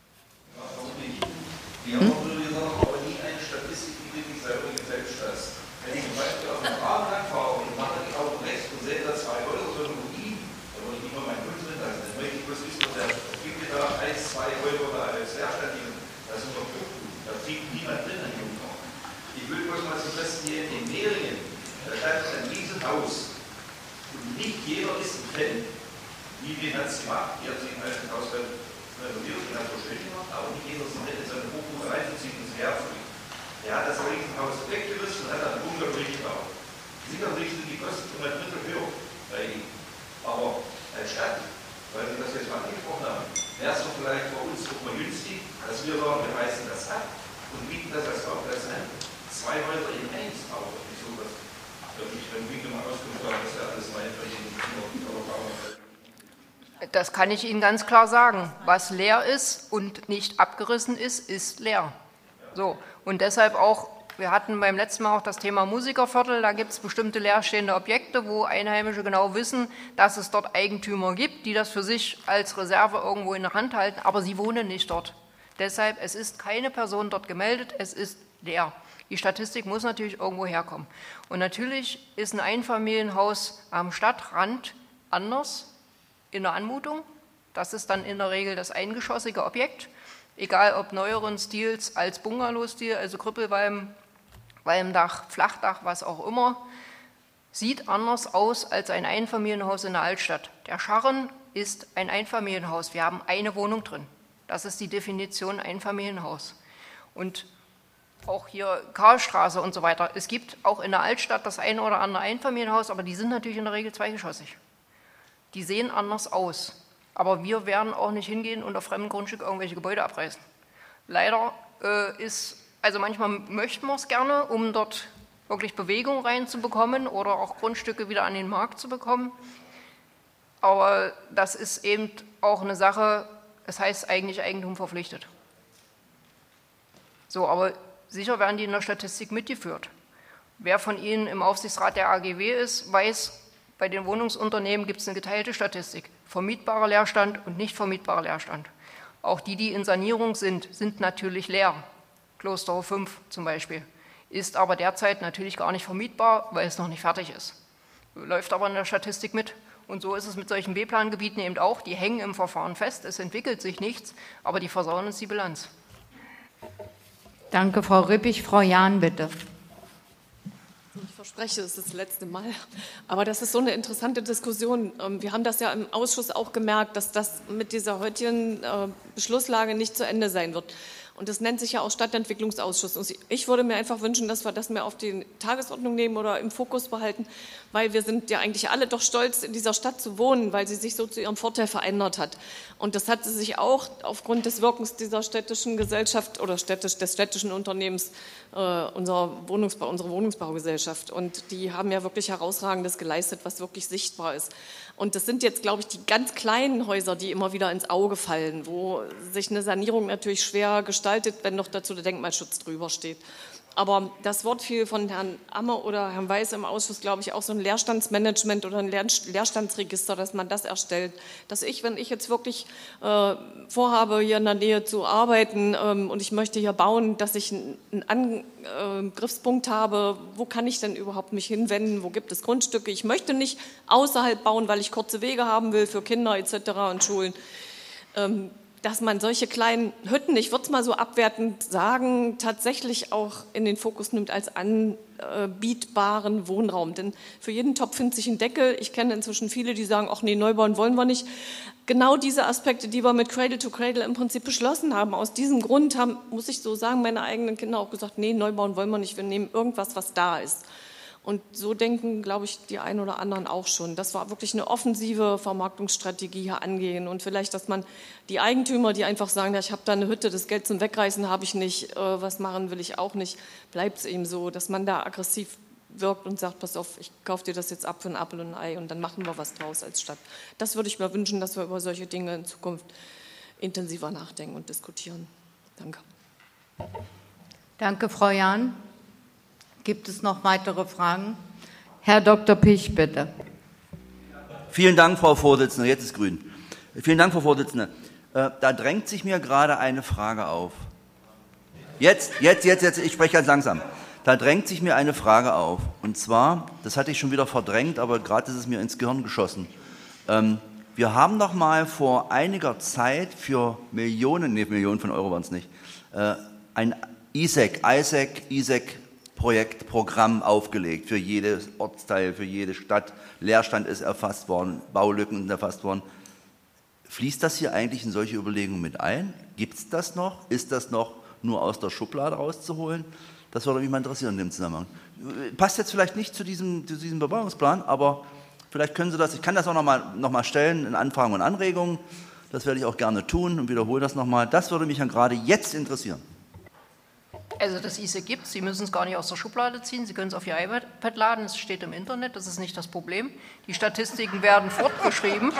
Wir haben aber nie eine Statistik, die wirklich selber gefälscht ist. Wenn ich zum Beispiel auf dem Rahmen lang fahre und mache die Augen rechts und sehe da zwei Häuser irgendwo ihm, dann würde ich nicht mal meinen Hund drin lassen. Dann möchte ich bloß wissen, ob der gibt mir da eins, zwei Häuser oder alles herstellen. Das ist doch gut. Da fliegt niemand drin an dem Tag. Ich will bloß mal zum Besten hier in Mehringen. Da steht ein Riesenhaus. Und nicht jeder ist ein Fan. Wie wir das gemacht, die hat sich ein altes Haus renoviert und hat so schön gemacht, aber nicht jeder ist in seine Hochbuche reinzuziehen und sie herzugehen. Der hat das Riesenhaus weggerissen und hat dann einen Bunkerbrief gebaut. Sicherlich sind die Kosten um ein Drittel höher bei ihm. Aber als Stadt, weil Sie das jetzt mal angesprochen haben, wäre es doch vielleicht bei uns auch mal günstig, dass wir sagen, wir reißen das ab und bieten das als Bauplatz an. Zwei Häuser in eins, aber nicht so was. Ich, wenn wir mal Auskunft haben, dass ja alles mein Verdienen ist. Das kann ich Ihnen ganz klar sagen. Was leer ist und nicht abgerissen ist, ist leer. So. Und deshalb auch, wir hatten beim letzten Mal auch das Thema Musikerviertel, da gibt es bestimmte leerstehende Objekte, wo Einheimische genau wissen, dass es dort Eigentümer gibt, die das für sich als Reserve irgendwo in der Hand halten, aber sie wohnen nicht dort. Deshalb, es ist keine Person dort gemeldet, es ist leer. Die Statistik muss natürlich irgendwo herkommen. Und natürlich ist ein Einfamilienhaus am Stadtrand anders in der Anmutung. Das ist dann in der Regel das eingeschossige Objekt, egal ob neueren Stils als Bungalow-Stil, also Krüppelwalm, Walmdach, Flachdach, was auch immer, sieht anders aus als ein Einfamilienhaus in der Altstadt. Der Scharren ist ein Einfamilienhaus. Wir haben eine Wohnung drin. Das ist die Definition Einfamilienhaus. Und auch hier Karlstraße und so weiter. Es gibt auch in der Altstadt das eine oder andere Einfamilienhaus, aber die sind natürlich in der Regel zweigeschossig. Die sehen anders aus. Aber wir werden auch nicht hingehen und auf fremdem Grundstück irgendwelche Gebäude abreißen. Leider äh, ist, also manchmal möchten wir es gerne, um dort wirklich Bewegung reinzubekommen oder auch Grundstücke wieder an den Markt zu bekommen. Aber das ist eben auch eine Sache, das heißt eigentlich Eigentum verpflichtet. So, aber sicher werden die in der Statistik mitgeführt. Wer von Ihnen im Aufsichtsrat der A G W ist, weiß, bei den Wohnungsunternehmen gibt es eine geteilte Statistik. Vermietbarer Leerstand und nicht vermietbarer Leerstand. Auch die, die in Sanierung sind, sind natürlich leer. Klosterhof fünf zum Beispiel. Ist aber derzeit natürlich gar nicht vermietbar, weil es noch nicht fertig ist. Läuft aber in der Statistik mit. Und so ist es mit solchen B-Plan-Gebieten eben auch. Die hängen im Verfahren fest, es entwickelt sich nichts, aber die versauen uns die Bilanz. Danke, Frau Rippich. Frau Jahn, bitte. Ich verspreche, es ist das letzte Mal. Aber das ist so eine interessante Diskussion. Wir haben das ja im Ausschuss auch gemerkt, dass das mit dieser heutigen Beschlusslage nicht zu Ende sein wird. Und das nennt sich ja auch Stadtentwicklungsausschuss. Und ich würde mir einfach wünschen, dass wir das mehr auf die Tagesordnung nehmen oder im Fokus behalten, weil wir sind ja eigentlich alle doch stolz, in dieser Stadt zu wohnen, weil sie sich so zu ihrem Vorteil verändert hat. Und das hat sie sich auch aufgrund des Wirkens dieser städtischen Gesellschaft oder städtisch, des städtischen Unternehmens äh, unserer, Wohnungsbau, unserer Wohnungsbaugesellschaft. Und die haben ja wirklich Herausragendes geleistet, was wirklich sichtbar ist. Und das sind jetzt, glaube ich, die ganz kleinen Häuser, die immer wieder ins Auge fallen, wo sich eine Sanierung natürlich schwer gestaltet, wenn noch dazu der Denkmalschutz drüber steht. Aber das Wort fiel von Herrn Ammer oder Herrn Weiß im Ausschuss, glaube ich, auch so ein Leerstandsmanagement oder ein Leerstandsregister, dass man das erstellt. Dass ich, wenn ich jetzt wirklich äh, vorhabe, hier in der Nähe zu arbeiten ähm, und ich möchte hier bauen, dass ich einen Angriffspunkt habe, wo kann ich denn überhaupt mich hinwenden, wo gibt es Grundstücke. Ich möchte nicht außerhalb bauen, weil ich kurze Wege haben will für Kinder et cetera und Schulen. Ähm, dass man solche kleinen Hütten, ich würde es mal so abwertend sagen, tatsächlich auch in den Fokus nimmt als anbietbaren Wohnraum. Denn für jeden Topf findet sich ein Deckel. Ich kenne inzwischen viele, die sagen, ach nee, neu bauen wollen wir nicht. Genau diese Aspekte, die wir mit Cradle to Cradle im Prinzip beschlossen haben. Aus diesem Grund haben, muss ich so sagen, meine eigenen Kinder auch gesagt, nee, neu bauen wollen wir nicht, wir nehmen irgendwas, was da ist. Und so denken, glaube ich, die einen oder anderen auch schon. Das war wirklich eine offensive Vermarktungsstrategie hier angehen. Und vielleicht, dass man die Eigentümer, die einfach sagen, ja, ich habe da eine Hütte, das Geld zum Wegreißen habe ich nicht, äh, was machen will ich auch nicht, bleibt es eben so, dass man da aggressiv wirkt und sagt, pass auf, ich kaufe dir das jetzt ab für ein Apfel und ein Ei und dann machen wir was draus als Stadt. Das würde ich mir wünschen, dass wir über solche Dinge in Zukunft intensiver nachdenken und diskutieren. Danke. Danke, Frau Jahn. Gibt es noch weitere Fragen? Herr Doktor Pich, bitte. Vielen Dank, Frau Vorsitzende. Jetzt ist grün. Vielen Dank, Frau Vorsitzende. Äh, da drängt sich mir gerade eine Frage auf. Jetzt, jetzt, jetzt, jetzt, ich spreche ganz langsam. Da drängt sich mir eine Frage auf. Und zwar, das hatte ich schon wieder verdrängt, aber gerade ist es mir ins Gehirn geschossen. Ähm, wir haben doch mal vor einiger Zeit für Millionen, nee, Millionen von Euro waren es nicht, äh, ein I S E C, I S E C, I S E C Projekt, Programm aufgelegt für jedes Ortsteil, für jede Stadt. Leerstand ist erfasst worden, Baulücken sind erfasst worden. Fließt das hier eigentlich in solche Überlegungen mit ein? Gibt es das noch? Ist das noch nur aus der Schublade rauszuholen? Das würde mich mal interessieren in dem Zusammenhang. Passt jetzt vielleicht nicht zu diesem, zu diesem Bebauungsplan, aber vielleicht können Sie das, ich kann das auch noch mal, noch mal stellen in Anfragen und Anregungen. Das werde ich auch gerne tun und wiederhole das nochmal. Das würde mich dann gerade jetzt interessieren. Also das I S E C gibt es, Sie müssen es gar nicht aus der Schublade ziehen, Sie können es auf Ihr iPad laden, es steht im Internet, das ist nicht das Problem. Die Statistiken werden fortgeschrieben.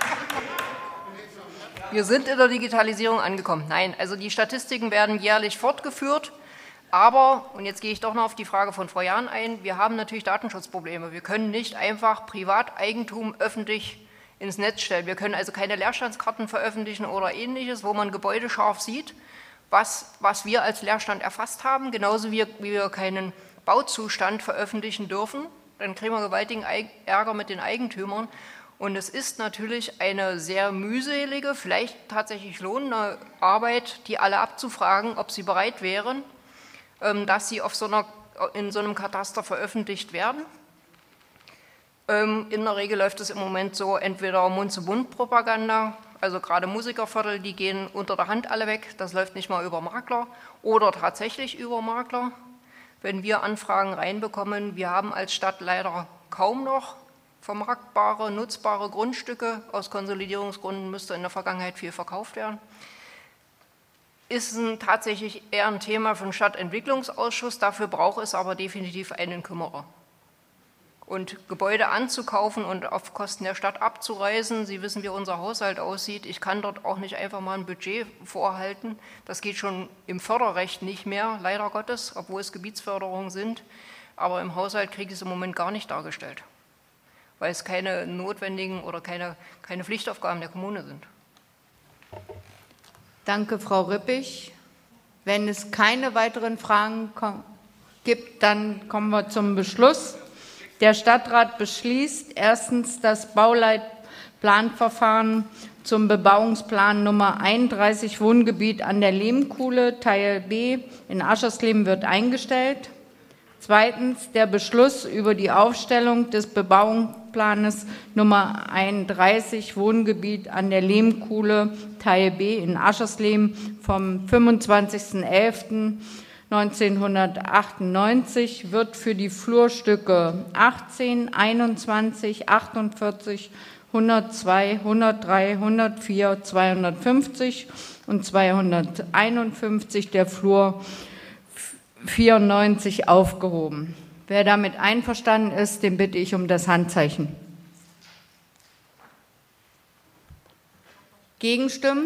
Wir sind in der Digitalisierung angekommen. Nein, also die Statistiken werden jährlich fortgeführt, aber, und jetzt gehe ich doch noch auf die Frage von Frau Jahn ein, wir haben natürlich Datenschutzprobleme. Wir können nicht einfach Privateigentum öffentlich ins Netz stellen. Wir können also keine Leerstandskarten veröffentlichen oder Ähnliches, wo man Gebäude scharf sieht. Was, was wir als Leerstand erfasst haben, genauso wie, wie wir keinen Bauzustand veröffentlichen dürfen. Dann kriegen wir gewaltigen Ärger mit den Eigentümern. Und es ist natürlich eine sehr mühselige, vielleicht tatsächlich lohnende Arbeit, die alle abzufragen, ob sie bereit wären, dass sie auf so einer, in so einem Kataster veröffentlicht werden. In der Regel läuft es im Moment so, entweder Mund-zu-Mund-Propaganda, also gerade Musikerviertel, die gehen unter der Hand alle weg, das läuft nicht mal über Makler oder tatsächlich über Makler. Wenn wir Anfragen reinbekommen, wir haben als Stadt leider kaum noch vermarktbare, nutzbare Grundstücke, aus Konsolidierungsgründen müsste in der Vergangenheit viel verkauft werden. Ist ein, tatsächlich eher ein Thema für den Stadtentwicklungsausschuss, dafür braucht es aber definitiv einen Kümmerer. Und Gebäude anzukaufen und auf Kosten der Stadt abzureißen, Sie wissen, wie unser Haushalt aussieht, ich kann dort auch nicht einfach mal ein Budget vorhalten, das geht schon im Förderrecht nicht mehr, leider Gottes, obwohl es Gebietsförderungen sind, aber im Haushalt kriege ich es im Moment gar nicht dargestellt, weil es keine notwendigen oder keine, keine Pflichtaufgaben der Kommune sind. Danke, Frau Rippich. Wenn es keine weiteren Fragen gibt, dann kommen wir zum Beschluss. Der Stadtrat beschließt erstens das Bauleitplanverfahren zum Bebauungsplan Nummer einunddreißig Wohngebiet an der Lehmkuhle, Teil B in Aschersleben wird eingestellt. Zweitens der Beschluss über die Aufstellung des Bebauungsplanes Nummer einunddreißig Wohngebiet an der Lehmkuhle Teil B in Aschersleben vom fünfundzwanzigsten elften neunzehnhundertachtundneunzig wird für die Flurstücke achtzehn, einundzwanzig, achtundvierzig, hundertzwei, hundertdrei, hundertvier, zweihundertfünfzig und zweihunderteinundfünfzig der Flur vierundneunzig aufgehoben. Wer damit einverstanden ist, den bitte ich um das Handzeichen. Gegenstimmen?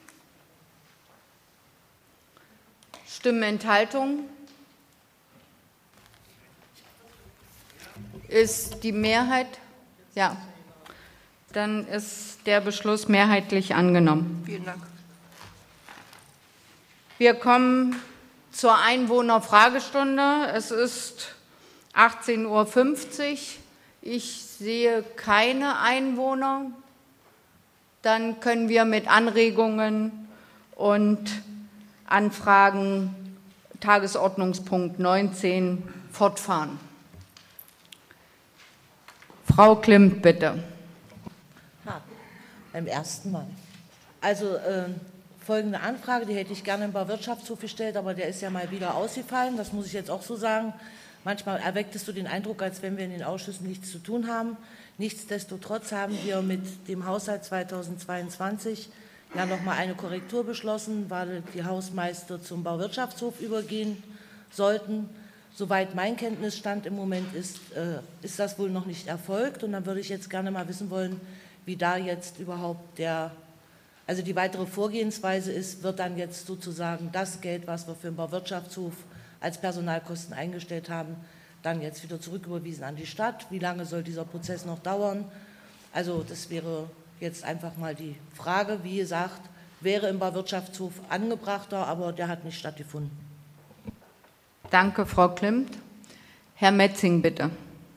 Stimmenenthaltung? Ist die Mehrheit? Ja. Dann ist der Beschluss mehrheitlich angenommen. Vielen Dank. Wir kommen zur Einwohnerfragestunde. Es ist achtzehn Uhr fünfzig. Ich sehe keine Einwohner. Dann können wir mit Anregungen und Anfragen Tagesordnungspunkt neunzehn fortfahren. Frau Klimt, bitte. Ha, beim ersten Mal. Also äh, folgende Anfrage, die hätte ich gerne im Bauwirtschaftshof gestellt, aber der ist ja mal wieder ausgefallen, das muss ich jetzt auch so sagen. Manchmal erweckst du den Eindruck, als wenn wir in den Ausschüssen nichts zu tun haben. Nichtsdestotrotz haben wir mit dem Haushalt zweitausendzweiundzwanzig ja noch mal eine Korrektur beschlossen, weil die Hausmeister zum Bauwirtschaftshof übergehen sollten. Soweit mein Kenntnisstand im Moment ist, äh, ist das wohl noch nicht erfolgt. Und dann würde ich jetzt gerne mal wissen wollen, wie da jetzt überhaupt der, also die weitere Vorgehensweise ist. Wird dann jetzt sozusagen das Geld, was wir für den Bauwirtschaftshof als Personalkosten eingestellt haben, dann jetzt wieder zurücküberwiesen an die Stadt? Wie lange soll dieser Prozess noch dauern? Also das wäre jetzt einfach mal die Frage. Wie gesagt, wäre im Bauwirtschaftshof angebrachter, aber der hat nicht stattgefunden. Danke, Frau Klimt. Herr Metzing, bitte.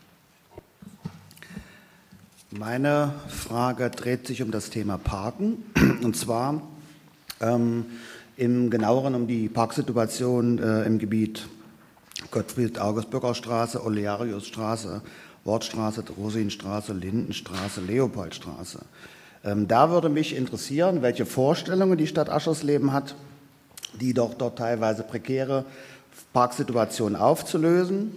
Meine Frage dreht sich um das Thema Parken, und zwar ähm, im genaueren um die Parksituation äh, im Gebiet Gottfried-August-Bürger-Straße, Oleariusstraße, Wortstraße, Rosinstraße, Lindenstraße, Leopoldstraße. Ähm, da würde mich interessieren, welche Vorstellungen die Stadt Aschersleben hat, die doch dort teilweise prekäre Parksituationen aufzulösen.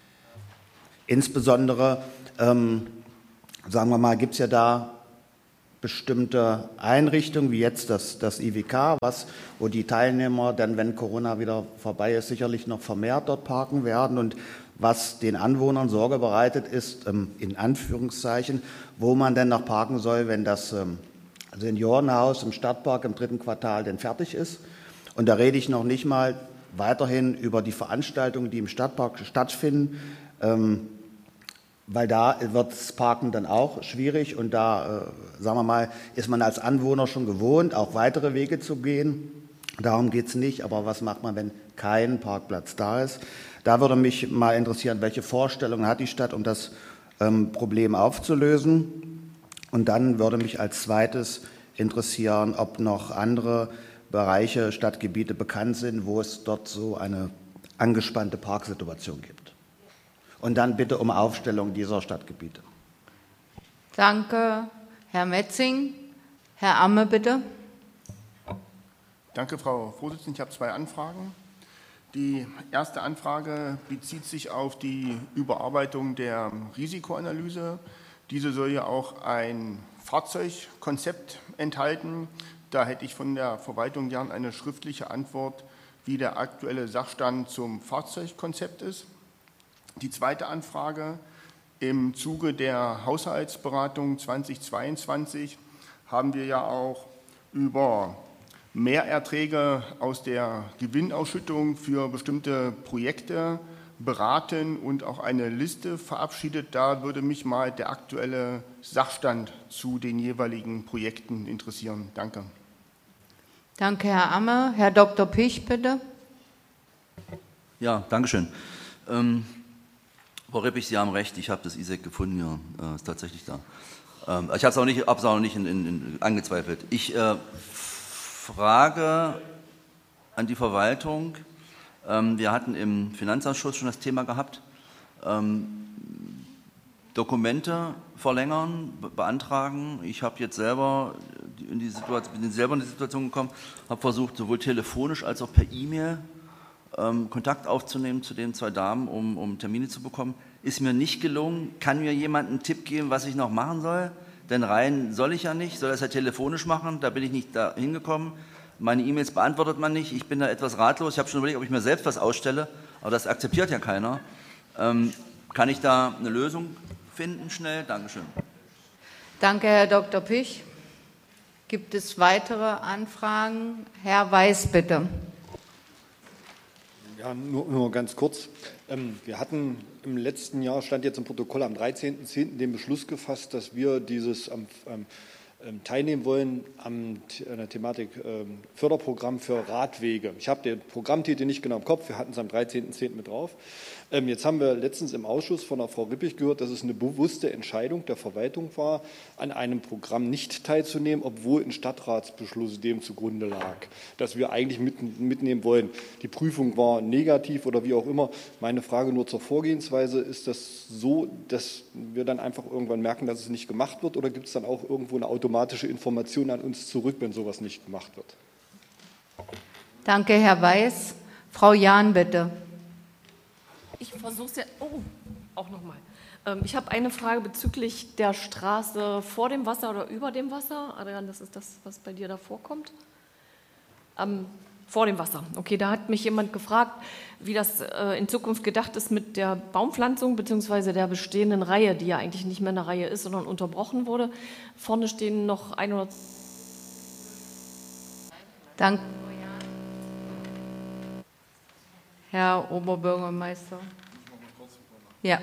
Insbesondere, ähm, sagen wir mal, gibt es ja da bestimmte Einrichtungen, wie jetzt das, das I W K, was, wo die Teilnehmer dann, wenn Corona wieder vorbei ist, sicherlich noch vermehrt dort parken werden und was den Anwohnern Sorge bereitet ist, ähm, in Anführungszeichen, wo man denn noch parken soll, wenn das ähm, Seniorenhaus im Stadtpark im dritten Quartal denn fertig ist. Und da rede ich noch nicht mal weiterhin über die Veranstaltungen, die im Stadtpark stattfinden, ähm, weil da wird das Parken dann auch schwierig und da, äh, sagen wir mal, ist man als Anwohner schon gewohnt, auch weitere Wege zu gehen. Darum geht es nicht, aber was macht man, wenn kein Parkplatz da ist? Da würde mich mal interessieren, welche Vorstellungen hat die Stadt, um das ähm, Problem aufzulösen? Und dann würde mich als zweites interessieren, ob noch andere Bereiche, Stadtgebiete bekannt sind, wo es dort so eine angespannte Parksituation gibt. Und dann bitte um Aufstellung dieser Stadtgebiete. Danke, Herr Metzing. Herr Amme, bitte. Danke, Frau Vorsitzende. Ich habe zwei Anfragen. Die erste Anfrage bezieht sich auf die Überarbeitung der Risikoanalyse. Diese soll ja auch ein Fahrzeugkonzept enthalten. Da hätte ich von der Verwaltung gern eine schriftliche Antwort, wie der aktuelle Sachstand zum Fahrzeugkonzept ist. Die zweite Anfrage: Im Zuge der Haushaltsberatung zweitausendzweiundzwanzig haben wir ja auch über Mehrerträge aus der Gewinnausschüttung für bestimmte Projekte beraten und auch eine Liste verabschiedet. Da würde mich mal der aktuelle Sachstand zu den jeweiligen Projekten interessieren. Danke. Danke, Herr Amme. Herr Doktor Pich, bitte. Ja, danke schön. Ähm, Frau Reppich, Sie haben recht, ich habe das I S E C gefunden, ja, äh, ist tatsächlich da. Ähm, ich habe es auch nicht, hab's auch nicht in, in, in angezweifelt. Ich äh, frage an die Verwaltung, Wir hatten im Finanzausschuss schon das Thema gehabt. Dokumente verlängern, beantragen. Ich habe jetzt selber in die Situation, bin selber in die Situation gekommen, habe versucht, sowohl telefonisch als auch per E-Mail ähm, Kontakt aufzunehmen zu den zwei Damen, um, um Termine zu bekommen. Ist mir nicht gelungen. Kann mir jemand einen Tipp geben, was ich noch machen soll? Denn rein soll ich ja nicht, soll das ja telefonisch machen, da bin ich nicht da hingekommen. Meine E-Mails beantwortet man nicht, ich bin da etwas ratlos. Ich habe schon überlegt, ob ich mir selbst was ausstelle, aber das akzeptiert ja keiner. Ähm, kann ich da eine Lösung finden schnell? Dankeschön. Danke, Herr Doktor Pich. Gibt es weitere Anfragen? Herr Weiß, bitte. Ja, nur, nur ganz kurz. Ähm, wir hatten im letzten Jahr, stand jetzt im Protokoll, am dreizehnten zehnten den Beschluss gefasst, dass wir dieses ähm, ähm, teilnehmen wollen am, an der Thematik ähm, Förderprogramm für Radwege. Ich habe den Programmtitel nicht genau im Kopf, wir hatten es am dreizehnten zehnten mit drauf. Ähm, jetzt haben wir letztens im Ausschuss von der Frau Rippich gehört, dass es eine bewusste Entscheidung der Verwaltung war, an einem Programm nicht teilzunehmen, obwohl ein Stadtratsbeschluss dem zugrunde lag, dass wir eigentlich mit, mitnehmen wollen. Die Prüfung war negativ oder wie auch immer. Meine Frage nur zur Vorgehensweise, ist das so, dass wir dann einfach irgendwann merken, dass es nicht gemacht wird, oder gibt es dann auch irgendwo eine automatische Information an uns zurück, wenn sowas nicht gemacht wird? Danke, Herr Weiß. Frau Jahn, bitte. Ich versuche es ja. Oh, auch nochmal. Ähm, ich habe eine Frage bezüglich der Straße vor dem Wasser oder über dem Wasser. Adrian, das ist das, was bei dir da vorkommt. Ähm, vor dem Wasser. Okay, da hat mich jemand gefragt, wie das äh, in Zukunft gedacht ist mit der Baumpflanzung bzw. der bestehenden Reihe, die ja eigentlich nicht mehr eine Reihe ist, sondern unterbrochen wurde. Vorne stehen noch ein oder zwei. Danke. Herr Oberbürgermeister. Ja.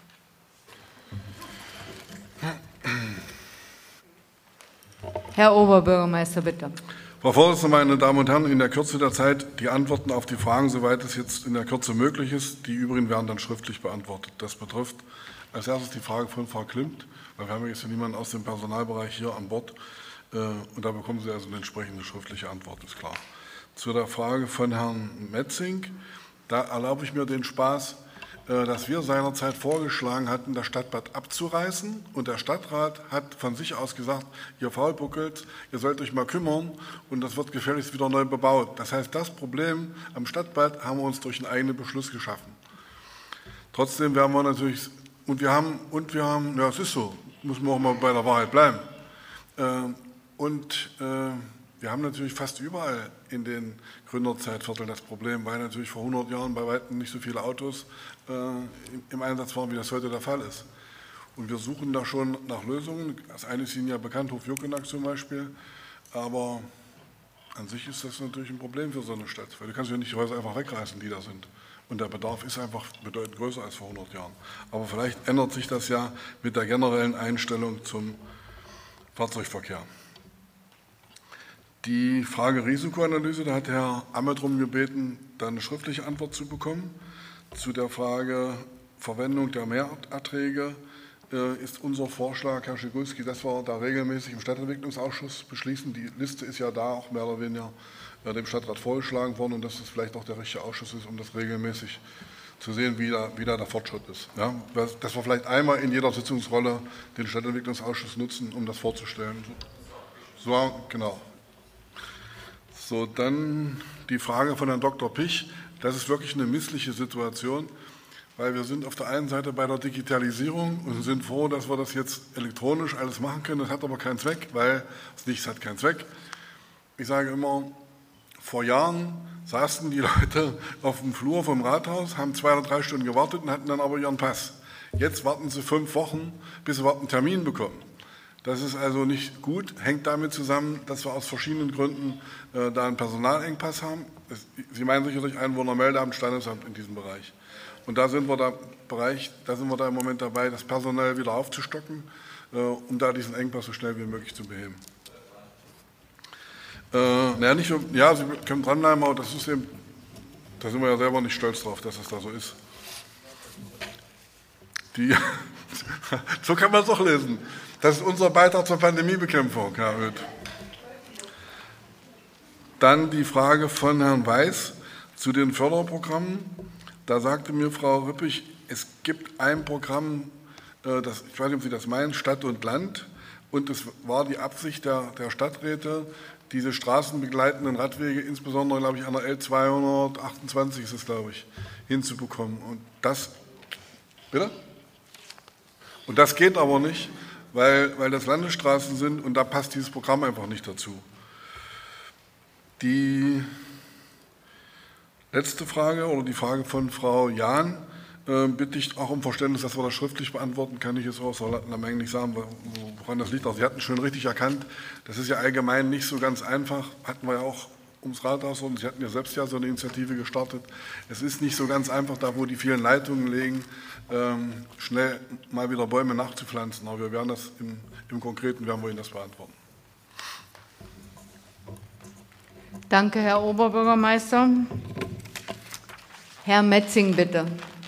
Herr Oberbürgermeister, bitte. Frau Vorsitzende, meine Damen und Herren, in der Kürze der Zeit die Antworten auf die Fragen, soweit es jetzt in der Kürze möglich ist. Die übrigen werden dann schriftlich beantwortet. Das betrifft als erstes die Frage von Frau Klimt, weil wir haben jetzt ja niemanden aus dem Personalbereich hier an Bord. Und da bekommen Sie also eine entsprechende schriftliche Antwort, ist klar. Zu der Frage von Herrn Metzing. Da erlaube ich mir den Spaß, dass wir seinerzeit vorgeschlagen hatten, das Stadtbad abzureißen. Und der Stadtrat hat von sich aus gesagt, ihr Faulbuckels, ihr sollt euch mal kümmern und das wird gefälligst wieder neu bebaut. Das heißt, das Problem am Stadtbad haben wir uns durch einen eigenen Beschluss geschaffen. Trotzdem werden wir natürlich, und wir haben, und wir haben, ja, es ist so, muss man auch mal bei der Wahrheit bleiben. Und wir haben natürlich fast überall in den Gründerzeitvierteln das Problem, weil natürlich vor hundert Jahren bei weitem nicht so viele Autos äh, im Einsatz waren, wie das heute der Fall ist. Und wir suchen da schon nach Lösungen. Das eine ist Ihnen ja bekannt, Hofjürkenack zum Beispiel. Aber an sich ist das natürlich ein Problem für so eine Stadt, weil du kannst ja nicht die Häuser einfach wegreißen, die da sind. Und der Bedarf ist einfach bedeutend größer als vor hundert Jahren. Aber vielleicht ändert sich das ja mit der generellen Einstellung zum Fahrzeugverkehr. Die Frage Risikoanalyse, da hat Herr Amme darum gebeten, da eine schriftliche Antwort zu bekommen. Zu der Frage Verwendung der Mehrerträge äh, ist unser Vorschlag, Herr Schigulski, dass wir da regelmäßig im Stadtentwicklungsausschuss beschließen. Die Liste ist ja da auch mehr oder weniger äh, dem Stadtrat vorgeschlagen worden und dass das vielleicht auch der richtige Ausschuss ist, um das regelmäßig zu sehen, wie da, wie da der Fortschritt ist. Ja, dass wir vielleicht einmal in jeder Sitzungsrolle den Stadtentwicklungsausschuss nutzen, um das vorzustellen. So, genau. So, dann die Frage von Herrn Doktor Pich. Das ist wirklich eine missliche Situation, weil wir sind auf der einen Seite bei der Digitalisierung und sind froh, dass wir das jetzt elektronisch alles machen können. Das hat aber keinen Zweck, weil nichts hat keinen Zweck. Ich sage immer, vor Jahren saßen die Leute auf dem Flur vom Rathaus, haben zwei oder drei Stunden gewartet und hatten dann aber ihren Pass. Jetzt warten sie fünf Wochen, bis sie überhaupt einen Termin bekommen. Das ist also nicht gut, hängt damit zusammen, dass wir aus verschiedenen Gründen äh, da einen Personalengpass haben. Es, Sie meinen sicherlich Einwohnermeldeamt, Standesamt in diesem Bereich. Und da sind wir da, Bereich, da sind wir da im Moment dabei, das personell wieder aufzustocken, äh, um da diesen Engpass so schnell wie möglich zu beheben. Äh, naja, nicht, ja, Sie können dranbleiben, aber das ist eben, da sind wir ja selber nicht stolz drauf, dass es da so ist. Die, so kann man es auch lesen. Das ist unser Beitrag zur Pandemiebekämpfung, Herr Oeth. Dann die Frage von Herrn Weiß Zu den Förderprogrammen, da sagte mir Frau Rüppig, es gibt ein Programm, das, ich weiß nicht, ob Sie das meinen, Stadt und Land, und es war die Absicht der, der Stadträte, diese straßenbegleitenden Radwege, insbesondere, glaube ich, an der L zweihundertachtundzwanzig ist es, glaube ich, hinzubekommen. Und das, bitte? Und das geht aber nicht, weil, weil das Landesstraßen sind und da passt dieses Programm einfach nicht dazu. Die letzte Frage oder die Frage von Frau Jahn äh, bitte ich auch um Verständnis, dass wir das schriftlich beantworten, kann ich jetzt auch so lange nicht sagen, woran das liegt. Also Sie hatten schon richtig erkannt, das ist ja allgemein nicht so ganz einfach, hatten wir ja auch ums Rathaus und Sie hatten ja selbst ja so eine Initiative gestartet. Es ist nicht so ganz einfach, da wo die vielen Leitungen liegen, ähm, schnell mal wieder Bäume nachzupflanzen, aber wir werden das im, im Konkreten, werden wir Ihnen das beantworten. Danke, Herr Oberbürgermeister. Herr Metzing, bitte.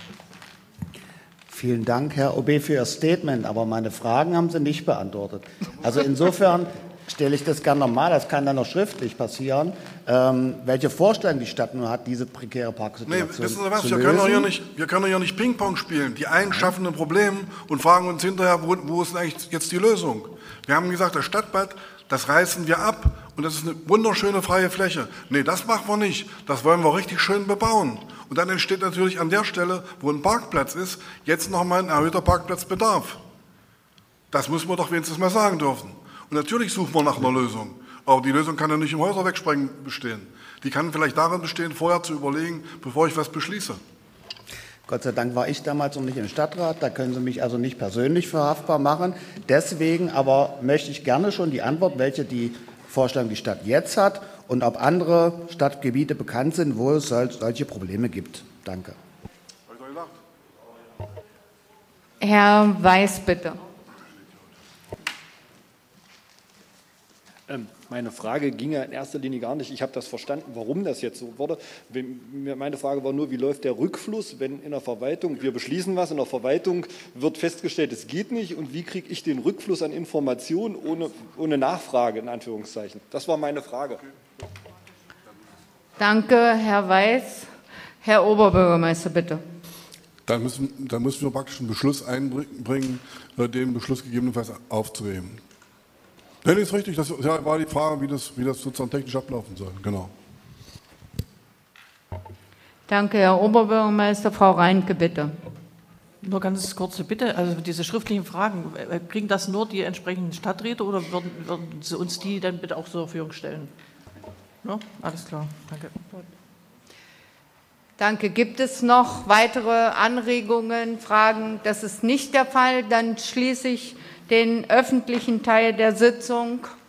Vielen Dank, Herr O B, für Ihr Statement, aber meine Fragen haben Sie nicht beantwortet. Also insofern stelle ich das gerne nochmal, das kann dann noch schriftlich passieren, ähm, welche Vorstellung die Stadt nur hat, diese prekäre Parksituation nee, wissen Sie was? zu Wir lösen. können, doch hier nicht, wir können doch hier nicht Ping-Pong spielen. Die einen schaffen ein Problem und fragen uns hinterher, wo, wo ist eigentlich jetzt die Lösung? Wir haben gesagt, das Stadtbad, das reißen wir ab und das ist eine wunderschöne freie Fläche. Nee, das machen wir nicht. Das wollen wir richtig schön bebauen. Und dann entsteht natürlich an der Stelle, wo ein Parkplatz ist, jetzt nochmal ein erhöhter Parkplatzbedarf. Das müssen wir doch wenigstens mal sagen dürfen. Und natürlich suchen wir nach einer Lösung. Aber die Lösung kann ja nicht im Häuser wegsprengen bestehen. Die kann vielleicht darin bestehen, vorher zu überlegen, bevor ich was beschließe. Gott sei Dank war ich damals noch nicht im Stadtrat, da können Sie mich also nicht persönlich für haftbar machen. Deswegen aber möchte ich gerne schon die Antwort, welche die Vorstellung die Stadt jetzt hat und ob andere Stadtgebiete bekannt sind, wo es solche Probleme gibt. Danke. Herr Weiß, bitte. Meine Frage ging ja in erster Linie gar nicht. Ich habe das verstanden, warum das jetzt so wurde. Meine Frage war nur, wie läuft der Rückfluss, wenn in der Verwaltung, wir beschließen was, in der Verwaltung wird festgestellt, es geht nicht, und wie kriege ich den Rückfluss an Informationen ohne, ohne Nachfrage, in Anführungszeichen. Das war meine Frage. Danke, Herr Weiß. Herr Oberbürgermeister, bitte. Dann müssen, dann müssen wir praktisch einen Beschluss einbringen, den Beschluss gegebenenfalls aufzuheben. Nein, ist richtig. Das war die Frage, wie das, wie das sozusagen technisch ablaufen soll. Genau. Danke, Herr Oberbürgermeister. Frau Reinke, bitte. Nur ganz kurze Bitte. Also diese schriftlichen Fragen, kriegen das nur die entsprechenden Stadträte oder würden, würden Sie uns die dann bitte auch zur Verfügung stellen? No? Alles klar. Danke. Danke. Gibt es noch weitere Anregungen, Fragen? Das ist nicht der Fall. Dann schließe ich den öffentlichen Teil der Sitzung.